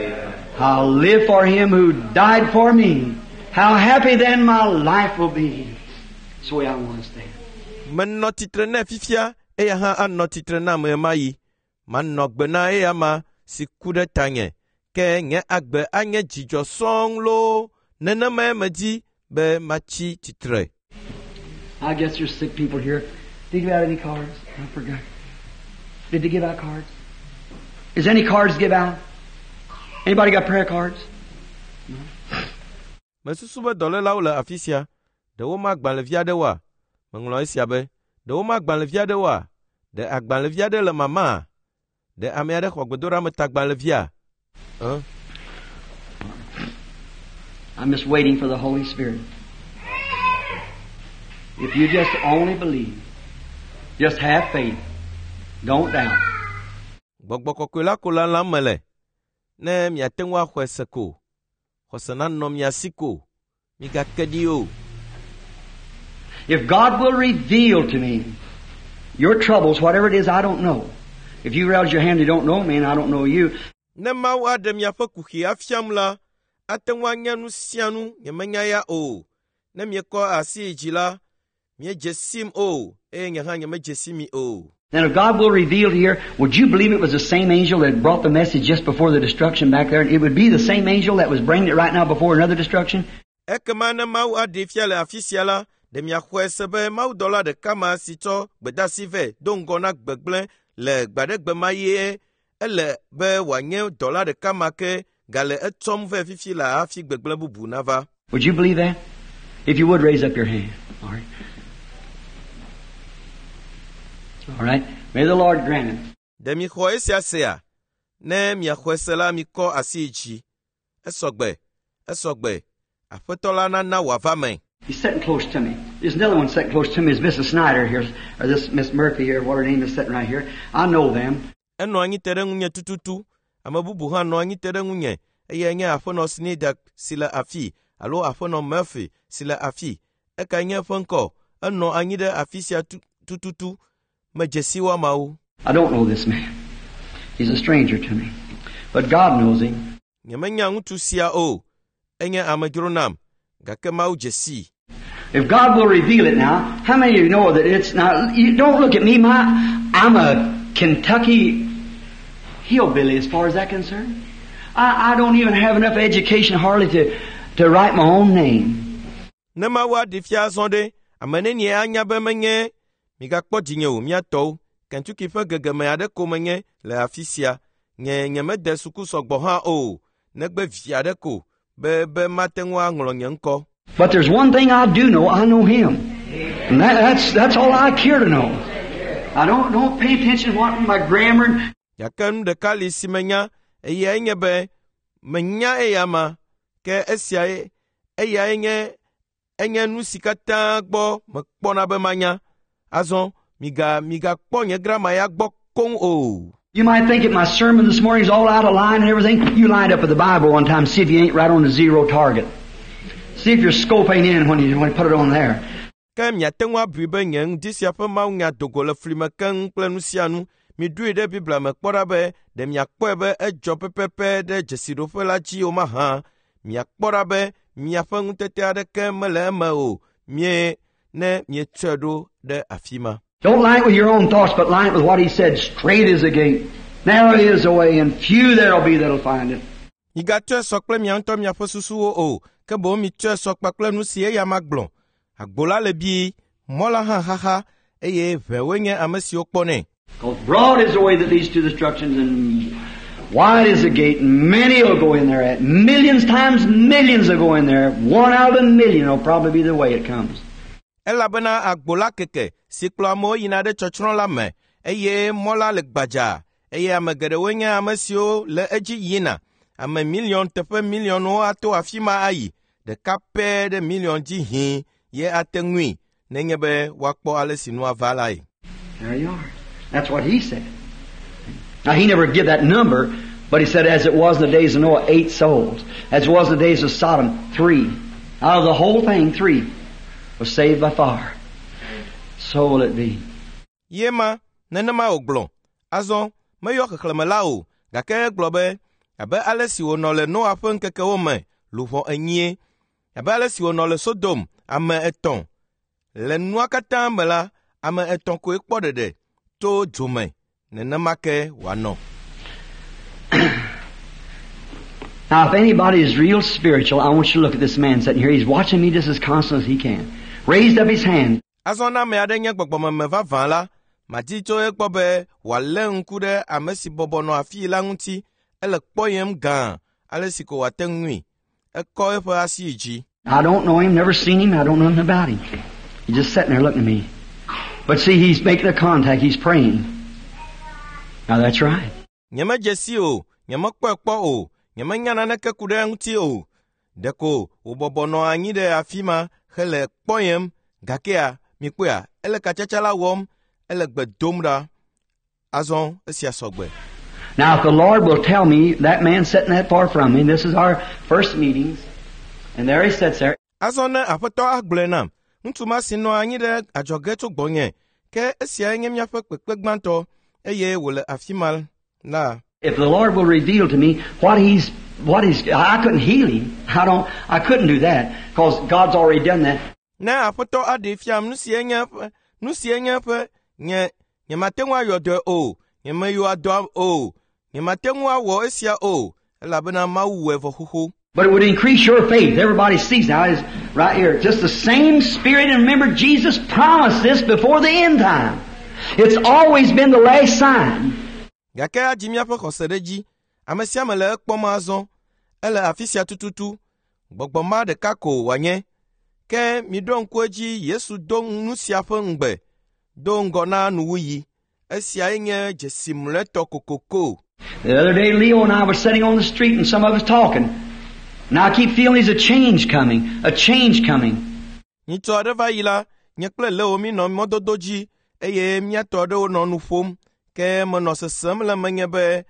B: I'll live for Him who died for me. How happy then my life will be. That's the way I want to stand.
A: Men no titre ne fifia eya ha an no titre na me mai man no gbena eya ma sikude tanye ke nye agbe anye jijo song lo nene me meji be machi titre.
B: I guess there's sick people here. Did you give out any cards? I forgot. Did they give out cards? Is any cards give out? Anybody got prayer cards? No.
A: Mesusu be dole la ule afisia de wo ma gban le via de wa menglo isia be de wo ma gban le via de wa de agban le via de le mama de amia de khogdora me tagban le via. Huh?
B: I'm just waiting for the Holy Spirit. If you just only believe, just have faith, don't doubt.
A: Gbogbo kola kola la mele ne mi atenwa khweseko khosana no mi asiko mi ga kedio.
B: If God will reveal to me your troubles, whatever it is, I don't know. If you raise your hand, you don't know me, and I don't know you.
A: Ne ma wa de mi afaku hi afiamla atenwa nyanu sianu nyemenya ya o ne mi ko asi ejila mi jesim o e nya ha nyeme jesimi o.
B: Then if God will reveal here, would you believe it was the same angel that brought the message just before the destruction back there? And it would be the same angel that was bringing it right now before another destruction?
A: Ekemana mau adefiale afisiala de mi akhwesebe mau dola de kama sito bedasive dongona gbegble le gbadegbe maye ele be wanye dola de kama ke gale etom ve fifi la afi gbegble bubu nava.
B: Would you believe that? If you would, raise up your hand. All right. All right. May the Lord grant it.
A: De mi khoesia sea ne mi akhwesela mi ko asichi esogbe esogbe afetola na na wavame.
B: He's sitting close to me. There's another one sitting close to me. Is Missus Snyder here, or this Miss Murphy here, what her name is, sitting right here. I know them.
A: Eno anyi tere ngunye tututu amabubu ha no anyi tere ngunye eye nya afono Snyder sila afi alo afono Murphy sila afi eka nya fonko eno anyi de afisia tututu majesiwa mau.
B: I don't know this man. He's a stranger to me. But God knows him.
A: Nyamenya ngutu sia o enye amagironam gake mau jesi.
B: If God will reveal it now, how many of you know that it's not, you don't look at me, my, I'm a Kentucky hillbilly as far as that's concerned. I, I don't even have enough education hardly to, to write my own name.
A: Nema wa di fia zonde, amene nye anya be menye, miga kpo dinye o miato, Kentucky fe gegeme ade ko menye le afisia, nye nye me de suku sogbo ha o, negbe via de ko, be be matengwa ngolo nye nko.
B: But there's one thing I do know, I know him. And that, that's, that's all I care to know. I don't, don't pay attention to what my grammar.
A: Yakan de kali si menya, eye enye be, menya e yama, ke esia e, eye enye, enye nu sikata gbo, mekpona be manya, azon, miga, miga kponye grama ya gbo kong o.
B: You might think that my sermon this morning is all out of line and everything. You lined up with the Bible one time, see if you ain't right on the zero target. See if your scope ain't in when you, when you put it on there.
A: Kem ya tengwa bribe nyeng, disia fe ma unga dogo le flime keng plenusianu, mi dui de bibla me kpora be, de mi akpoebe e jope pepe de jesido fe la ji o maha, mi akpora be, mi afe ngutete ade ke mele me o, mi ne mi tsedo de afima.
B: Don't line it with your own thoughts, but line it with what he said. Straight is the gate, narrow is the way, and few there'll be that'll find it.
A: Iga tse sokple mi anto mi afe susu o o, ke bo mi tse sokpakple nu si e ya magblon. Agbola le bi, mola ha ha ha, eye vewenye amesi okpone.
B: Because broad is the way that leads to destruction, and wide is the gate, and many will go in there. At millions times millions will go in there. One out of a million will probably be the way it comes.
A: Elabena agbola keke, siklo amo yina de chochron la me, eye mola le gbaja, eye amegede wenye amesio le eji yina, ame million tepe million o ato afima ayi, de kape de million ji hin, ye atengui, nenyebe wakpo ale sinua valai.
B: There you are. That's what he said. Now he never gave that number, but he said as it was in the days of Noah, eight souls. As it was in the days of Sodom, three. Out of the whole thing, three was saved by fire. So will it be.
A: Yema, nenema oglon. Azon, me yo kekleme la o, gake globe, abe ale si wono le Noah fen keke ome, lufon enye, abe ale si wono le Sodom, ame eton. Le nua kata mela, ame eton ko ekpo dede, to dzume, nenema ke wano.
B: Now if anybody is real spiritual, I want you to look at this man sitting here. He's watching me just as constant as he can. Raised up his hand.
A: Azona me ade nye gbogbo me va van la, ma di to ekpo be, wale nkude amesi bobo no afi la nti, ele kpoyem gan, ale siko watengui, eko efe asiji.
B: I don't know him, never seen him, I don't know nothing about him. He's just sitting there looking at me. But see, he's making a contact, he's praying. Now that's right.
A: Nyama jesi o, nyama kpo ekpo o, nyama nyana neke kude nti o. Deko, ubobo no anyi de afima, hele kpoyem, gakea, mikwea, ele kachachala wom, ele gbedomra, azon, esia sogbe.
B: Now if the Lord will tell me, that man sitting that far from me, this is our first meetings, and there he sits there.
A: Azone apoto agblena, ntuma sino anyi de ajogeto gbonye, ke esia enye miafe kwekpegbanto, eye wole afimal, la.
B: If the Lord will reveal to me what he's, what he's, I couldn't heal him. I don't, I couldn't do that, because God's already done that.
A: Na apoto ade fiam nusi enye, nusi enye fe, nye, nye matengwa yode o, nye me yu adom o, nye matengwa wo esia o, elabena ma uwe vo huhu.
B: But it would increase your faith. Everybody sees now is right here. Just the same Spirit, and remember Jesus promised this before the end time. It's always been the last sign.
A: Gake ajimia fe kosedeji, amesia mele ekpoma azon, ele afisia tututu, gbogboma de kako wanye, ke mi don kweji Yesu don nusia fe ngbe, don gona nuyi, esia enye jesimleto kokoko.
B: The other day Leo and I were sitting on the street and some of us talking. Now I keep feeling there's a change coming, a change coming.
A: Nito adeva ila, nyekle leo mi no mododoji, eye miato ade no nufom, ke mono sesem le menyebe,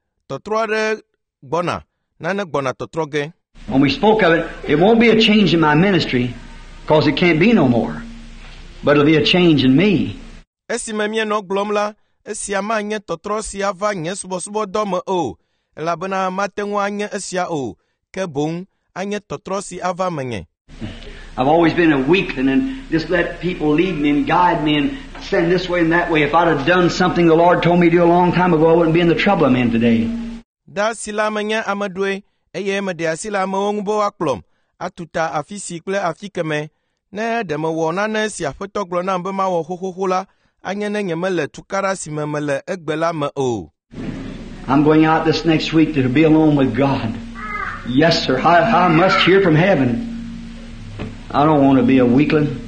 A: totroade bona, nane bona totroge.
B: When we spoke of it, it won't be a change in my ministry, because it can't be no more. But it'll be a change in me.
A: Esi memye no glomla, esi ama nye totro si ava nye subo subo dome o, elabena matengwa nye esia o, ke bung, anye totro si ava menye.
B: I've always been a weakling and just let people lead me and guide me and send this way and that way. If I'd have done something the Lord told me to do a long time ago, I wouldn't be in the trouble I'm in today.
A: Da sila menye amadwe, eye me de asila me wongbo aklom, atuta afisi kple afikeme, ne de me wona ne si afeto glo na mbe ma wo hohoho la, anye ne nye me le tukara si me me le egbe la me o.
B: I'm going out this next week to be alone with God. Yes, sir. I, I must hear from heaven. I don't want to be a weakling.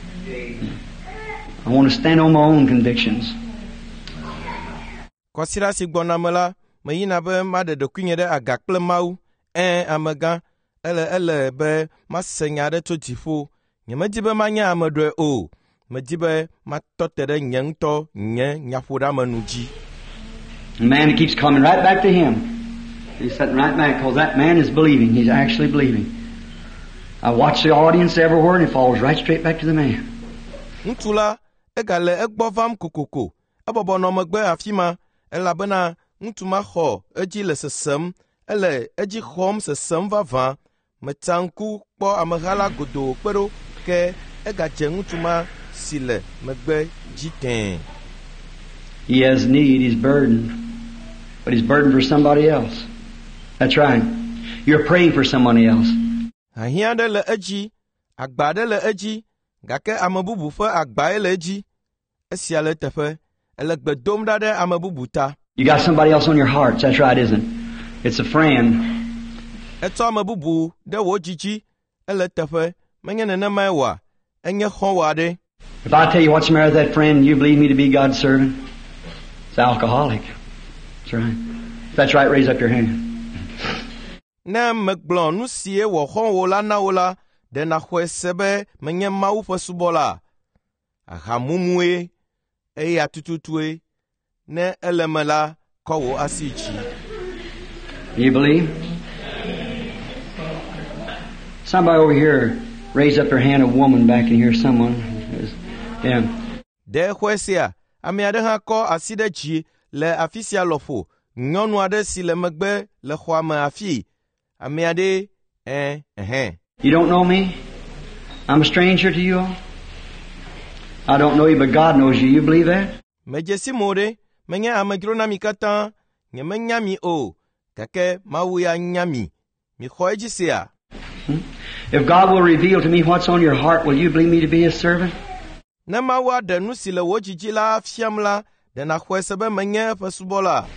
B: I want to stand on my own convictions.
A: Kwasira si gbona mela, me yina be ma de de kunye de agakple mau, en amega, ele ele be ma senya de to tifo. Nye me dibe ma nya amadwe o. Me dibe ma tote de nyengto nye nyafura manuji.
B: The man keeps coming right back to him. He's sitting right back because that man is believing. He's actually believing. I watch the audience everywhere and it falls right straight back to the man.
A: Ntula egale egbovam kokoko. Abobo no megbe afima elabena ntuma ho eji le sesem ele eji khom sesem vava metanku po amagala godo pero ke egaje ntuma sile megbe jiten.
B: He has need, he's burdened. But he's burdened for somebody else. That's right. You're praying for somebody else.
A: Ahiande le eji, agbade le eji, gake amabubu fe agbae le eji. Esia le tefe, ele gbedom dade amabubu ta.
B: You got somebody else on your heart. That's right, isn't it? It's a friend.
A: Eto amabubu de wo jiji, ele tefe, menye nene maiwa, enye khonwade.
B: If I tell you what's the matter with that friend, you believe me to be God's servant? It's alcoholic. That's right. If that's right, raise up your hand.
A: Ne megblon nu sie wo khon wo la na wo la de na khwe sebe menye mawu fe subola. Ahamumue e atututue ne elemela ko wo asichi.
B: You believe? Somebody over here raise up their hand, a woman back in here, someone. Yeah.
A: De khwesia amiade ha ko aside chi le afisia lofo nyonu ade si le megbe le khwama afi amiade eh eh.
B: You don't know me? I'm a stranger to you all. I don't know you, but God knows you. You believe that?
A: Mejesi mode menye amagro na mikata nye menyami o kake mawuya nyami mi khoeji sia.
B: If God will reveal to me what's on your heart, will you believe me to be His servant?
A: Na mawa de nu si le wo jiji la fiamla de na khwesebe menye fa subola.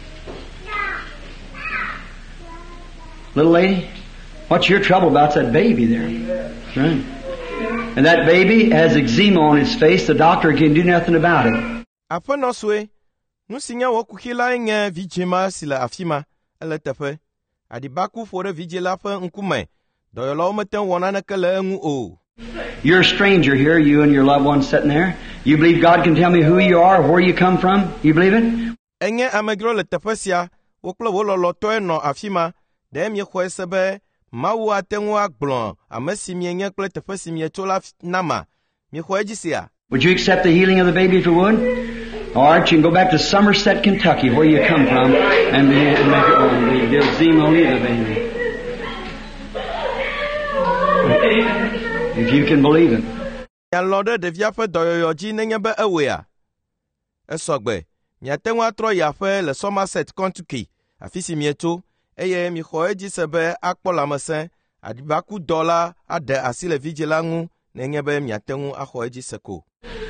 B: Little lady, what's your trouble about that baby there? Right. And that baby has eczema on its face. The doctor can do nothing about it.
A: Apono swe nu sinya wo kuhila nye vijema sila afima ele tefe adibaku fore vijela fa nkume doyolo meten wona na kele ngu o.
B: You're a stranger here, you and your loved one sitting there. You believe God can tell me who you are, where you come from? You believe it?
A: Enye amegro le tepesia woklo wo lolo to no afima de mi khwesebe mawu atenwa gblon amesimie nye kle tepesimie tola nama mi khweji sia.
B: Would you accept the healing of the baby if you would? All right, you can go back to Somerset, Kentucky, where you come from, and make it well. The eczema leave the baby. If you can believe it.
A: Ya lode de viafe doyoyoji nenyebe ewea. Esogbe, miatenwa tro yafe le Somerset, Kentucky, afisi mieto, eye mi khoeji sebe akpolamese, adibaku dola ade asile vigilangu, nenyebe miatengu akhoeji seko.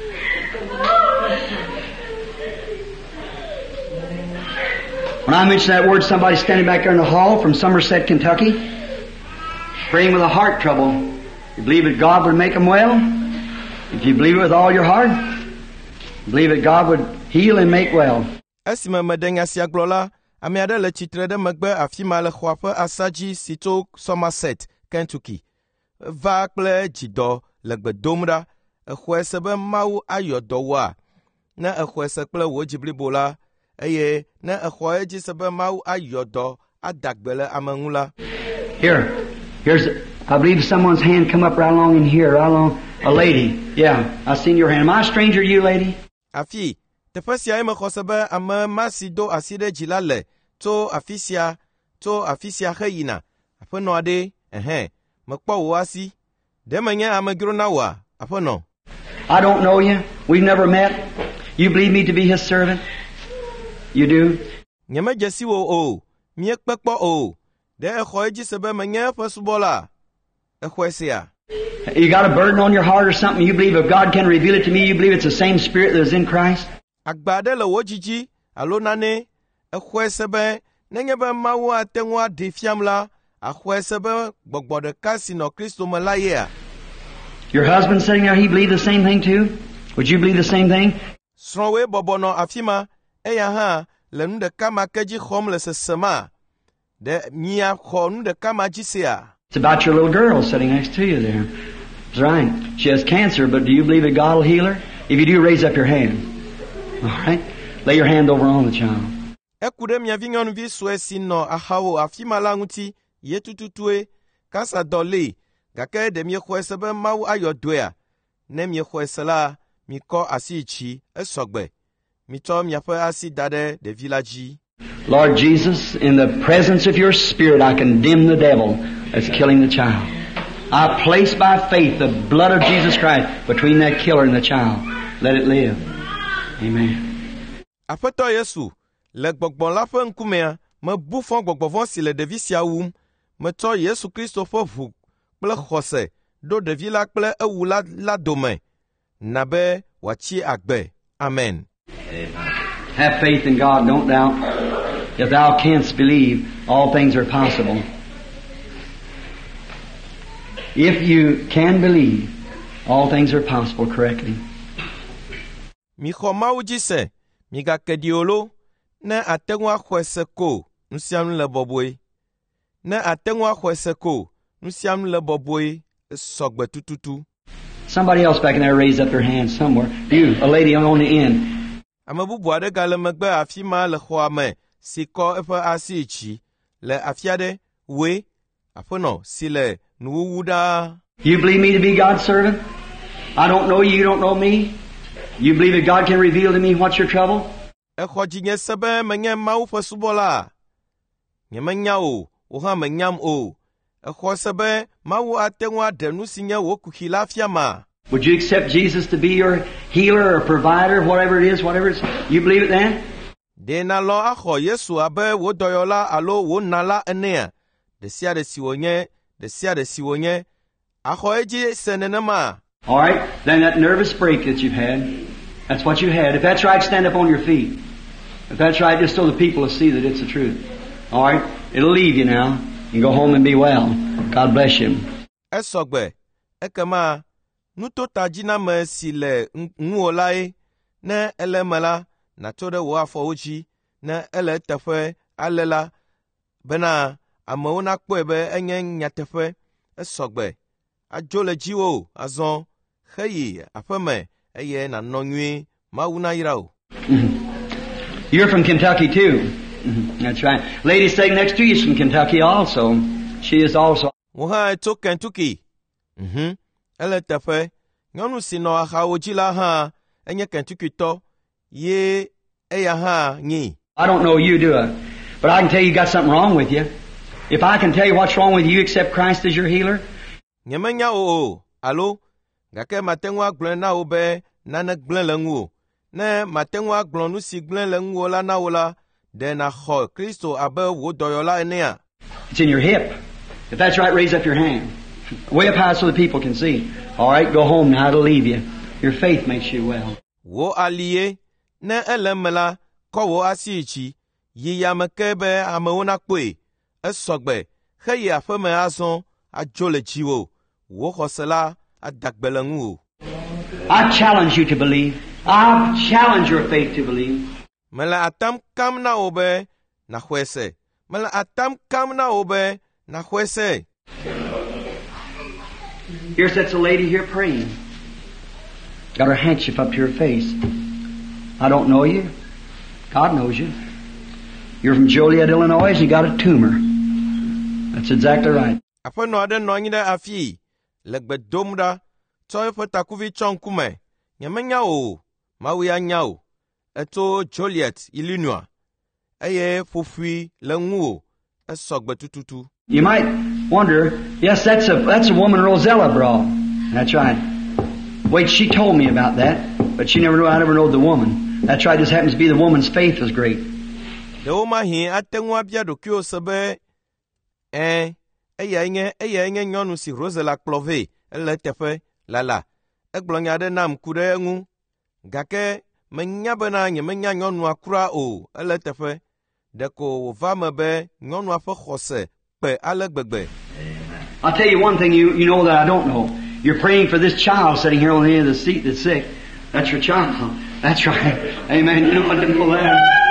B: When I mention that word, somebody's standing back there in the hall from Somerset, Kentucky, praying with a heart trouble. You believe that God would make them well? If you believe it with all your heart, believe that God would heal and make well.
A: Esime medenya siaglola, amiade le chitre de megbe afima le khwafe asaji sito Somerset, Kentucky. Va kple jido le gbedomra, ekhwesebe mawu ayodowa. Na ekhwese kple wo jiblibola, eye na ekhweji sebe mawu ayodo adagbele amangula.
B: Here, here's, I believe someone's hand come up right along in here, right along, a lady. Yeah, I seen your hand. Am I a stranger to you, lady?
A: Afi, tepesia eme khosebe ame masido aside jilale, to afisia, to afisia khayina. Apono ade, ehe, mekpo wo asi. De menye amegro na wa, apono.
B: I don't know you. We've never met. You believe me to be His servant? You do?
A: Nyeme jesi wo o, mie kpekpo o de exɔ edzi se be menye eƒe subɔla exɔe sia.
B: You got a burden on your heart or something, you believe if God can reveal it to me, you believe it's the same Spirit that is in Christ?
A: Agba de le wo dzidzi alo nane exɔe se be nenye be Mawu ate ŋu aɖe fiam la axɔe se be gbɔgbɔ ɖeka si nɔ Kristo me la yea.
B: Your husband sitting there, he believe the same thing too? Would you believe the same thing?
A: Srɔ̃woe bɔbɔ nɔ afi ma eya hã le nu ɖeka ma ke dzi xɔm le sesema de mia xɔ nu ɖeka ma dzi sea.
B: It's about your little girl sitting next to you there. That's right. She has cancer, but do you believe that God will heal her? If you do, raise up your hand. All right? Lay your hand over on the child.
A: Eku ɖe mia vi nyɔnuvi sue si nɔ axawo afi ma la ŋuti ye tututue kansa dɔ le gake ɖe miexɔe se be Mawu ayɔ doea ne miexɔe se la mikɔ asi tsi esɔgbe mitsɔ miaƒe asi da ɖe ɖevi la dzi.
B: Lord Jesus, in the presence of your Spirit, I condemn the devil that's killing the child. I place by faith the blood of Jesus Christ between that killer and the child. Let it live. Amen.
A: Aƒetɔ Yesu, le gbɔgbɔ la ƒe ŋkumea, mebu fɔ gbɔgbɔvɔ si le ɖevi sia wum, metsɔ Yesu Kristo ƒe ʋu kple xɔse ɖo ɖevi la kple ewu la la dome, na be wòatsi agbe. Amen.
B: Have faith in God, don't doubt. If thou canst believe, all things are possible. If you can believe, all things are possible correctly.
A: Mi xɔ Mawu dzi se, mi gake ɖi o lo, ne ate ŋu axɔe se ko, nu sia nu le bɔbɔe. Ne ate ŋu axɔe se ko, nu sia nu le bɔbɔe, sɔgbe tututu.
B: Somebody else back in there raised up their hand somewhere. You, a lady on the end.
A: Ame bubu aɖe gale megbe afi ma le xɔa me si kɔ eƒe asi tsi le afi aɖe woe aƒenɔ si le nuwuwu ɖaa.
B: You believe me to be God's servant? I don't know you, you don't know me. You believe that God can reveal to me what's your trouble?
A: Exɔ dzi nye se be menye Mawu ƒe subɔla. Nyemenya o, wo hã menyam o. Exɔ se be Mawu ate ŋu aɖe nu si nye wo kuxi la fia ma.
B: Would you accept Jesus to be your healer or provider, whatever it is, whatever it is? You believe it then?
A: De na lɔ axɔ Yesu abe wo dɔyɔla alo wo nala enea. De sia de si wònye, de sia de si wònye. Axɔ edzi se nenema.
B: All right, then that nervous break that you've had, that's what you had. If that's right, stand up on your feet. If that's right, just so the people will see that it's the truth. All right, it'll leave you now. You can go home and be well. God bless you.
A: Esɔgbe, ekema, nuto tajina me si le ŋuwo lae, ne ele me la, nato ɖe wo afɔwo dzi, ne ele teƒe ale la, bena amewo nakpɔe be enye nyateƒe, esɔgbe, adzo le dziwo azɔ, heyi aƒe me, eye nanɔ nyuie, Mawu nayra o.
B: You're from Kentucky too. That's right. Lady sitting next to you is from Kentucky also. She is also.
A: Wo hã tso Kentucky. Mhm. Ele teƒe, nyɔnu si nɔ axawo dzi la hã, enye Kentucky tɔ, ye eya hã nyi.
B: I don't know you, do I? But I can tell you got something wrong with you. If I can tell you what's wrong with you, accept Christ as your healer.
A: Nyemenya o o, alo, gake mate ŋu agblɔe na wo be nane gblẽ le ŋuwò. Ne mate ŋu agblɔ nu si gblẽ le ŋuwò la na wo la, de naxɔ Kristo abe wo dɔyɔla enea.
B: It's in your hip. If that's right, raise up your hand. Way up high so the people can see. All right, go home now. It'll leave you. Your faith makes you well.
A: Wo alie, ne ele me la, kɔ wo asi tsi, yi yame ke be amewo nakpɔe. Esɔgbe, heyi aƒe me azɔ, adzo le dziwò. Wo xɔse la, adagbe le ŋuwò.
B: I challenge you to believe. I challenge your faith to believe.
A: Mele atam kam na wo be naxɔe se. Mele atam kam na wo be naxɔe se.
B: Here sits a lady here praying. Got her handkerchief up to her face. I don't know you. God knows you. You're from Joliet, Illinois, and you got a tumor. That's exactly right.
A: Aƒenɔ aɖe nɔ anyi ɖe afii, le gbe dom ɖa, tsɔ eƒe takuvi tsɔ ŋkume. Nyemenya o, Mawu ya nya o. Eto Joliet, Illinois. Eye ƒoƒui le ŋuwò, esɔgbe tututu.
B: You might wonder, yes, that's a that's a woman Rosella brought. That's right. Wait, she told me about that, but she never knew. I never know the woman. That's right. Just happens to be the woman's faith was great.
A: de woma hi atengu abia dokio sebe eh eya inge eya inge nyɔnu si Rose la kplɔve ele teƒe lala egblɔ nya ɖe nam ku ɖe eŋu gake menya bena nyemenya nyɔnua kura o ele teƒe deko wova me be nyɔnua ƒe xɔse kpe ale gbegbe.
B: I'll tell you one thing you, you know that I don't know. You're praying for this child sitting here on the end of the seat that's sick. That's your child. That's right. Amen. You know, I didn't know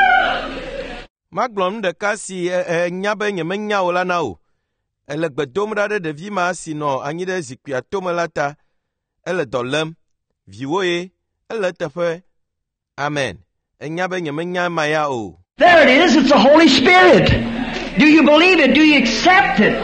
B: that.
A: Maglom ɖeka si nya be nyemenya o la na o. Ele gbedom ɖa ɖe ɖevi ma si nɔ anyi ɖe zikpuia tome la ta. Ele dɔ lém. Viwo ye. Ele teƒe. Amen. Enya be nyemenya ma ya o.
B: There it is. It's the Holy Spirit. Do you believe it? Do you accept it?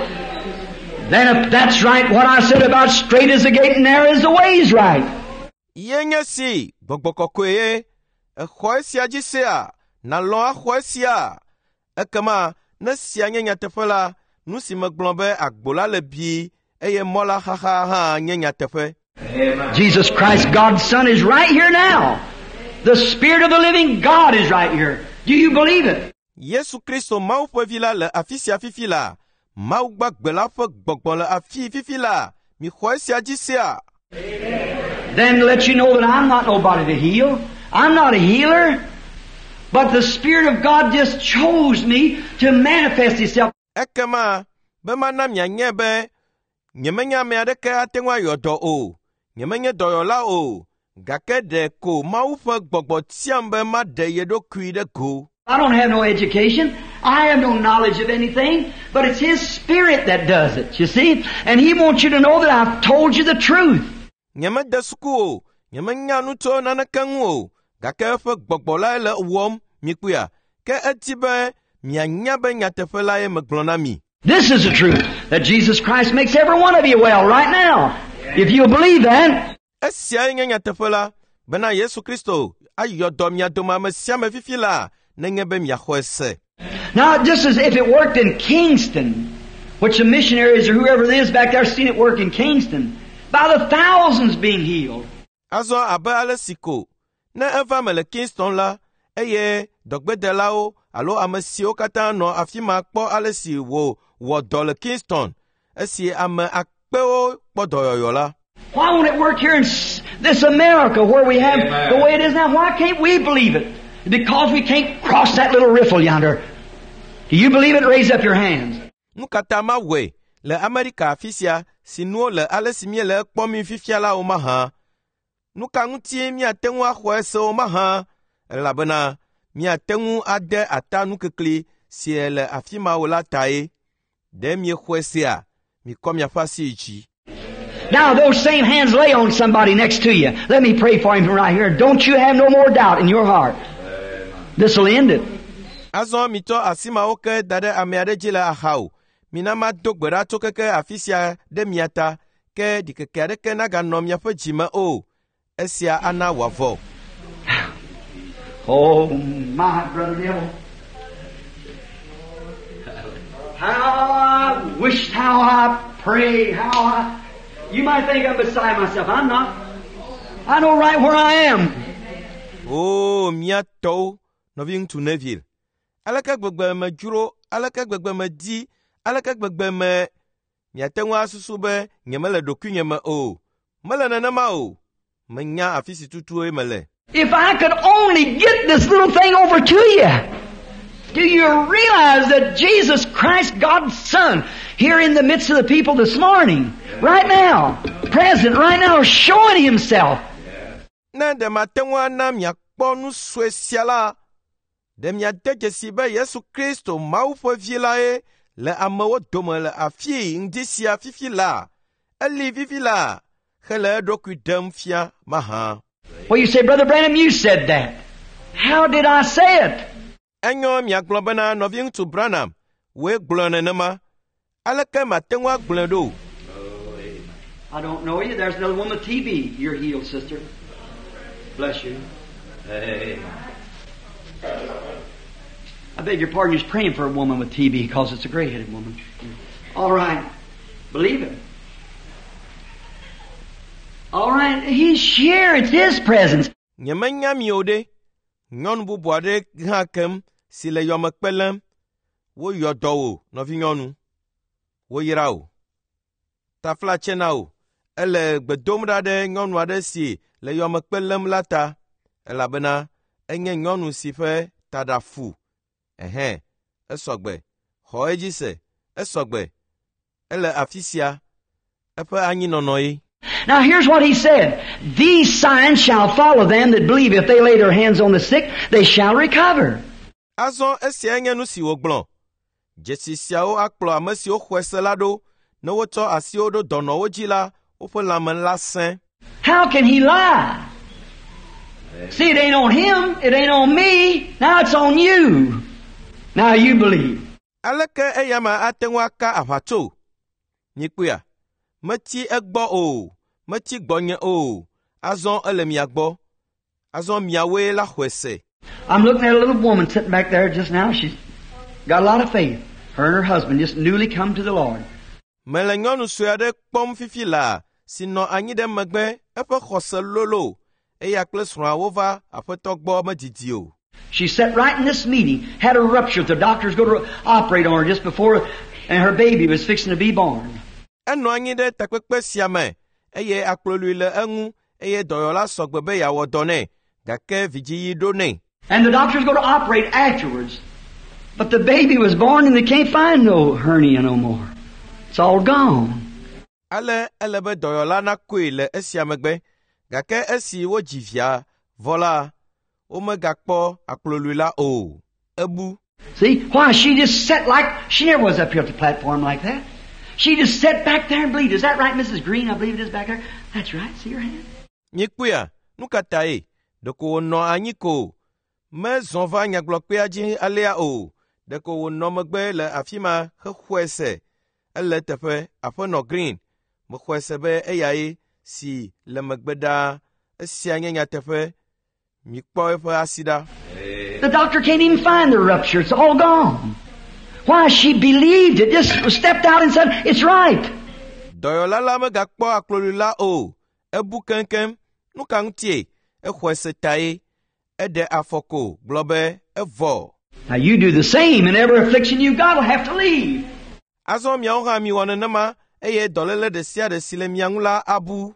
B: Then if that's right, what I said about straight is the gate and narrow is the way is right.
A: Yenye si, gbogbokokoye, exɔ esia dzi sea, nalɔ axɔ esia. Ekema, ne sia nye nyateƒe la, nu si megblɔ be agbo la le bi, eye mɔ la xaxa hã nye nyateƒe.
B: Jesus Christ, God's Son, is right here now. The Spirit of the living God is right here. Do you believe it?
A: Yesu Kristo Mawu ƒe vi la le afi sia fifi la. Mawu gbagbe la ƒe gbɔgbɔ le afi fifi la. Mi xɔ esia dzi sea.
B: Then let you know that I'm not nobody to heal. I'm not a healer. But the Spirit of God just chose me to manifest Himself.
A: Ekema, be mana mianye be, nyemenya me adeke atengu ayɔ dɔ o. Nyemenye dɔyɔla o. Gake de ko Mawu ƒe gbɔgbɔ tiam be ma de ye ɖokui ɖe go.
B: I don't have no education. I have no knowledge of anything. But it's His Spirit that does it, you see? And He wants you to know that I've told you the truth.
A: Nyeme de suku o. Nyemenya nu tso naneke ŋu o. Gake eƒe gbɔgbɔ la le wɔm mikpuia. Ke eti be mianya be nyateƒe la ye megblɔ na mi.
B: This is the truth. That Jesus Christ makes every one of you well right now. If you believe that.
A: Esia nye nyateƒe la. Bena Yesu Kristo ayɔ dɔ mia dome ame sia me fifi la. Nenye be miaxɔ ese.
B: Now, just as if it worked in Kingston, which the missionaries or whoever it is back there seen it work in Kingston, by the thousands being healed.
A: Azɔ abe ale si ko, ne eva me le Kingston la, eye dɔgbedelawo alo ame siwo katã nɔ afi ma kpɔ ale si wo wɔ dɔ le Kingston, esi ame akpewo kpɔ dɔyɔyɔ la.
B: Why won't it work here in this America where we have Amen. The way it is now? Why can't we believe it? Because we can't cross that little riffle yonder. Do you believe it? Raise up your hands.
A: Nukatama we le America afisia sinuo le alesi mie le kpomi fifia la oma ha. Nuka ngutie mi atengu axɔ ese oma ha. Elabena mi atengu ade ata nukekli si le afima wo la tae. De mi xɔ esea mi kɔ mia fasi ichi.
B: Now those same hands lay on somebody next to you. Let me pray for him right here. Don't you have no more doubt in your heart. This will end it.
A: Azɔ mitɔ asima woke da ɖe ame aɖe dzi le axawo. Mina ma do gbe ɖa tso keke afi sia ɖe mia ta, ke ɖikeke aɖeke naganɔ miaƒe dzime o. Esia ana wòavɔ.
B: Oh, my brother Neville. How I wish, how I pray, how I... You might think I'm beside myself. I'm not. I know right where I am.
A: Oh, mia tɔwo. Nɔvi ŋutsu Neville. Aleke gbegbe me dzro, aleke gbegbe me di, aleke gbegbe me miate ŋu asusu be nyemele ɖokuinye me o. Mele nenema o. Menya afi si tutue mele.
B: If I could only get this little thing over to you. Do you realize that Jesus Christ, God's Son, here in the midst of the people this morning, right now, present, right now, showing Himself.
A: Ne de mate ŋu ana miakpɔ nu sue sia la. De miade dzesi be Yesu Kristo Mawu ƒe vi lae le amewo dome le afi ŋdi sia fifi la. Eli vivi la. Hele eɖokui ɖem fia maha.
B: Well, you say, Brother Branham, you said that. How did I say it?
A: Enyo miagblɔ bena nɔvi ŋutsu Branham, woe gblɔ nenema. Aleke mate ŋu agblɔe ɖo?
B: I don't know you. There's another woman with T B. You're healed, sister. Bless you. Amen. I beg your pardon, you're praying for a woman with T B because it's a gray-headed woman. All right. Believe it. All right. He's here. It's His presence.
A: Nyemenya mi o de. Nyɔnu bubu aɖe hã kem si le yɔmekpe lém, woyɔ dɔ wò nɔvinyɔnu, woyra wò. Tafla tse na wò, ele gbe dom ɖa ɖe nyɔnu aɖe si le yɔmekpe lém la ta, elabena enye nyɔnu si ƒe taɖa fu. Ehẽ, esɔgbe, xɔ edzi se, esɔgbe, ele afi sia, eƒe anyinɔnɔ ye.
C: Now here's what he said. These signs shall follow them that believe. If they lay their hands on the sick, they shall recover.
A: Azɔ esia nye nu si wògblɔ. Dzesi siawo akplɔ ame siwo xɔe se la ɖo, ne wotsɔ asiwo ɖo dɔnɔwo dzi la, woƒe lãme la sẽ.
C: How can he lie? See, it ain't on him, it ain't on me, now it's on you. Now you believe.
A: Aleke eyama ate ŋu aka aʋatso? Nyikpuia, meti egbɔ o, meti gbɔnye o, azɔ ele mia gbɔ, azɔ miawoe la xɔe se.
C: I'm looking at a little woman sitting back there just now. She's got a lot of faith. Her and her husband just newly come to the Lord.
A: Mele nyɔnu sue aɖe kpɔm fifi la, si nɔ anyi ɖe megbe, eƒe xɔse lolo, eya kple srɔ̃a wova aƒetɔ gbɔ medidi o.
C: She sat right in this meeting, had a rupture. The doctors go to operate on her just before, and her baby was fixing to be born.
A: Enɔ anyi ɖe takpekpe sia me, eye akplolui le eŋu, eye dɔyɔla sɔgbe be yeawɔ dɔ nɛ, gake vidziɣi ɖo nɛ.
C: And the doctors go to operate afterwards. But the baby was born and they can't find no hernia no more. It's all gone.
A: Ale ele be dɔyɔla nakoe le esia megbe, gake esi wodzi via vɔ la, womegakpɔ akplolui la o. Ebu.
C: See, why? She just sat like, she never was up here at the platform like that. She just sat back there and believed. Is that right, Missus Green? I believe it is back there. That's right. See your hand?
A: Nyikpuia, nu kata ye, doko wonɔ anyi ko, me zɔn va nyagblɔkpea dzi alea o, deko wonɔ megbe le afi ma hexɔe se, ele teƒe aƒenɔ Green, mexɔe se be eyae si le megbe ɖaa, esia nye nyateƒe, mikpɔ eƒe asi ɖa.
C: The doctor can't even find the rupture. It's all gone. Why? She believed it. Just stepped out and said, it's right.
A: Dɔyɔla la megakpɔ akplolui la o, ebu keŋkeŋ, nu ka ŋutie, exɔe se ta ye, eɖe afɔko, gblɔ be evɔ.
C: Now you do the same, and every affliction you got will have to leave.
A: Azɔ miawo hã miwɔ nenema, eye dɔléle ɖe sia ɖe si le mia ŋu la abu.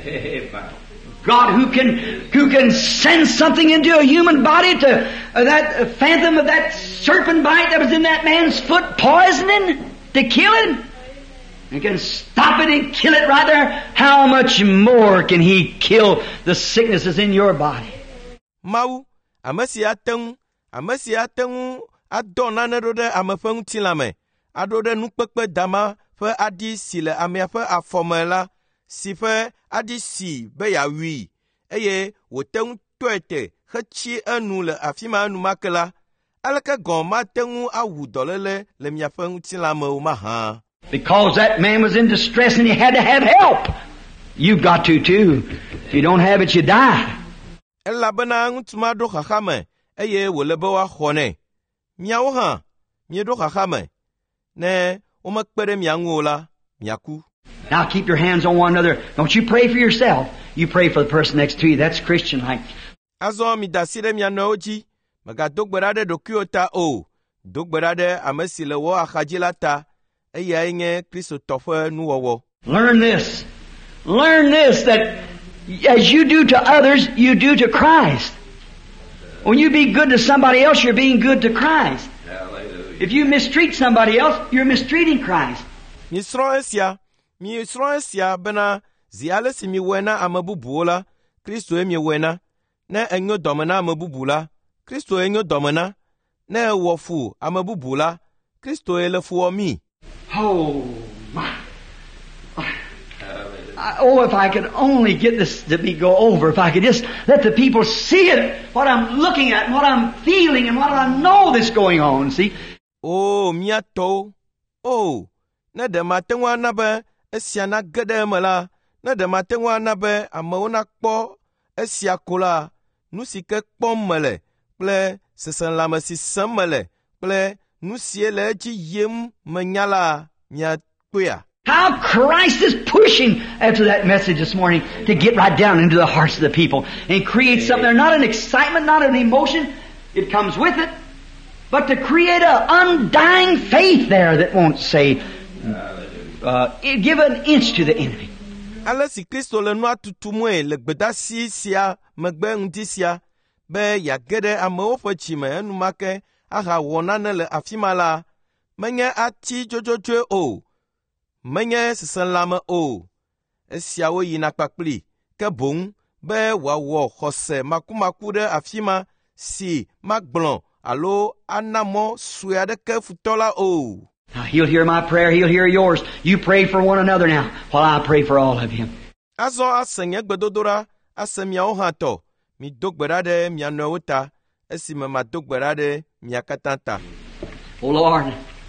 C: God, who can who can send something into a human body to uh, that uh, phantom of that serpent bite that was in that man's foot, poisoning to kill him, and can stop it and kill it right there. How much more can He kill the sicknesses in your body?
A: Mau, ame si ate ŋu, ame si ate ŋu adɔ nane ɖo ɖe ame ƒe ŋutilã me, aɖo ɖe nukpekpe dama ƒe aɖi si le amea ƒe afɔ me la, si ƒe aɖi si be yeawui, eye wòte ŋu tɔe te hetsi enu le afi ma enumake la, aleke gɔ̃ mate ŋu awu dɔléle le miaƒe ŋutilã me o mahã.
C: Because that man was in distress and he had to have help. You've got to too. If you don't have it, you die.
A: Elabena ŋutuma ɖo xaxa me, eye wòle be woaxɔ nɛ. Miawo hã, mieɖo xaxa me, ne womekpe ɖe mia ŋu o la, miaku.
C: Now keep your hands on one another. Don't you pray for yourself. You pray for the person next to you. That's Christian-like.
A: Azɔ mi da asi ɖe mia nɔewo dzi, megado gbe ɖa ɖe ɖokuiwo ta o, do gbe ɖa ɖe ame si le wɔ axadzi la ta, eyae nye Kristotɔ ƒe nuwɔwɔ.
C: Learn this. Learn this, that as you do to others, you do to Christ. When you be good to somebody else, you're being good to Christ. Hallelujah. If you mistreat somebody else, you're mistreating Christ.
A: Misrɔ̃ esia, misrɔ̃ esia bena zi ale si miwɔe na ame bubuwo la, Kristoe miewɔe na. Ne enyo dɔme na ame bubu la, Kristoe nyo dɔme na. Ne ewɔ fu ame bubu la, Kristoe le fu wɔ mi.
C: Oh, my. I, oh, if I could only get this to be go over, if I could just let the people see it, what I'm looking at, and what I'm feeling, and what I know that's going on, see?
A: Oh, mia to. Oh, ne de mate ŋu ana be esia nage ɖe eme la, ne de mate ŋu ana be amewo nakpɔ esia ko la, nu si ke kpɔm mele, kple seselãme si sem mele, kple nu sie le edzi yim menya la, miakpɔea.
C: How Christ is pushing after that message this morning to get right down into the hearts of the people and create something there. Not an excitement, not an emotion. It comes with it. but to create an undying faith there that won't say, uh, give an inch to the enemy.
A: Ale si Kristo le nua tutumue le gbedasi sia megbe ŋdi sia be yagede amewo ƒe tsi me enumake aha wɔ nane le afi ma la, menye ati dzodzodzoe o, menye seselãme o. Esiawo yina kpakpli, ke boŋ be wòawɔ xɔse makumaku ɖe afi ma si magblɔ alo ana mɔ sue aɖeke futɔ la o.
C: Now, He'll hear my prayer, He'll hear yours. You pray for one another now, while I pray for all of you.
A: Azɔ ase nye gbedodoɖa, ase miawo hã tɔ, mi do gbe ɖa ɖe mia nɔewo ta, esime mado gbe ɖa ɖe mia katã ta.
C: Oh Lord,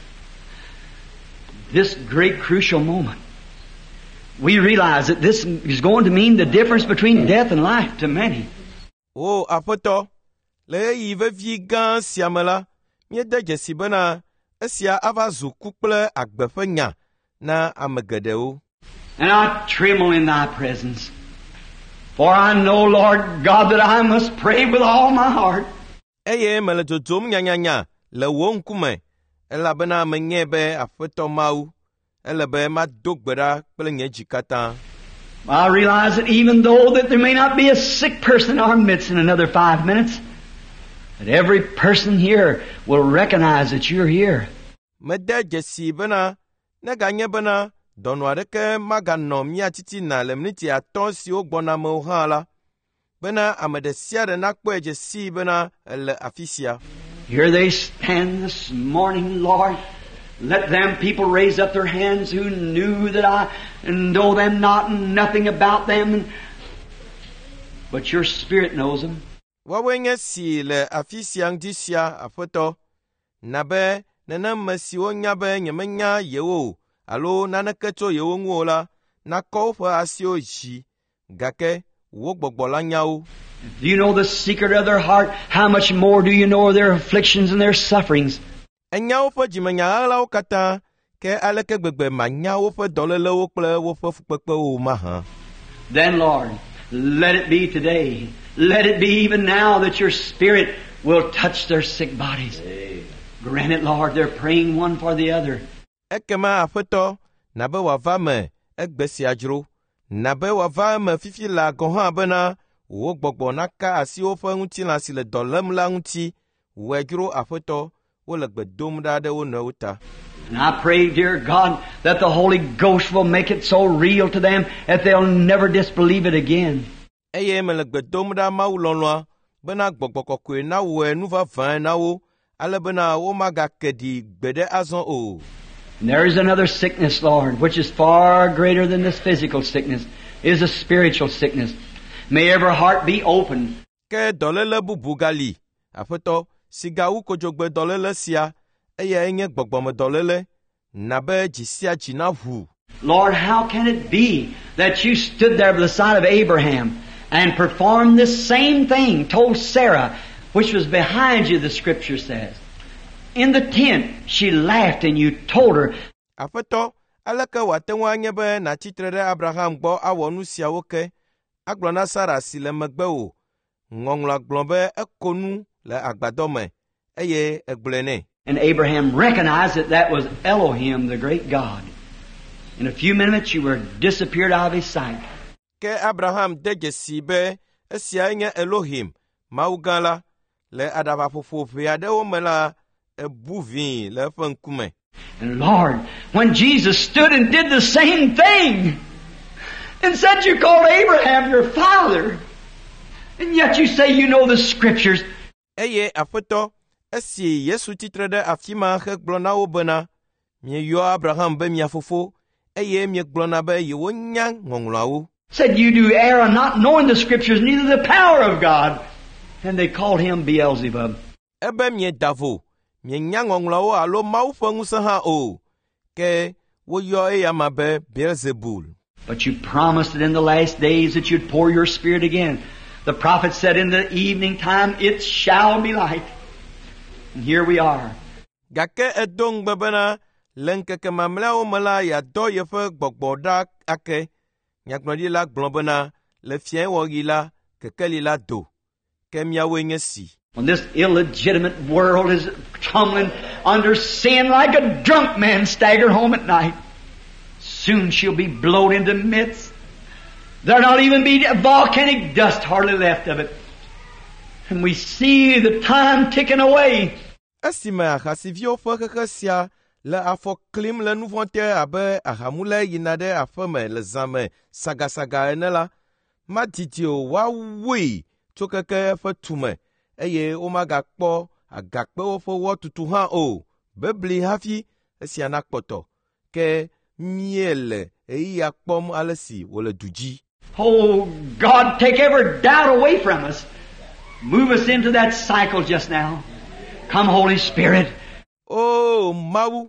C: this great crucial moment, we realize that this is going to mean the difference between death and life to many.
A: O Aƒetɔ, le ɣeyiɣi vevi gã sia me la, míede dzesi bena esia ava zu ku kple agbe ƒe nya na ame geɖewo.
C: And I tremble in Thy presence, for I know, Lord God, that I must pray with all my heart.
A: Eye mele dzodzom nyanyanya le wo ŋkume, elabena menye be Aƒetɔ Mawu, ele be mado gbe ɖa kple nye dzi katã.
C: I realize that even though that there may not be a sick person in our midst in another five minutes, that every person here will recognize that you're here.
A: Mede dzesi bena neganye bena dɔnɔ aɖeke maganɔ mía titina le miniti atɔ̃ siwo gbɔna mewo hã la, bena ame ɖe sia ɖe nakpɔe dzesi bena ele afi sia.
C: Here they stand this morning, Lord. Let them people raise up their hands who knew that I know them not and nothing about them, but your Spirit knows them.
A: Woawoe nye si le afi sia ŋdi sia, Aƒetɔ, na be neneme siwo nya be nyemenya yewo alo naneke tso yewo ŋu o la, nakɔ woƒe asiwo dzi, gake wo gbɔgbɔ la nya wo.
C: Do you know the secret of their heart? How much more do you know of their afflictions and their sufferings?
A: Enya woƒe dzimenyaɣlawo katã, ke aleke gbegbe manya woƒe dɔlélewo kple woƒe fukpekpewo mahã.
C: Then, Lord, let it be today. Let it be even now that your Spirit will touch their sick bodies. Grant it, Lord. They're praying one for the other.
A: Ekema Aƒetɔ, na be wòava me egbe sia dzro, na be wòava me fifi la gɔ̃ hã bena wo gbɔgbɔ naka asi woƒe ŋutilã si le dɔ lém la ŋuti, wɔe dzro Aƒetɔ, wole gbe dom ɖa ɖe wo nɔewo ta.
C: And I pray, dear God, that the Holy Ghost will make it so real to them that they'll never disbelieve it again.
A: Eye mele gbe dom ɖa Mawu lɔlɔ̃a, bena gbɔgbɔ kɔkɔe nawɔe nu vavãe na wo, ale bena womagake ɖi gbeɖe azɔ o.
C: And there is another sickness, Lord, which is far greater than this physical sickness, is a spiritual sickness. May every heart be open.
A: Ke dɔléle bubu gali, Aƒetɔ, si gawu kodzogbe dɔléle sia, eye enye gbɔgbɔme dɔléle, na be dzi sia dzi naʋu.
C: Lord, how can it be that you stood there by the side of Abraham and performed this same thing, told Sarah, which was behind you, the Scripture says. In the tent, she laughed and you told her.
A: Aƒetɔ, aleke wòate ŋu anye be nàtsitre ɖe Abraham gbɔ awɔ nu siawo ke, agblɔ na Sara si le megbe wò, ŋɔŋlɔa gblɔ be eko nu le agbadɔ me, eye egblɔe nɛ.
C: And Abraham recognized that that was Elohim, the great God. In a few minutes, you were disappeared out of his sight.
A: Ke Abraham de dzesi be esia nye Elohim, Mawu gã la, le aɖaʋaƒoƒo ʋe aɖewo me la, ebu vĩi le eƒe ŋkume.
C: And Lord, when Jesus stood and did the same thing, and said you called Abraham your father, and yet you say you know the Scriptures.
A: Eye Aƒetɔ, esi Yesu titre ɖe afi ma hegblɔ na wo bena, mieyɔ Abraham be mia fofo, eye miegblɔna be yewonya ŋɔŋlɔawo.
C: Said you do err not knowing the Scriptures, neither the power of God. And they called him Beelzebub.
A: Ebe mieda vo, mienya ŋɔŋlɔawo alo Mawu ƒe ŋusẽ hã o, ke woyɔ eya ma be Beelzebul.
C: But you promised it in the last days that you'd pour your Spirit again. The prophet said in the evening time, it shall be light. And here we are.
A: Gake edo ŋugbe bena le ŋkeke mamlɛawo me la yeadɔ yeƒe gbɔgbɔ ɖa ake. Nyagblɔɖila gblɔ bena le fiẽ wɔɣi la, kekeli la do, ke miawoe nye si.
C: When this illegitimate world is tumbling under sin like a drunk man staggered home at night, soon she'll be blown into midst. There'll not even be volcanic dust hardly left of it. And we see the time ticking away.
A: Esime ahasivio fekhesia le afɔ klim le nuvɔte abe ahamule yina ɖe aƒeme le zãme sagasaga ene la, madidi o woawui tso keke ƒe tume eye womagakpɔ agakpewo ƒe wɔtutu hã o bebli hafi esia nakpɔtɔ ke miele eya kpɔm ale si wole du dzi.
C: Oh, God, take every doubt away from us. Move us into that cycle just now. Come, Holy Spirit.
A: Oh, Mawu,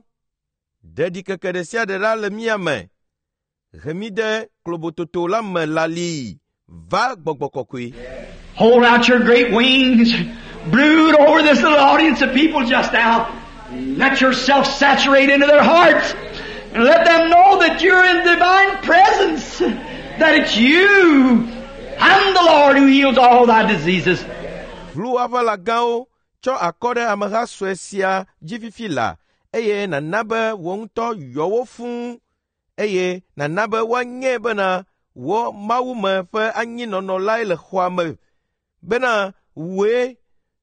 A: dedi keke de sia de la le mia me. Remi de klobototo la me lali. Va gbɔgbɔ kɔkɔe.
C: Hold out your great wings. Brood over this little audience of people just now. Let yourself saturate into their hearts. And let them know that you're in divine presence. That it's you. I'm the Lord who heals all thy diseases.
A: Vlu ava la gãwo tsɔ akɔ ɖe ameha sue sia dzififi la eye nana be wo ŋutɔ yɔwo fũu eye nana be woanye bena wo Mawu me ƒe anyinɔnɔ lae le xɔa me bena woe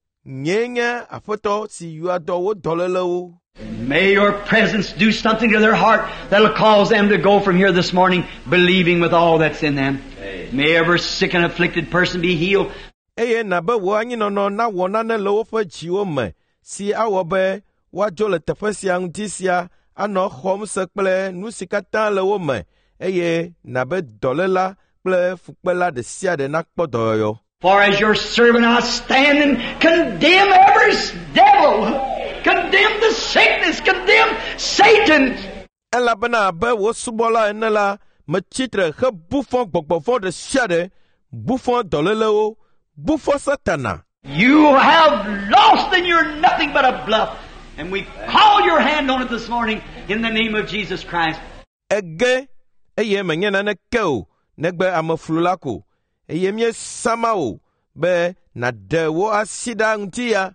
A: nye nye aƒetɔ si yɔa dɔ wo dɔlélewo.
C: May your presence do something to their heart that'll cause them to go from here this morning believing with all that's in them. May every sick and afflicted person be healed.
A: Eye na be wo anyinɔnɔ na wɔ nane le woƒe dziwo me si awɔ be woadzo le teƒe sia ŋuti sia anɔ xɔm se kple nu si katã le wo me eye na be dɔléla kple fukpela ɖe sia ɖe nakpɔ dɔyɔyɔ.
C: For as your servant I stand and condemn every devil, condemn the sickness, condemn Satan.
A: Elabena abe wo subɔla ene la, metsitre he bufɔ gbɔgbɔvɔ ɖe sia ɖe, bufɔ dɔlélewo, bufɔ Satana.
C: You have lost and you're nothing but a bluff. And we call your hand on it this morning in the name of Jesus Christ.
A: Ege, eye menye naneke o, negbe ameflu la ko. Eye mie sama o, be na de wo asi ɖa ŋuti ya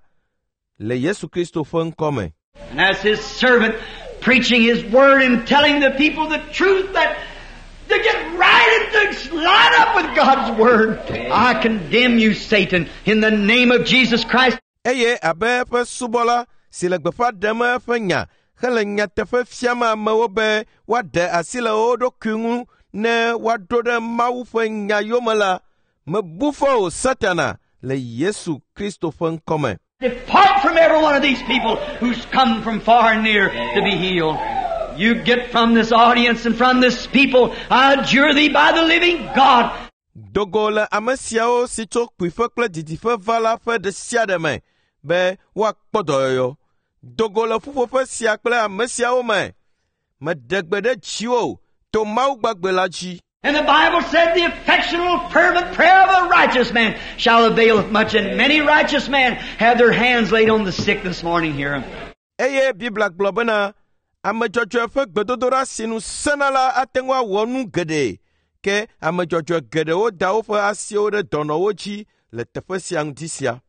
A: le Yesu Kristo ƒe ŋkɔ me.
C: And as His servant preaching His word and telling the people the truth that to get right and to line up with God's word, I condemn you, Satan, in the name of Jesus Christ.
A: Eye abe eƒe subɔla si le gbeƒã ɖem eƒe nya hele nyateƒe fiam amewo be woaɖe asi le wo ɖokui ŋu ne woaɖo ɖe Mawu ƒe nya yome la, mebu fɔ o Satana le Yesu Kristo ƒe ŋkɔ me.
C: Depart from every one of these people who's come from far and near to be healed. You get from this audience and from this people, I adjure thee by the living God.
A: Dogo le ame siawo si tso kpuiƒe kple didiƒe va la ƒe ɖe sia ɖe me be woakpɔ dɔyɔyɔ. Dogo le ƒuƒoƒe sia kple ame siawo me. Meɖe gbe ɖe dziwò to Mawu gbagbe la dzi.
C: And the Bible said the affectional fervent prayer of a righteous man shall avail much, and many righteous men have their hands laid on the sick this morning here.
A: Eye Biblia gblɔ bena ame dzɔdzɔe ƒe gbedodoɖa si nu sena la ate ŋu awɔ nu geɖe, ke ame dzɔdzɔe geɖewo da woƒe asiwo ɖe dɔnɔwo dzi le teƒe sia ŋuti sia.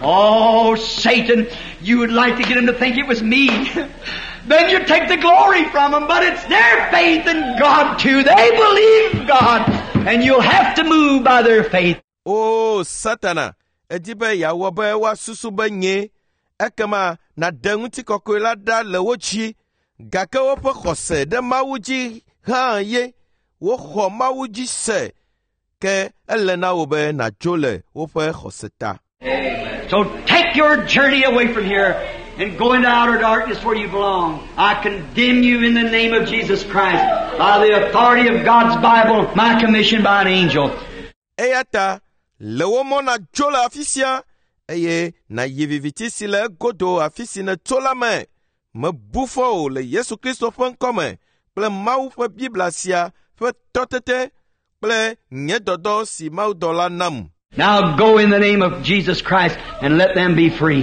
C: Oh, Satan, you would like to get him to think it was me. Then you take the glory from them, but it's their faith in God too. They believe God, and you'll have to move by their faith.
A: Oh, Satana, edi be yawo be wa susu be nye, ekema na de ŋuti kɔkɔe la ɖa le wo dzi, gake woƒe xɔse ɖe Mawu dzi hã ye, woxɔ Mawu dzi se, ke ele na wo be nadzo le woƒe xɔse ta.
C: So take your journey away from here and go into outer darkness where you belong. I condemn you in the name of Jesus Christ by the authority of God's Bible, my commission by an angel.
A: Eyata, le wo mo na dzo le afi sia, eye na yi viviti si le egodo afi si ne tso la me. Me bu fɔ o le Yesu Kristo ƒe ŋkɔ me kple Mawu ƒe Biblia sia ƒe tɔtete kple nye dɔdɔ si Mawu dɔ la nam.
C: Now go in the name of Jesus Christ and let them be free.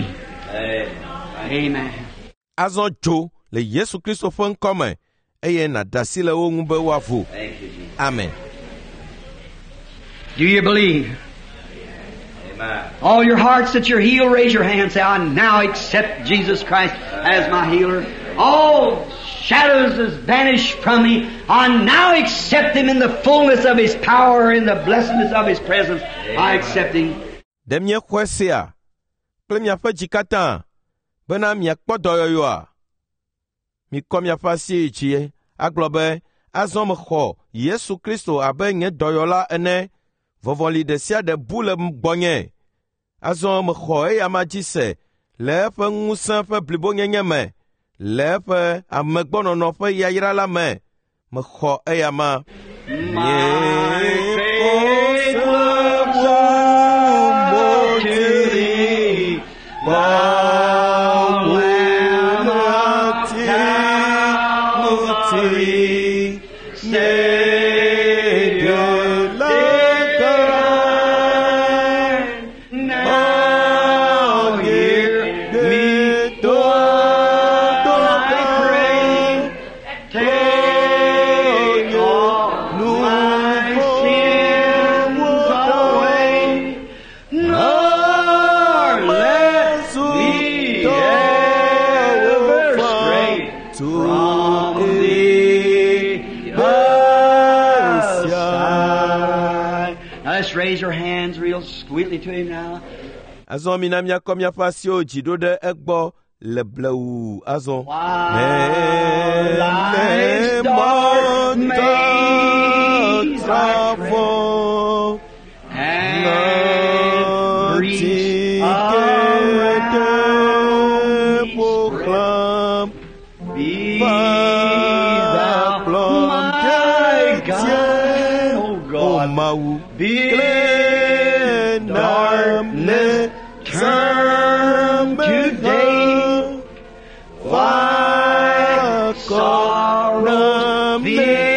C: Amen.
A: Azɔ dzo le Yesu Kristo ƒe ŋkɔ me eye na dasi le wo ŋu be woavo. Amen.
C: Do you believe? All your hearts that you're healed, raise your hand and say, I now accept Jesus Christ as my healer. All shadows has vanished from me. I now accept Him in the fullness of His power, in the blessedness of His presence. I accept Him.
A: Demie kwesea, kple miaƒe dzikata, bena miakpɔ dɔyɔyɔa. Mikɔ miaƒe asi dzi, agblɔ be, azɔ mexɔ Yesu Kristo abe nye dɔyɔla ene, vɔvɔli ɖe sia ɖe bu le gbɔnye. Azɔ mexɔ eya ma dzi se, le eƒe ŋusẽ ƒe blibonyenye me, le eƒe amegbɔnɔnɔ ƒe yayra la me, mexɔ eya ma.
C: My faith looks up to Thee, thou Lamb of Calvary, Savior divine. Now hear me, Lord, I pray. Take all my sins away, nor let me ever stray from Thee aside. Now let's raise our hands real sweetly to Him now.
A: Azɔ mina miakɔ miaƒe asiwo dzi ɖo ɖe egbɔ le blewu azɔ.
C: While life's dark maze I tread, and griefs around me spread, be Thou my guide, O God. Bid darkness turn to day, while sorrow be